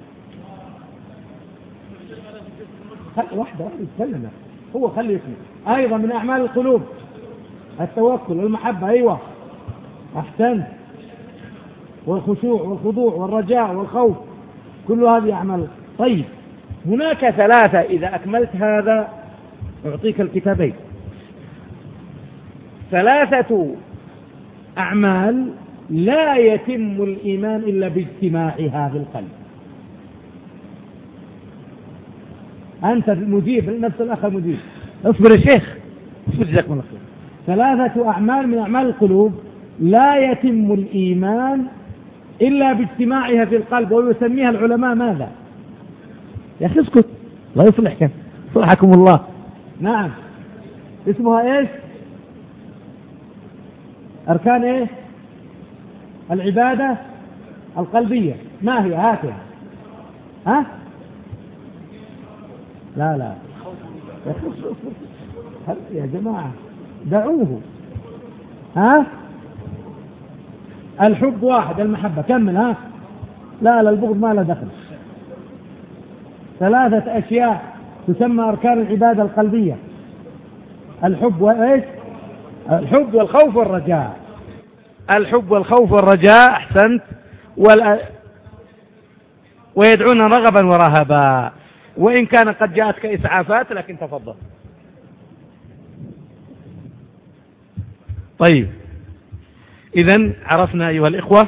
واحدة واحدة يتكلم هو خلي يسمع. ايضا من اعمال القلوب التوكل والمحبة. ايوه احسنت. والخشوع والخضوع والرجاء والخوف كل هذه اعمال. طيب هناك ثلاثة إذا أكملت هذا أعطيك الكتابين. ثلاثة أعمال لا يتم الإيمان إلا باجتماعها في القلب. أنت المجيب نفس الأخ المجيب. اصبر يا شيخ. اصبر جزاكم الله خير. ثلاثة أعمال من أعمال القلوب لا يتم الإيمان إلا باجتماعها في القلب، ويسميها العلماء ماذا؟ يا أخي اسكت الله يصلحك صلحكم الله. نعم اسمها إيش؟ أركان إيه؟ العبادة القلبية. ما هي؟ هاتها. ها؟ لا لا يا جماعة دعوه. ها؟ الحب واحد. المحبة كمل. ها؟ لا لا البغض ما له دخل. ثلاثة أشياء تسمى أركان العبادة القلبية: الحب وإيش؟ الحب والخوف والرجاء. الحب والخوف والرجاء، أحسنت، وال... ويدعون رغبا ورهبا، وإن كان قد جاءتك إسعافات لكن تفضل. طيب، إذن عرفنا أيها الإخوة،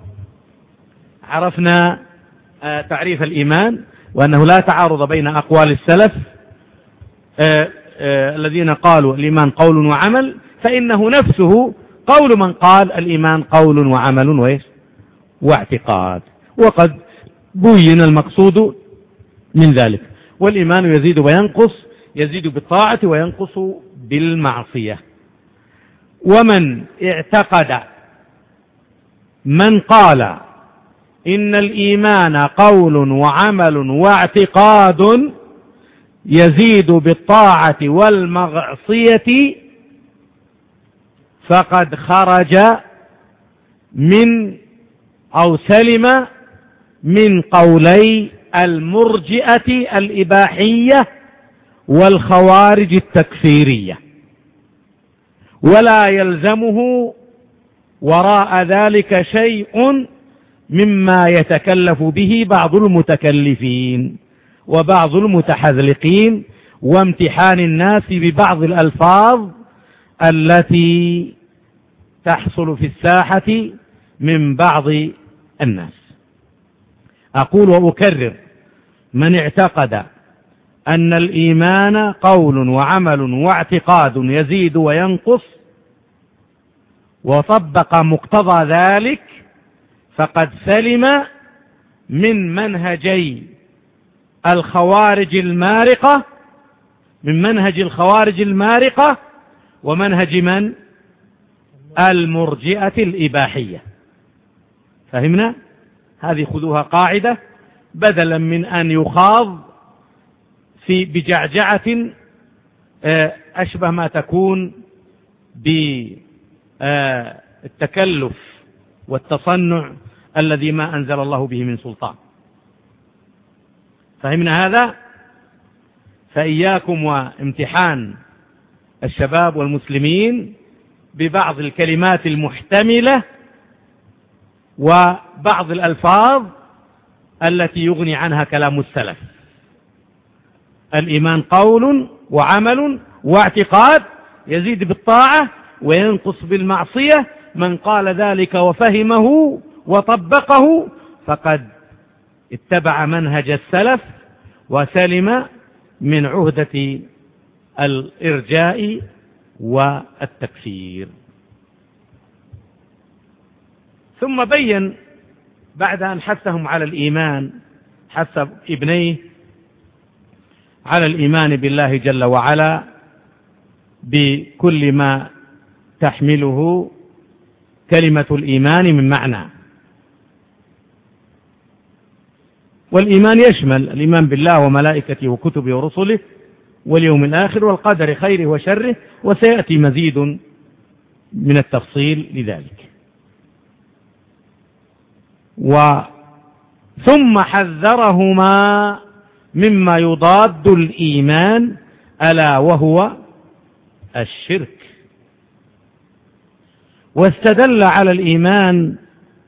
عرفنا تعريف الإيمان، وأنه لا تعارض بين أقوال السلف آآ آآ الذين قالوا الإيمان قول وعمل، فإنه نفسه قول من قال الإيمان قول وعمل وإيش واعتقاد، وقد بين المقصود من ذلك. والإيمان يزيد وينقص، يزيد بالطاعة وينقص بالمعصية. ومن اعتقد من قال إن الإيمان قول وعمل واعتقاد يزيد بالطاعة والمعصية فقد خرج من أو سلم من قولي المرجئة الإباحية والخوارج التكفيرية، ولا يلزمه وراء ذلك شيء مما يتكلف به بعض المتكلفين وبعض المتحذلقين، وامتحان الناس ببعض الألفاظ التي تحصل في الساحة من بعض الناس. أقول وأكرر: من اعتقد أن الإيمان قول وعمل واعتقاد يزيد وينقص وطبق مقتضى ذلك فقد سلم من منهجي الخوارج المارقة، من منهج الخوارج المارقة ومنهج من؟ المرجئة الإباحية. فهمنا؟ هذه خذوها قاعدة، بدلا من أن يخاض في بجعجعة أشبه ما تكون بالتكلف والتصنع الذي ما أنزل الله به من سلطان. فهمنا هذا؟ فإياكم وامتحان الشباب والمسلمين ببعض الكلمات المحتملة وبعض الألفاظ التي يغني عنها كلام السلف. الإيمان قول وعمل واعتقاد يزيد بالطاعة وينقص بالمعصية، من قال ذلك وفهمه وطبقه فقد اتبع منهج السلف وسلم من عهدة الإرجاء والتكفير. ثم بين بعد أن حثهم على الإيمان، حث ابنيه على الإيمان بالله جل وعلا بكل ما تحمله كلمة الإيمان من معنى. والإيمان يشمل الإيمان بالله وملائكته وكتبه ورسله واليوم الآخر والقدر خيره وشره، وسيأتي مزيد من التفصيل لذلك. ثم حذرهما مما يضاد الإيمان ألا وهو الشرك، واستدل على الإيمان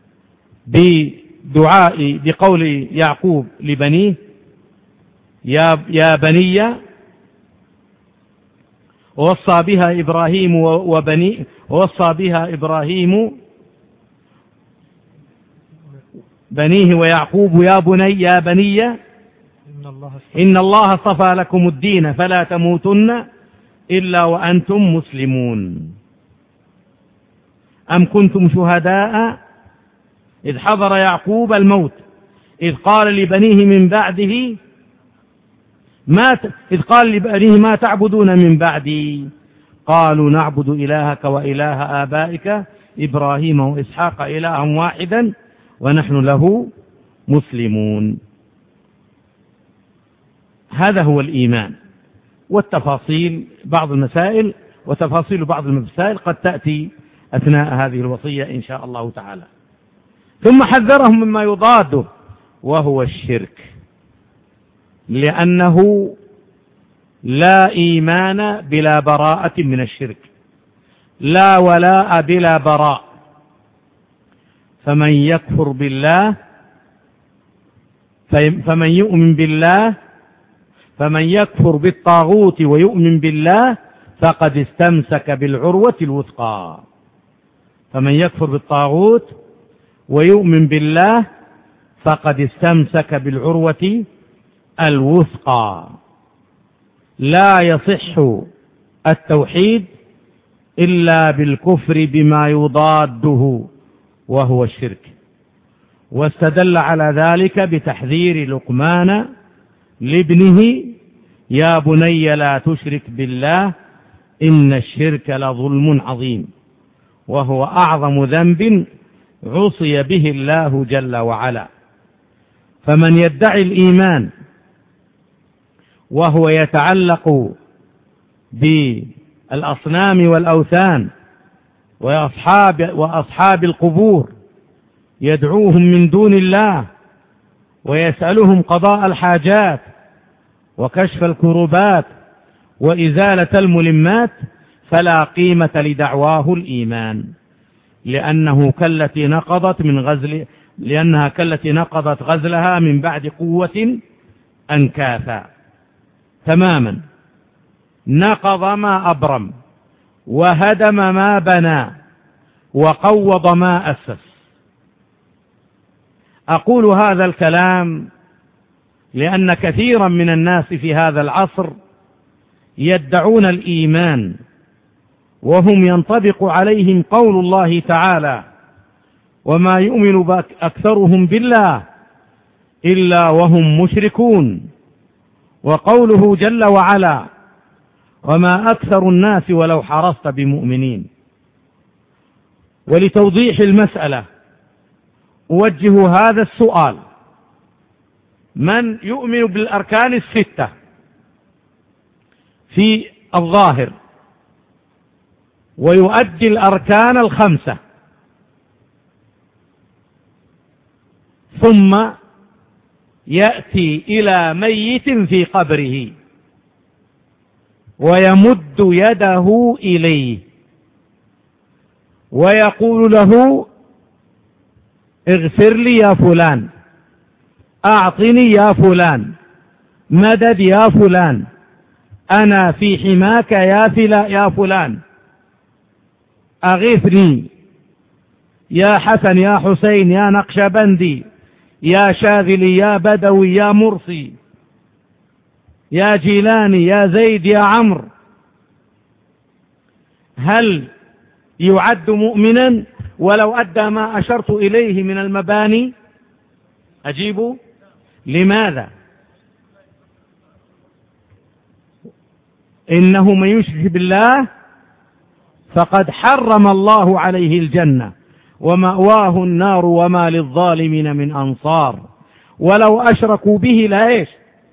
بدعاء بقول يعقوب لبنيه: يا يا بني، ووصى بها إبراهيم وبني ووصى بها إبراهيم بنيه ويعقوب يا بني يا بني إن الله اصطفى لكم الدين فلا تموتن إلا وأنتم مسلمون. أم كنتم شهداء إذ حضر يعقوب الموت إذ قال لبنيه من بعده ما ت... إذ قال لبنيه ما تعبدون من بعدي قالوا نعبد إلهك وإله آبائك إبراهيم وإسحاق إلها واحدا ونحن له مسلمون. هذا هو الإيمان، والتفاصيل بعض المسائل وتفاصيل بعض المسائل قد تأتي أثناء هذه الوصية إن شاء الله تعالى. ثم حذرهم مما يضاده وهو الشرك، لأنه لا إيمان بلا براءة من الشرك، لا ولاء بلا براء، فمن يكفر بالله فمن يؤمن بالله فمن يكفر بالطاغوت ويؤمن بالله فقد استمسك بالعروة الوثقى. فمن يكفر بالطاغوت ويؤمن بالله فقد استمسك بالعروة الوثقى. لا يصح التوحيد إلا بالكفر بما يضاده وهو الشرك. واستدل على ذلك بتحذير لقمان لابنه: يا بني لا تشرك بالله إن الشرك لظلم عظيم، وهو أعظم ذنب عصي به الله جل وعلا. فمن يدعي الإيمان وهو يتعلق بالأصنام والأوثان وأصحاب, وأصحاب القبور، يدعوهم من دون الله ويسألهم قضاء الحاجات وكشف الكروبات وإزالة الملمات، فلا قيمة لدعواه الإيمان، لأنه كالتي نقضت من غزل لأنها كالتي نقضت غزلها من بعد قوة أنكاثا تماما. نقض ما أبرم وهدم ما بنى وقوض ما أسس. أقول هذا الكلام لأن كثيرا من الناس في هذا العصر يدعون الإيمان وهم ينطبق عليهم قول الله تعالى: وما يؤمن أكثرهم بالله إلا وهم مشركون، وقوله جل وعلا: وما أكثر الناس ولو حرصت بمؤمنين. ولتوضيح المسألة أوجه هذا السؤال: من يؤمن بالأركان الستة في الظاهر ويؤدي الأركان الخمسة ثم يأتي إلى ميت في قبره ويمد يده إليه ويقول له: اغفر لي يا فلان، أعطني يا فلان، مدد يا فلان، أنا في حماك يا فلا يا فلان، أغثني يا حسن يا حسين يا نقشبندي يا شاذلي يا بدوي يا مرسي يا جيلاني يا زيد يا عمرو. هل يعد مؤمنا ولو أدى ما أشرت إليه من المباني؟ أجيبوا لماذا؟ إنه من يشرك بالله فقد حرم الله عليه الجنة ومأواه النار وما للظالمين من أنصار. ولو أشركوا به لا إيش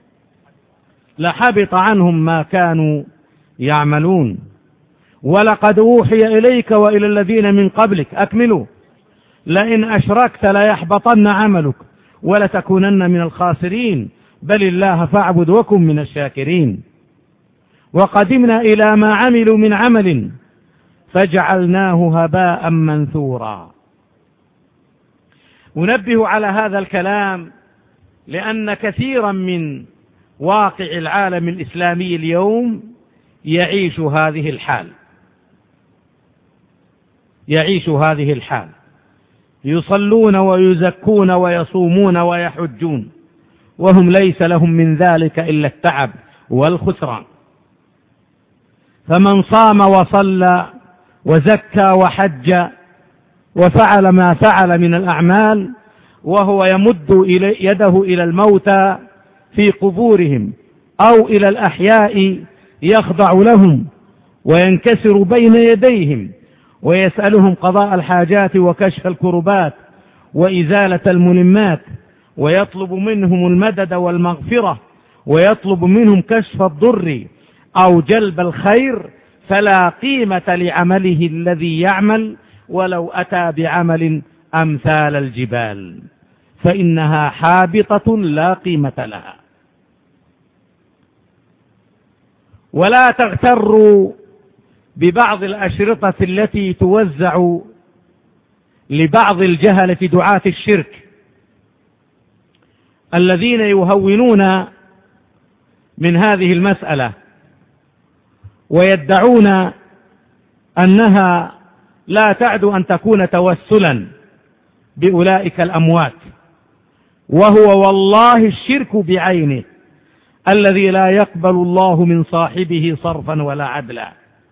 لحبط عنهم ما كانوا يعملون. ولقد أوحي إليك وإلى الذين من قبلك أكملوا لئن أشركت ليحبطن عملك ولتكونن من الخاسرين بل الله فاعبد وكن من الشاكرين. وقدمنا إلى ما عملوا من عمل فجعلناه هباء منثورا. أنبه على هذا الكلام لأن كثيرا من واقع العالم الإسلامي اليوم يعيش هذه الحال يعيش هذه الحال يصلون ويزكون ويصومون ويحجون وهم ليس لهم من ذلك إلا التعب والخسران. فمن صام وصلى وزكى وحج وفعل ما فعل من الأعمال وهو يمد يده إلى الموتى في قبورهم أو إلى الأحياء يخضع لهم وينكسر بين يديهم ويسألهم قضاء الحاجات وكشف الكربات وإزالة الملمات ويطلب منهم المدد والمغفرة ويطلب منهم كشف الضر أو جلب الخير، فلا قيمة لعمله الذي يعمل ولو أتى بعمل أمثال الجبال، فإنها حابطة لا قيمة لها. ولا تغتروا ببعض الأشرطة التي توزع لبعض الجهلة دعاة الشرك الذين يهونون من هذه المسألة ويدعون أنها لا تعد أن تكون توسلا بأولئك الأموات، وهو والله الشرك بعينه الذي لا يقبل الله من صاحبه صرفا ولا عدلا.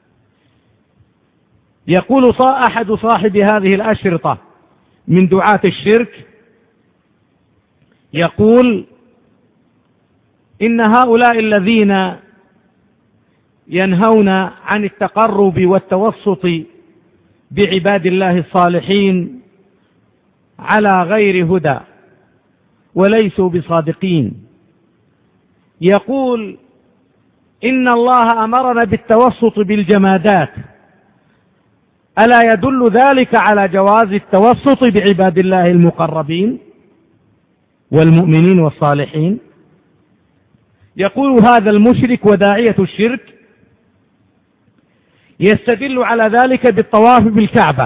يقول أحد صاحب هذه الأشرطة من دعاة الشرك، يقول إن هؤلاء الذين ينهون عن التقرب والتوسط بعباد الله الصالحين على غير هدى وليسوا بصادقين. يقول إن الله أمرنا بالتوسط بالجمادات، ألا يدل ذلك على جواز التوسط بعباد الله المقربين والمؤمنين والصالحين؟ يقول هذا المشرك وداعية الشرك يستدل على ذلك بالطواف بالكعبة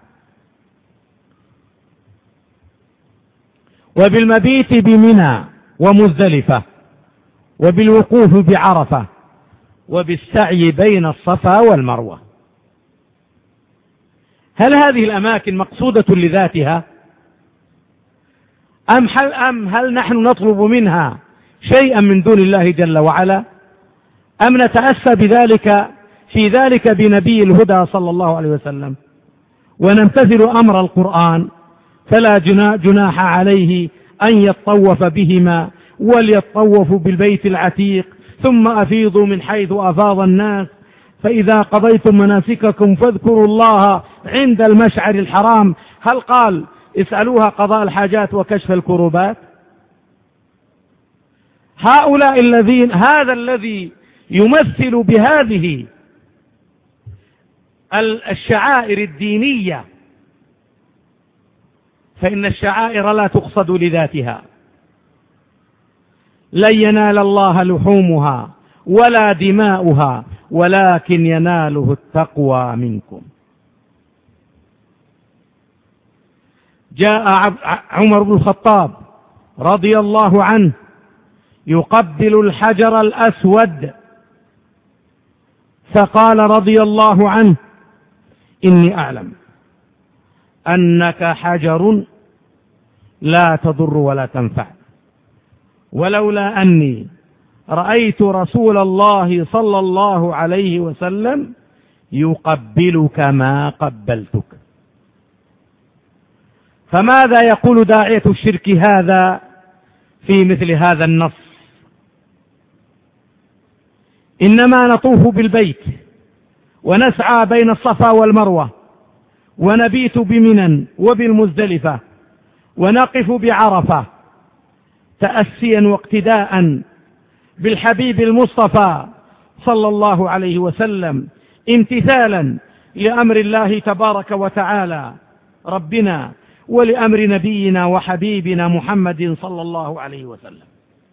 وبالمبيت بمنى ومزدلفة وبالوقوف بعرفة وبالسعي بين الصفا والمروة. هل هذه الأماكن مقصودة لذاتها أم هل, أم هل نحن نطلب منها شيئا من دون الله جل وعلا، أم نتأسى بذلك في ذلك بنبي الهدى صلى الله عليه وسلم ونمتثل أمر القرآن؟ فلا جناح عليه أن يطوف بهما وليطوفوا بالبيت العتيق ثم أفيضوا من حيث أفاض الناس، فإذا قضيتم مناسككم فاذكروا الله عند المشعر الحرام. هل قال اسألوها قضاء الحاجات وكشف الكروبات؟ هؤلاء الذين هذا الذي يمثل بهذه الشعائر الدينية، فإن الشعائر لا تقصد لذاتها، لن ينال الله لحومها ولا دماؤها ولكن يناله التقوى منكم. جاء عمر بن الخطاب رضي الله عنه يقبل الحجر الأسود فقال رضي الله عنه إني أعلم أنك حجر لا تضر ولا تنفع، ولولا أني رأيت رسول الله صلى الله عليه وسلم يقبلك ما قبلتك. فماذا يقول داعية الشرك هذا في مثل هذا النص؟ إنما نطوف بالبيت ونسعى بين الصفا والمروة ونبيت بمنى وبالمزدلفة ونقف بعرفة تأسيا واقتداء بالحبيب المصطفى صلى الله عليه وسلم، امتثالا لأمر الله تبارك وتعالى ربنا ولأمر نبينا وحبيبنا محمد صلى الله عليه وسلم.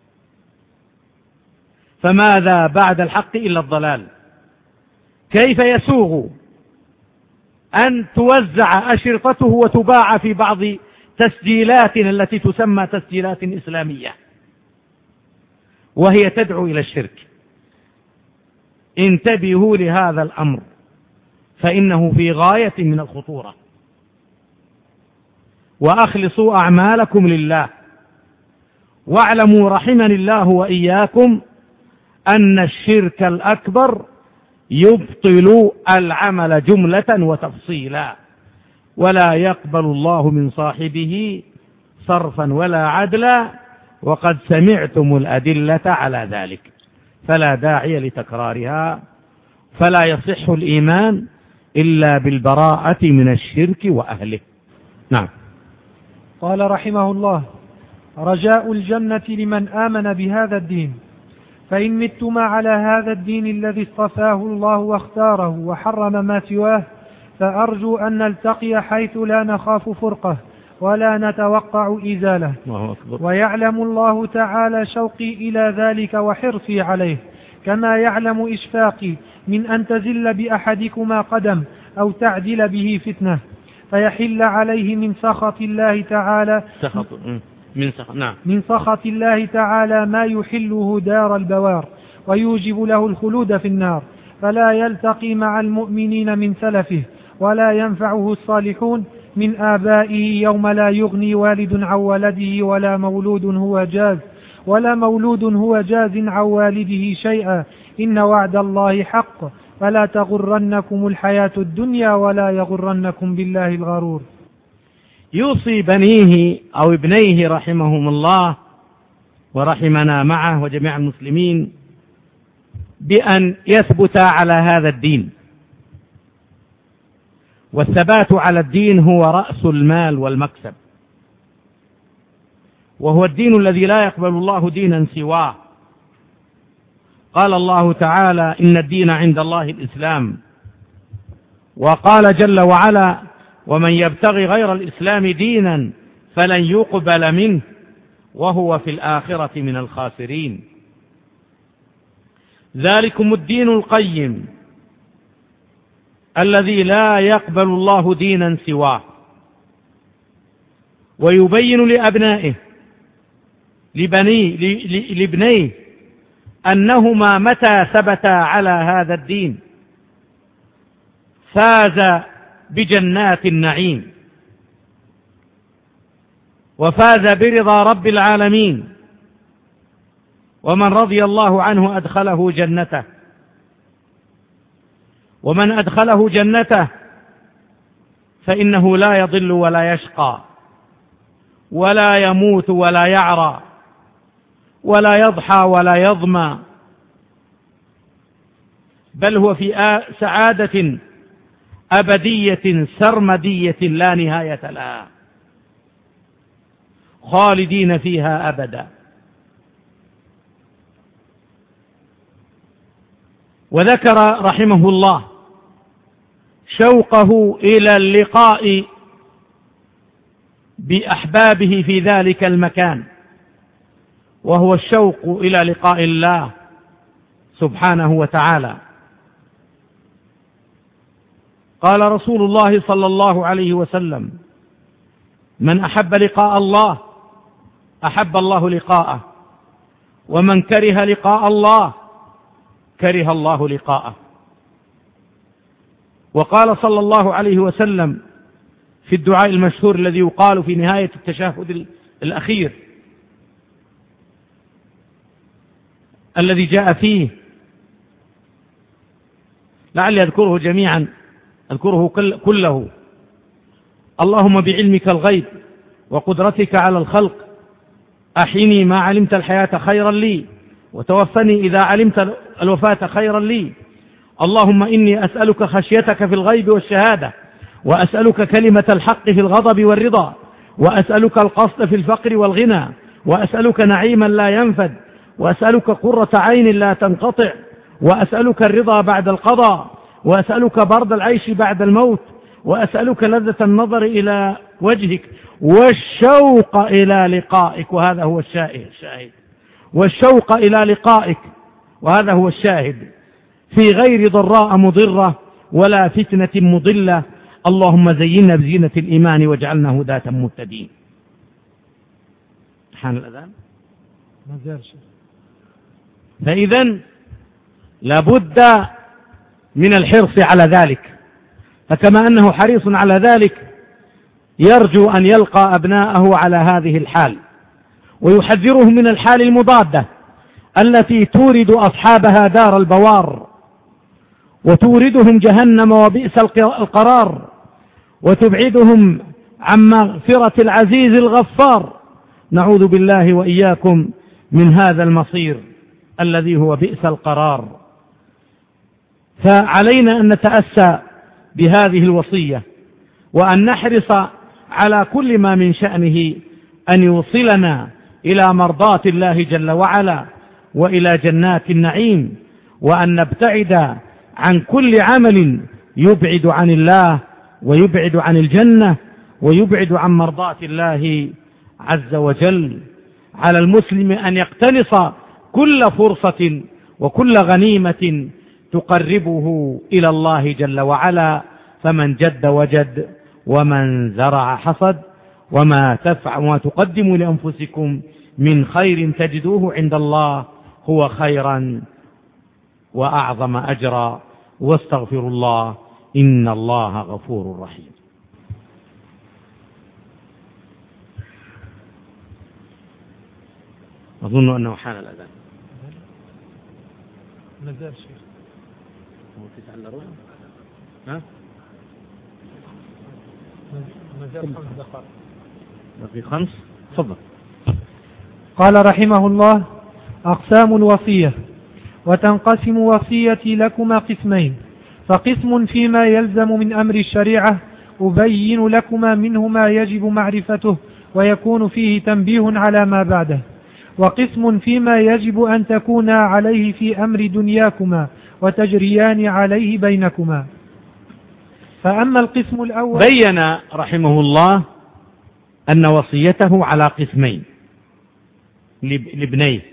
فماذا بعد الحق إلا الضلال؟ كيف يسوغ أن توزع أشرطته وتباع في بعض تسجيلاتنا التي تسمى تسجيلات إسلامية وهي تدعو إلى الشرك؟ انتبهوا لهذا الأمر فإنه في غاية من الخطورة، وأخلصوا أعمالكم لله، واعلموا رحمني الله وإياكم أن الشرك الأكبر يبطل العمل جملة وتفصيلا، ولا يقبل الله من صاحبه صرفا ولا عدلا، وقد سمعتم الأدلة على ذلك، فلا داعي لتكرارها. فلا يصح الإيمان إلا بالبراءة من الشرك وأهله. نعم. قال رحمه الله: رجاء الجنة لمن آمن بهذا الدين، فإن متم على هذا الدين الذي اصطفاه الله واختاره وحرم ما سواه، فأرجو أن نلتقي حيث لا نخاف فرقه ولا نتوقع إزاله. ويعلم الله تعالى شوقي إلى ذلك وحرصي عليه، كما يعلم إشفاقي من أن تزل بأحدكما قدم أو تعدل به فتنة. فيحل عليه من سخط الله تعالى سخط من سخط نعم من سخط الله تعالى ما يحله دار البوار ويوجب له الخلود في النار، فلا يلتقي مع المؤمنين من سلفه، ولا ينفعه الصالحون من آبائه يوم لا يغني والد عن ولده ولا مولود هو جاز ولا مولود هو جاز عن والده شيئا، إن وعد الله حق، فلا تغرنكم الحياة الدنيا ولا يغرنكم بالله الغرور. يوصي بنيه أو ابنيه رحمهم الله ورحمنا معه وجميع المسلمين بأن يثبت على هذا الدين، والثبات على الدين هو رأس المال والمكسب، وهو الدين الذي لا يقبل الله دينا سواه. قال الله تعالى: إن الدين عند الله الإسلام. وقال جل وعلا: ومن يبتغي غير الإسلام دينا فلن يقبل منه وهو في الآخرة من الخاسرين. ذلكم الدين القيم الذي لا يقبل الله دينا سواه. ويبين لأبنائه لبني لابنيه أنهما متى ثبتا على هذا الدين فاز بجنات النعيم، وفاز برضا رب العالمين، ومن رضي الله عنه أدخله جنته، ومن أدخله جنته فإنه لا يضل ولا يشقى ولا يموت ولا يعرى ولا يضحى ولا يظمى، بل هو في سعادة أبدية سرمدية لا نهاية لها، خالدين فيها أبدا. وذكر رحمه الله شوقه إلى اللقاء بأحبابه في ذلك المكان، وهو الشوق إلى لقاء الله سبحانه وتعالى. قال رسول الله صلى الله عليه وسلم: من أحب لقاء الله أحب الله لقاءه، ومن كره لقاء الله كره الله لقاءه. وقال صلى الله عليه وسلم في الدعاء المشهور الذي يقال في نهاية التشهد الأخير الذي جاء فيه، لعلي أذكره جميعا أذكره كله: اللهم بعلمك الغيب وقدرتك على الخلق أحيني ما علمت الحياة خيرا لي، وتوفني إذا علمت الوفاة خيرا لي. اللهم إني أسألك خشيتك في الغيب والشهادة، وأسألك كلمة الحق في الغضب والرضا، وأسألك القصد في الفقر والغنى، وأسألك نعيما لا ينفد، وأسألك قرة عين لا تنقطع، وأسألك الرضا بعد القضاء، وأسألك برد العيش بعد الموت، وأسألك لذة النظر إلى وجهك والشوق إلى لقائك. وهذا هو الشاهد، والشوق إلى لقائك، وهذا هو الشاهد، في غير ضراء مضرة ولا فتنة مضلة. اللهم زينا بزينة الإيمان واجعلنا هداة مهتدين. حان الأذان. فإذن لابد من الحرص على ذلك، فكما أنه حريص على ذلك يرجو أن يلقى أبناءه على هذه الحال، ويحذرهم من الحال المضادة التي تورد أصحابها دار البوار، وتوردهم جهنم وبئس القرار، وتبعدهم عن مغفرة العزيز الغفار. نعوذ بالله وإياكم من هذا المصير الذي هو بئس القرار. فعلينا أن نتأسى بهذه الوصية، وأن نحرص على كل ما من شأنه أن يوصلنا إلى مرضاة الله جل وعلا وإلى جنات النعيم، وأن نبتعد عن كل عمل يبعد عن الله ويبعد عن الجنة ويبعد عن مرضاة الله عز وجل. على المسلم أن يقتنص كل فرصة وكل غنيمة تقربه إلى الله جل وعلا، فمن جد وجد ومن زرع حصد، وما تفعل وما تقدموا لأنفسكم من خير تجدوه عند الله هو خيرا وأعظم أجرا، واستغفروا الله إن الله غفور رحيم. أظن أنه حان الأذان. مازال شيخ. هو تسعة إلا ربع؟ ها؟ مازال خمس دقائق. بقي خمس. تفضل. قال رحمه الله: أقسام الوصية. وتنقسم وصيتي لكما قسمين، فقسم فيما يلزم من أمر الشريعة أبين لكما منه ما يجب معرفته ويكون فيه تنبيه على ما بعده، وقسم فيما يجب أن تكونا عليه في أمر دنياكما وتجريان عليه بينكما. فأما القسم الأول، بين رحمه الله أن وصيته على قسمين لابنيه،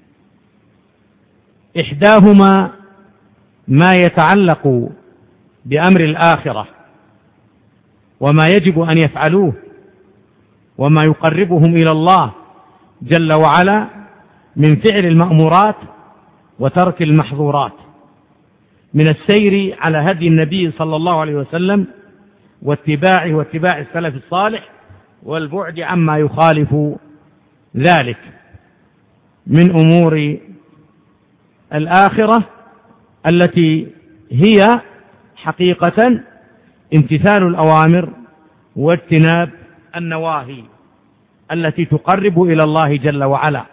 إحداهما ما يتعلق بأمر الآخرة وما يجب أن يفعلوه وما يقربهم إلى الله جل وعلا من فعل المأمورات وترك المحظورات، من السير على هدي النبي صلى الله عليه وسلم واتباعه واتباع السلف الصالح والبعد عما يخالف ذلك من أمور الآخرة التي هي حقيقة امتثال الأوامر واجتناب النواهي التي تقرب إلى الله جل وعلا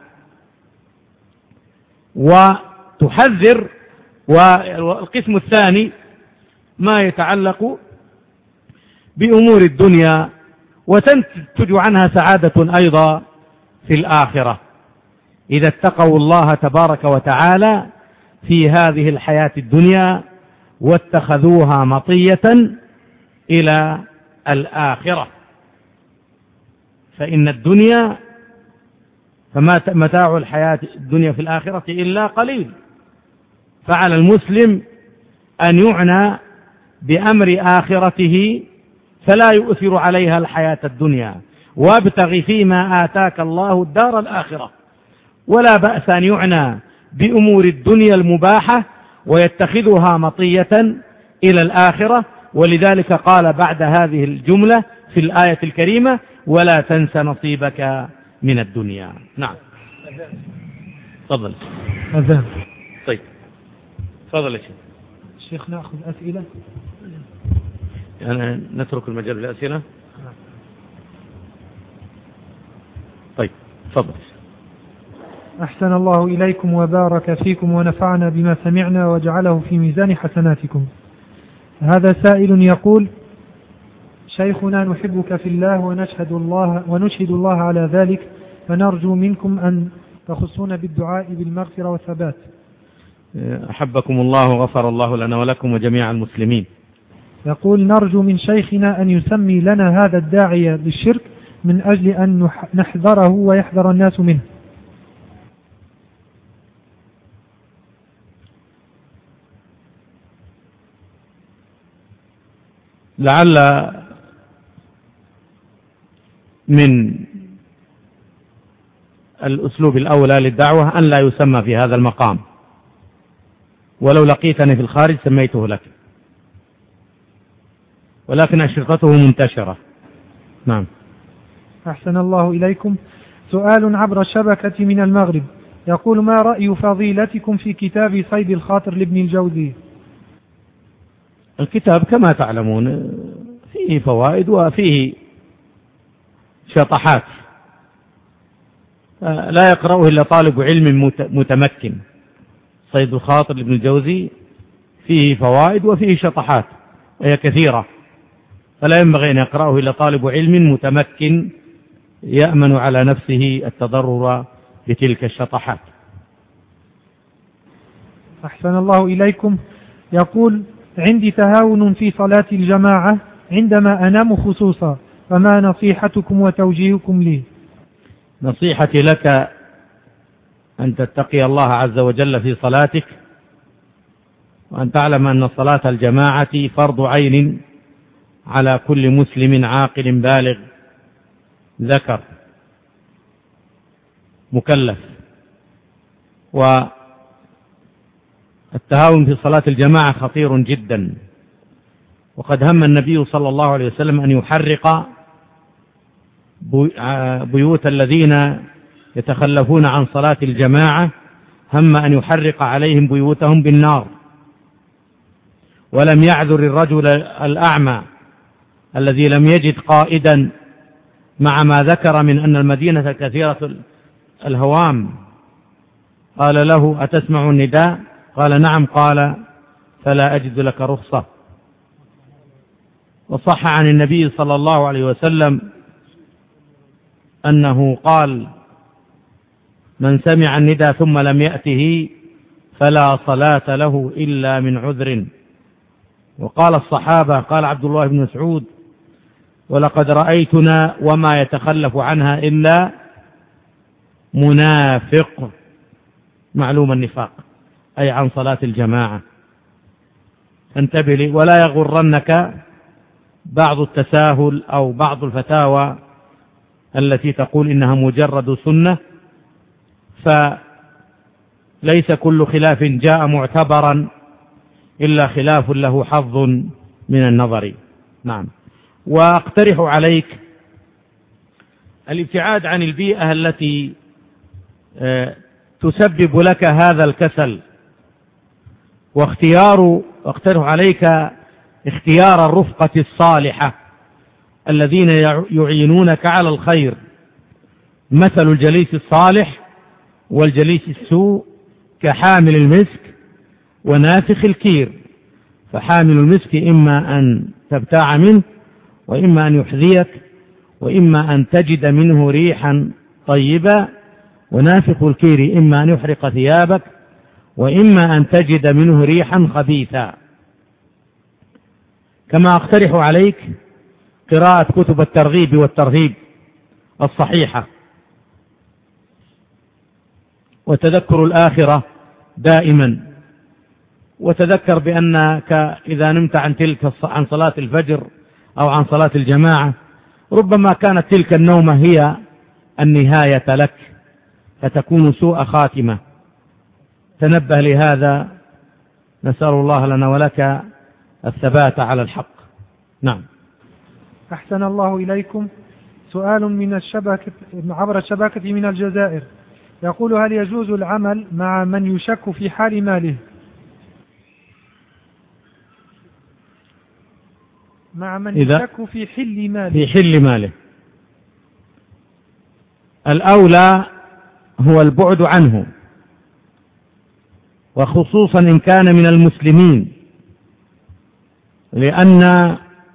وتحذر. والقسم الثاني ما يتعلق بأمور الدنيا وتنتج عنها سعادة أيضا في الآخرة إذا اتقوا الله تبارك وتعالى في هذه الحياة الدنيا واتخذوها مطية إلى الآخرة. فإن الدنيا فما متاع الحياة الدنيا في الآخرة إلا قليل، فعلى المسلم أن يعنى بأمر آخرته فلا يؤثر عليها الحياة الدنيا، وابتغ فيما آتاك الله الدار الآخرة. ولا بأس أن يعنى بأمور الدنيا المباحة ويتخذها مطية إلى الآخرة، ولذلك قال بعد هذه الجملة في الآية الكريمة: ولا تنس نصيبك من الدنيا. نعم. تفضل. أذان. طيب تفضل يا شيخ. الشيخ نأخذ أسئلة. يعني نترك المجال للأسئلة. طيب تفضل. أحسن الله إليكم وبارك فيكم ونفعنا بما سمعنا وجعله في ميزان حسناتكم. هذا سائل يقول: شيخنا نحبك في الله ونشهد الله ونشهد الله على ذلك، فنرجو منكم أن تخصونا بالدعاء بالمغفرة والثبات. أحبكم الله وغفر الله لنا ولكم وجميع المسلمين. يقول: نرجو من شيخنا أن يسمي لنا هذا الداعية للشرك من أجل أن نحذره ويحذر الناس منه. لعل من الأسلوب الأولى للدعوة أن لا يسمى في هذا المقام، ولو لقيتني في الخارج سميته لك، ولكن أشرطته منتشرة. نعم. أحسن الله إليكم. سؤال عبر الشبكة من المغرب يقول: ما رأي فضيلتكم في كتاب صيد الخاطر لابن الجوزي؟ الكتاب كما تعلمون فيه فوائد وفيه شطحات لا يقرأه إلا طالب علم متمكن. صيد الخاطر لابن الجوزي فيه فوائد وفيه شطحات وهي كثيرة، فلا ينبغي أن يقرأه إلا طالب علم متمكن يأمن على نفسه التضرر بتلك الشطحات. أحسن الله إليكم. يقول: عندي تهاون في صلاة الجماعة عندما أنام خصوصا، فما نصيحتكم وتوجيهكم لي؟ نصيحتي لك أن تتقي الله عز وجل في صلاتك، وأن تعلم أن صلاة الجماعة فرض عين على كل مسلم عاقل بالغ ذكر مكلف. والتهاون في صلاة الجماعة خطير جدا، وقد هم النبي صلى الله عليه وسلم أن يحرق بيوت الذين يتخلفون عن صلاة الجماعة، هم أن يحرق عليهم بيوتهم بالنار، ولم يعذر الرجل الأعمى الذي لم يجد قائدا مع ما ذكر من أن المدينة كثيرة الهوام. قال له: أتسمع النداء؟ قال: نعم. قال: فلا أجد لك رخصة. وصح عن النبي صلى الله عليه وسلم أنه قال: من سمع النداء ثم لم يأته فلا صلاة له إلا من عذر. وقال الصحابة، قال عبد الله بن مسعود: ولقد رأيتنا وما يتخلف عنها إلا منافق، معلوم النفاق أي عن صلاة الجماعة. انتبه لي، ولا يغرنك بعض التساهل أو بعض الفتاوى التي تقول إنها مجرد سنة، فليس كل خلاف جاء معتبرا إلا خلاف له حظ من النظر. نعم. وأقترح عليك الابتعاد عن البيئة التي تسبب لك هذا الكسل، واختيار واقترح عليك اختيار الرفقة الصالحة الذين يعينونك على الخير، مثل الجليس الصالح والجليس السوء كحامل المسك ونافخ الكير، فحامل المسك إما أن تبتاع منه، وإما أن يحذيك، وإما أن تجد منه ريحا طيبة، ونافخ الكير إما أن يحرق ثيابك، وإما أن تجد منه ريحا خبيثا. كما أقترح عليك قراءة كتب الترغيب والترهيب الصحيحة، وتذكر الآخرة دائما، وتذكر بأنك إذا نمت عن تلك عن صلاة الفجر أو عن صلاة الجماعة ربما كانت تلك النومة هي النهاية لك، فتكون سوء خاتمة. تنبه لهذا، نسأل الله لنا ولك الثبات على الحق. نعم. أحسن الله إليكم. سؤال من الشبكة عبر الشبكة من الجزائر، يقول: هل يجوز العمل مع من يشك في حال ماله؟ مع من يشك في حل ماله في حل ماله الأولى هو البعد عنه، وخصوصا إن كان من المسلمين، لأن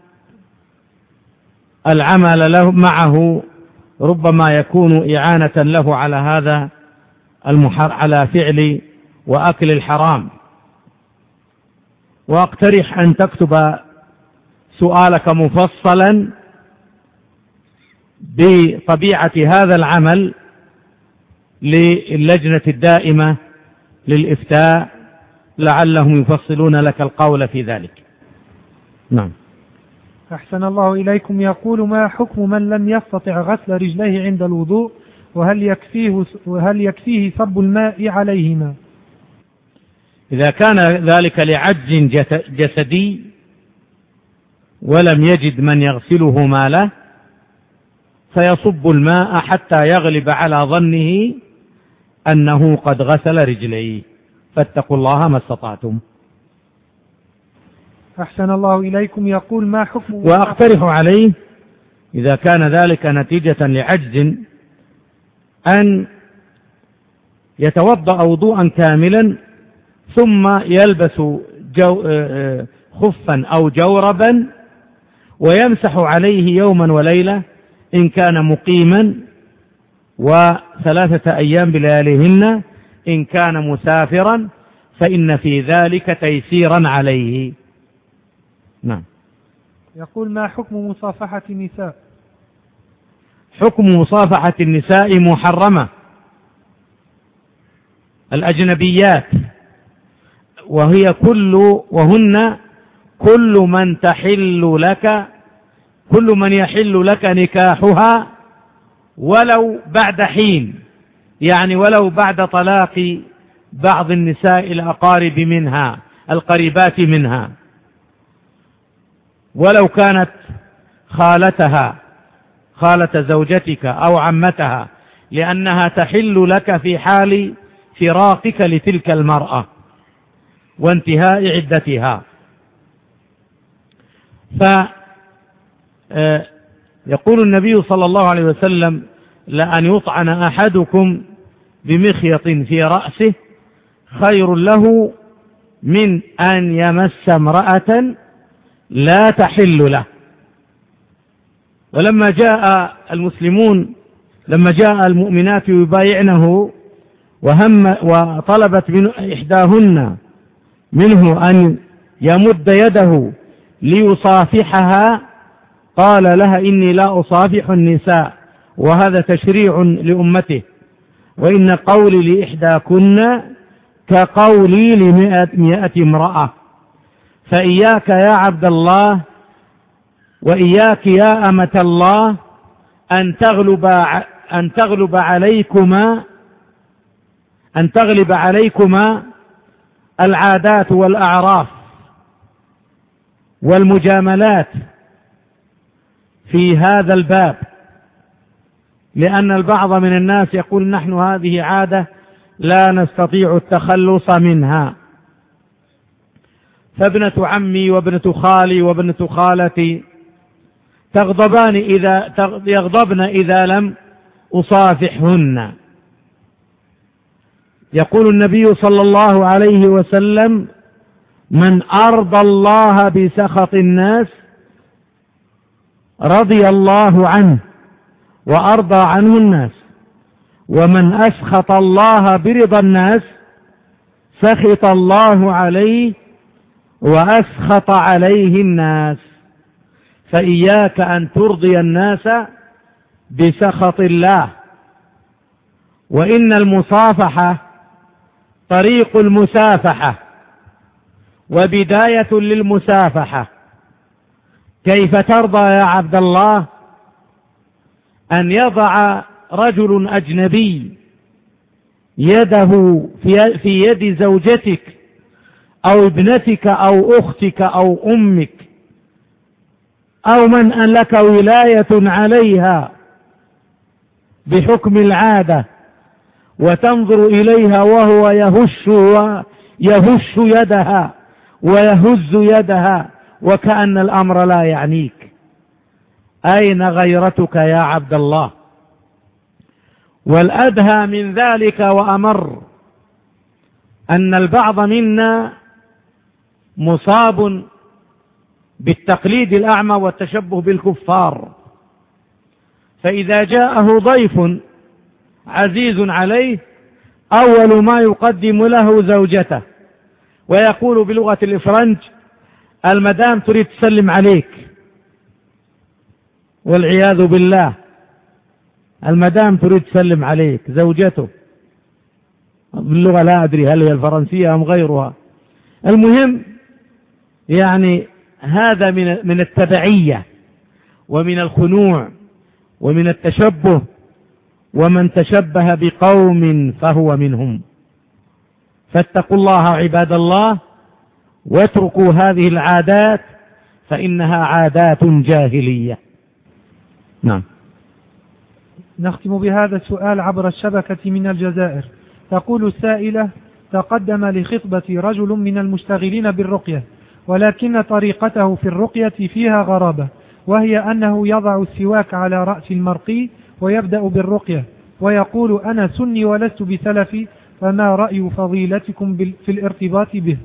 العمل له معه ربما يكون إعانة له على هذا المحر على فعل وأكل الحرام. وأقترح أن تكتب سؤالك مفصلا بطبيعة هذا العمل للجنة الدائمة للإفتاء، لعلهم يفصلون لك القول في ذلك. نعم. أحسن الله إليكم. يقول: ما حكم من لم يستطع غسل رجليه عند الوضوء، وهل يكفيه, وهل يكفيه صب الماء عليهما؟ إذا كان ذلك لعجز جسدي ولم يجد من يغسلهما له، فيصب الماء حتى يغلب على ظنه أنه قد غسل رجليه، فاتقوا الله ما استطعتم. أحسن الله إليكم. يقول: ما حكم وأقترح عليه إذا كان ذلك نتيجة لعجز أن يتوضأ وضوءا كاملا ثم يلبس جو خفا أو جوربا ويمسح عليه يوما وليلة إن كان مقيما، وثلاثة أيام بلياليهن إن كان مسافرا، فإن في ذلك تيسيرا عليه. نعم. يقول: ما حكم مصافحة النساء؟ حكم مصافحة النساء محرمة، الأجنبيات، وهي كل وهن كل من تحل لك كل من يحل لك نكاحها ولو بعد حين، يعني ولو بعد طلاق بعض النساء الأقارب منها القريبات منها، ولو كانت خالتها خالة زوجتك أو عمتها، لأنها تحل لك في حال فراقك لتلك المرأة وانتهاء عدتها. فيقول النبي صلى الله عليه وسلم: لأن يطعن أحدكم بمخيط في رأسه خير له من أن يمس امرأة لا تحل له. ولما جاء المسلمون لما جاء المؤمنات يبايعنه وهم وطلبت من إحداهن منه أن يمد يده ليصافحها، قال لها: إني لا أصافح النساء، وهذا تشريع لأمته، وإن قولي لإحداكن كقولي لمئة مئة امرأة، فإياك يا عبد الله وإياك يا أمة الله أن تغلب أن تغلب عليكما أن تغلب عليكما العادات والأعراف والمجاملات في هذا الباب، لأن البعض من الناس يقول: نحن هذه عادة لا نستطيع التخلص منها، فابنة عمي وابنة خالي وابنة خالتي تغضبان إذا يغضبن إذا لم أصافحهن. يقول النبي صلى الله عليه وسلم: من أرضى الله بسخط الناس رضي الله عنه وأرضى عنه الناس، ومن أسخط الله برضا الناس سخط الله عليه وأسخط عليه الناس. فإياك أن ترضي الناس بسخط الله. وإن المصافحة طريق المسافحة وبداية للمسافحة. كيف ترضى يا عبد الله أن يضع رجل أجنبي يده في يد زوجتك أو ابنتك أو أختك أو أمك أو من أن لك ولاية عليها بحكم العادة، وتنظر إليها وهو يهش ويهش يدها ويهز يدها وكأن الأمر لا يعنيك؟ أين غيرتك يا عبد الله؟ والأدهى من ذلك وأمر أن البعض منا مصاب بالتقليد الأعمى والتشبه بالكفار، فإذا جاءه ضيف عزيز عليه أول ما يقدم له زوجته، ويقول بلغة الإفرنج: المدام تريد تسلم عليك، والعياذ بالله المدام تريد تسلم عليك زوجته، باللغة لا أدري هل هي الفرنسية أم غيرها. المهم يعني هذا من من التبعية ومن الخنوع ومن التشبه، ومن تشبه بقوم فهو منهم. فاتقوا الله عباد الله واتركوا هذه العادات فإنها عادات جاهلية. نعم. نختم بهذا السؤال عبر الشبكة من الجزائر. تقول السائلة: تقدم لخطبة رجل من المشتغلين بالرقية، ولكن طريقته في الرقية فيها غرابة، وهي أنه يضع السواك على رأس المرقي ويبدأ بالرقية، ويقول: أنا سني ولست بسلفي، فما رأي فضيلتكم في الارتباط به؟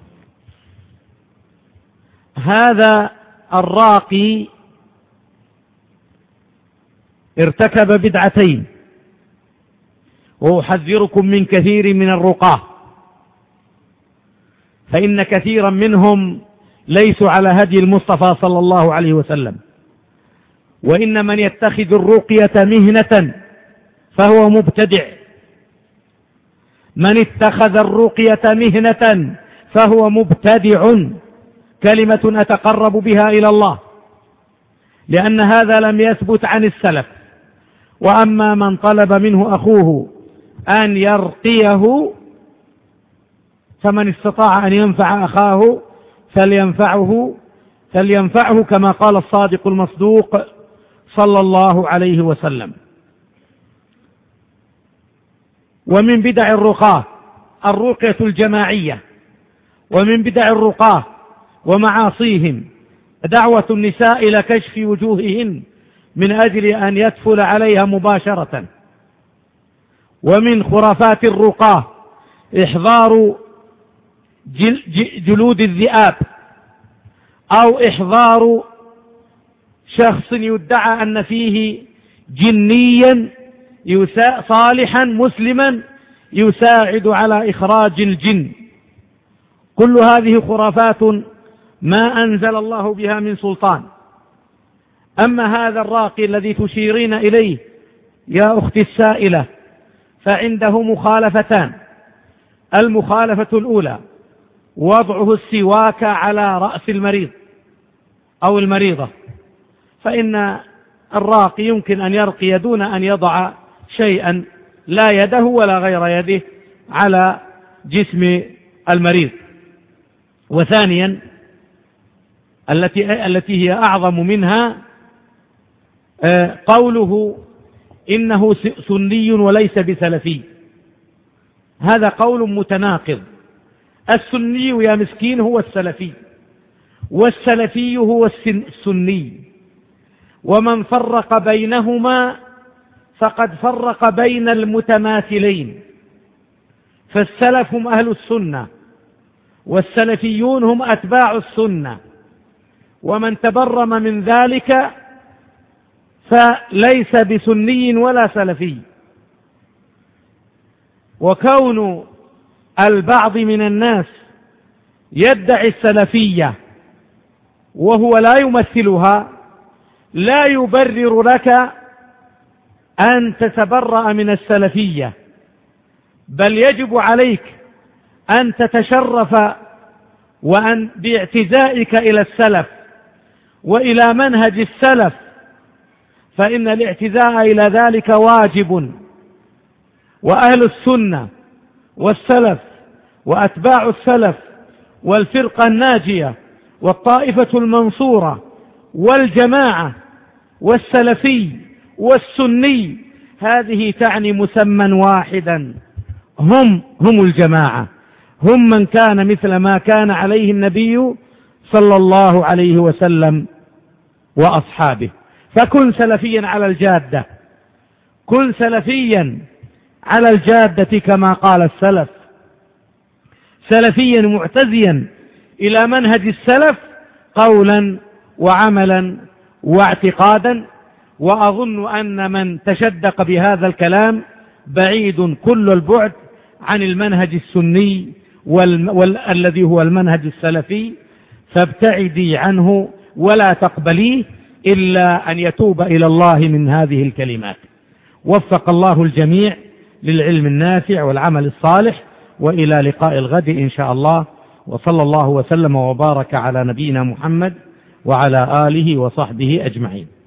هذا الراقي ارتكب بدعتين، وأحذركم من كثير من الرقاة، فإن كثيرا منهم ليسوا على هدي المصطفى صلى الله عليه وسلم. وإن من يتخذ الرقية مهنة فهو مبتدع، من اتخذ الرقية مهنة فهو مبتدع، كلمة أتقرب بها إلى الله، لأن هذا لم يثبت عن السلف. وأما من طلب منه أخوه أن يرقيه فمن استطاع أن ينفع أخاه فلينفعه فلينفعه كما قال الصادق المصدوق صلى الله عليه وسلم. ومن بدع الرقاة الرقية الجماعية، ومن بدع الرقاة ومعاصيهم دعوة النساء إلى كشف وجوههن من أجل أن يدفل عليها مباشرة. ومن خرافات الرقاة إحضار جل جلود الذئاب، أو إحضار شخص يدعى أن فيه جنيا صالحا مسلما يساعد على إخراج الجن. كل هذه خرافات ما أنزل الله بها من سلطان. أما هذا الراقي الذي تشيرين إليه يا أختي السائلة فعنده مخالفتان. المخالفة الأولى وضعه السواك على رأس المريض أو المريضة، فإن الراقي يمكن أن يرقي دون أن يضع شيئا لا يده ولا غير يده على جسم المريض. وثانيا التي التي هي أعظم منها قوله إنه سني وليس بسلفي. هذا قول متناقض. السني يا مسكين هو السلفي، والسلفي هو السني، ومن فرق بينهما فقد فرق بين المتماثلين. فالسلف هم أهل السنة، والسلفيون هم أتباع السنة، ومن تبرم من ذلك فليس بسني ولا سلفي. وكون البعض من الناس يدعي السلفية وهو لا يمثلها لا يبرر لك أن تتبرأ من السلفية، بل يجب عليك أن تتشرف وأن باعتزائك إلى السلف وإلى منهج السلف، فإن الاعتزاء إلى ذلك واجب. وأهل السنة والسلف وأتباع السلف والفرقة الناجية والطائفة المنصورة والجماعة والسلفي والسني هذه تعني مسمى واحدا، هم هم الجماعة، هم من كان مثل ما كان عليه النبي صلى الله عليه وسلم وأصحابه. فكن سلفيا على الجادة، كن سلفيا على الجادة كما قال السلف، سلفيا معتزيا إلى منهج السلف قولا وعملا واعتقادا. وأظن أن من تشدق بهذا الكلام بعيد كل البعد عن المنهج السني والذي هو المنهج السلفي، فابتعدي عنه ولا تقبليه إلا أن يتوب إلى الله من هذه الكلمات. وفق الله الجميع للعلم النافع والعمل الصالح، وإلى لقاء الغد إن شاء الله، وصلى الله وسلم وبارك على نبينا محمد وعلى آله وصحبه أجمعين.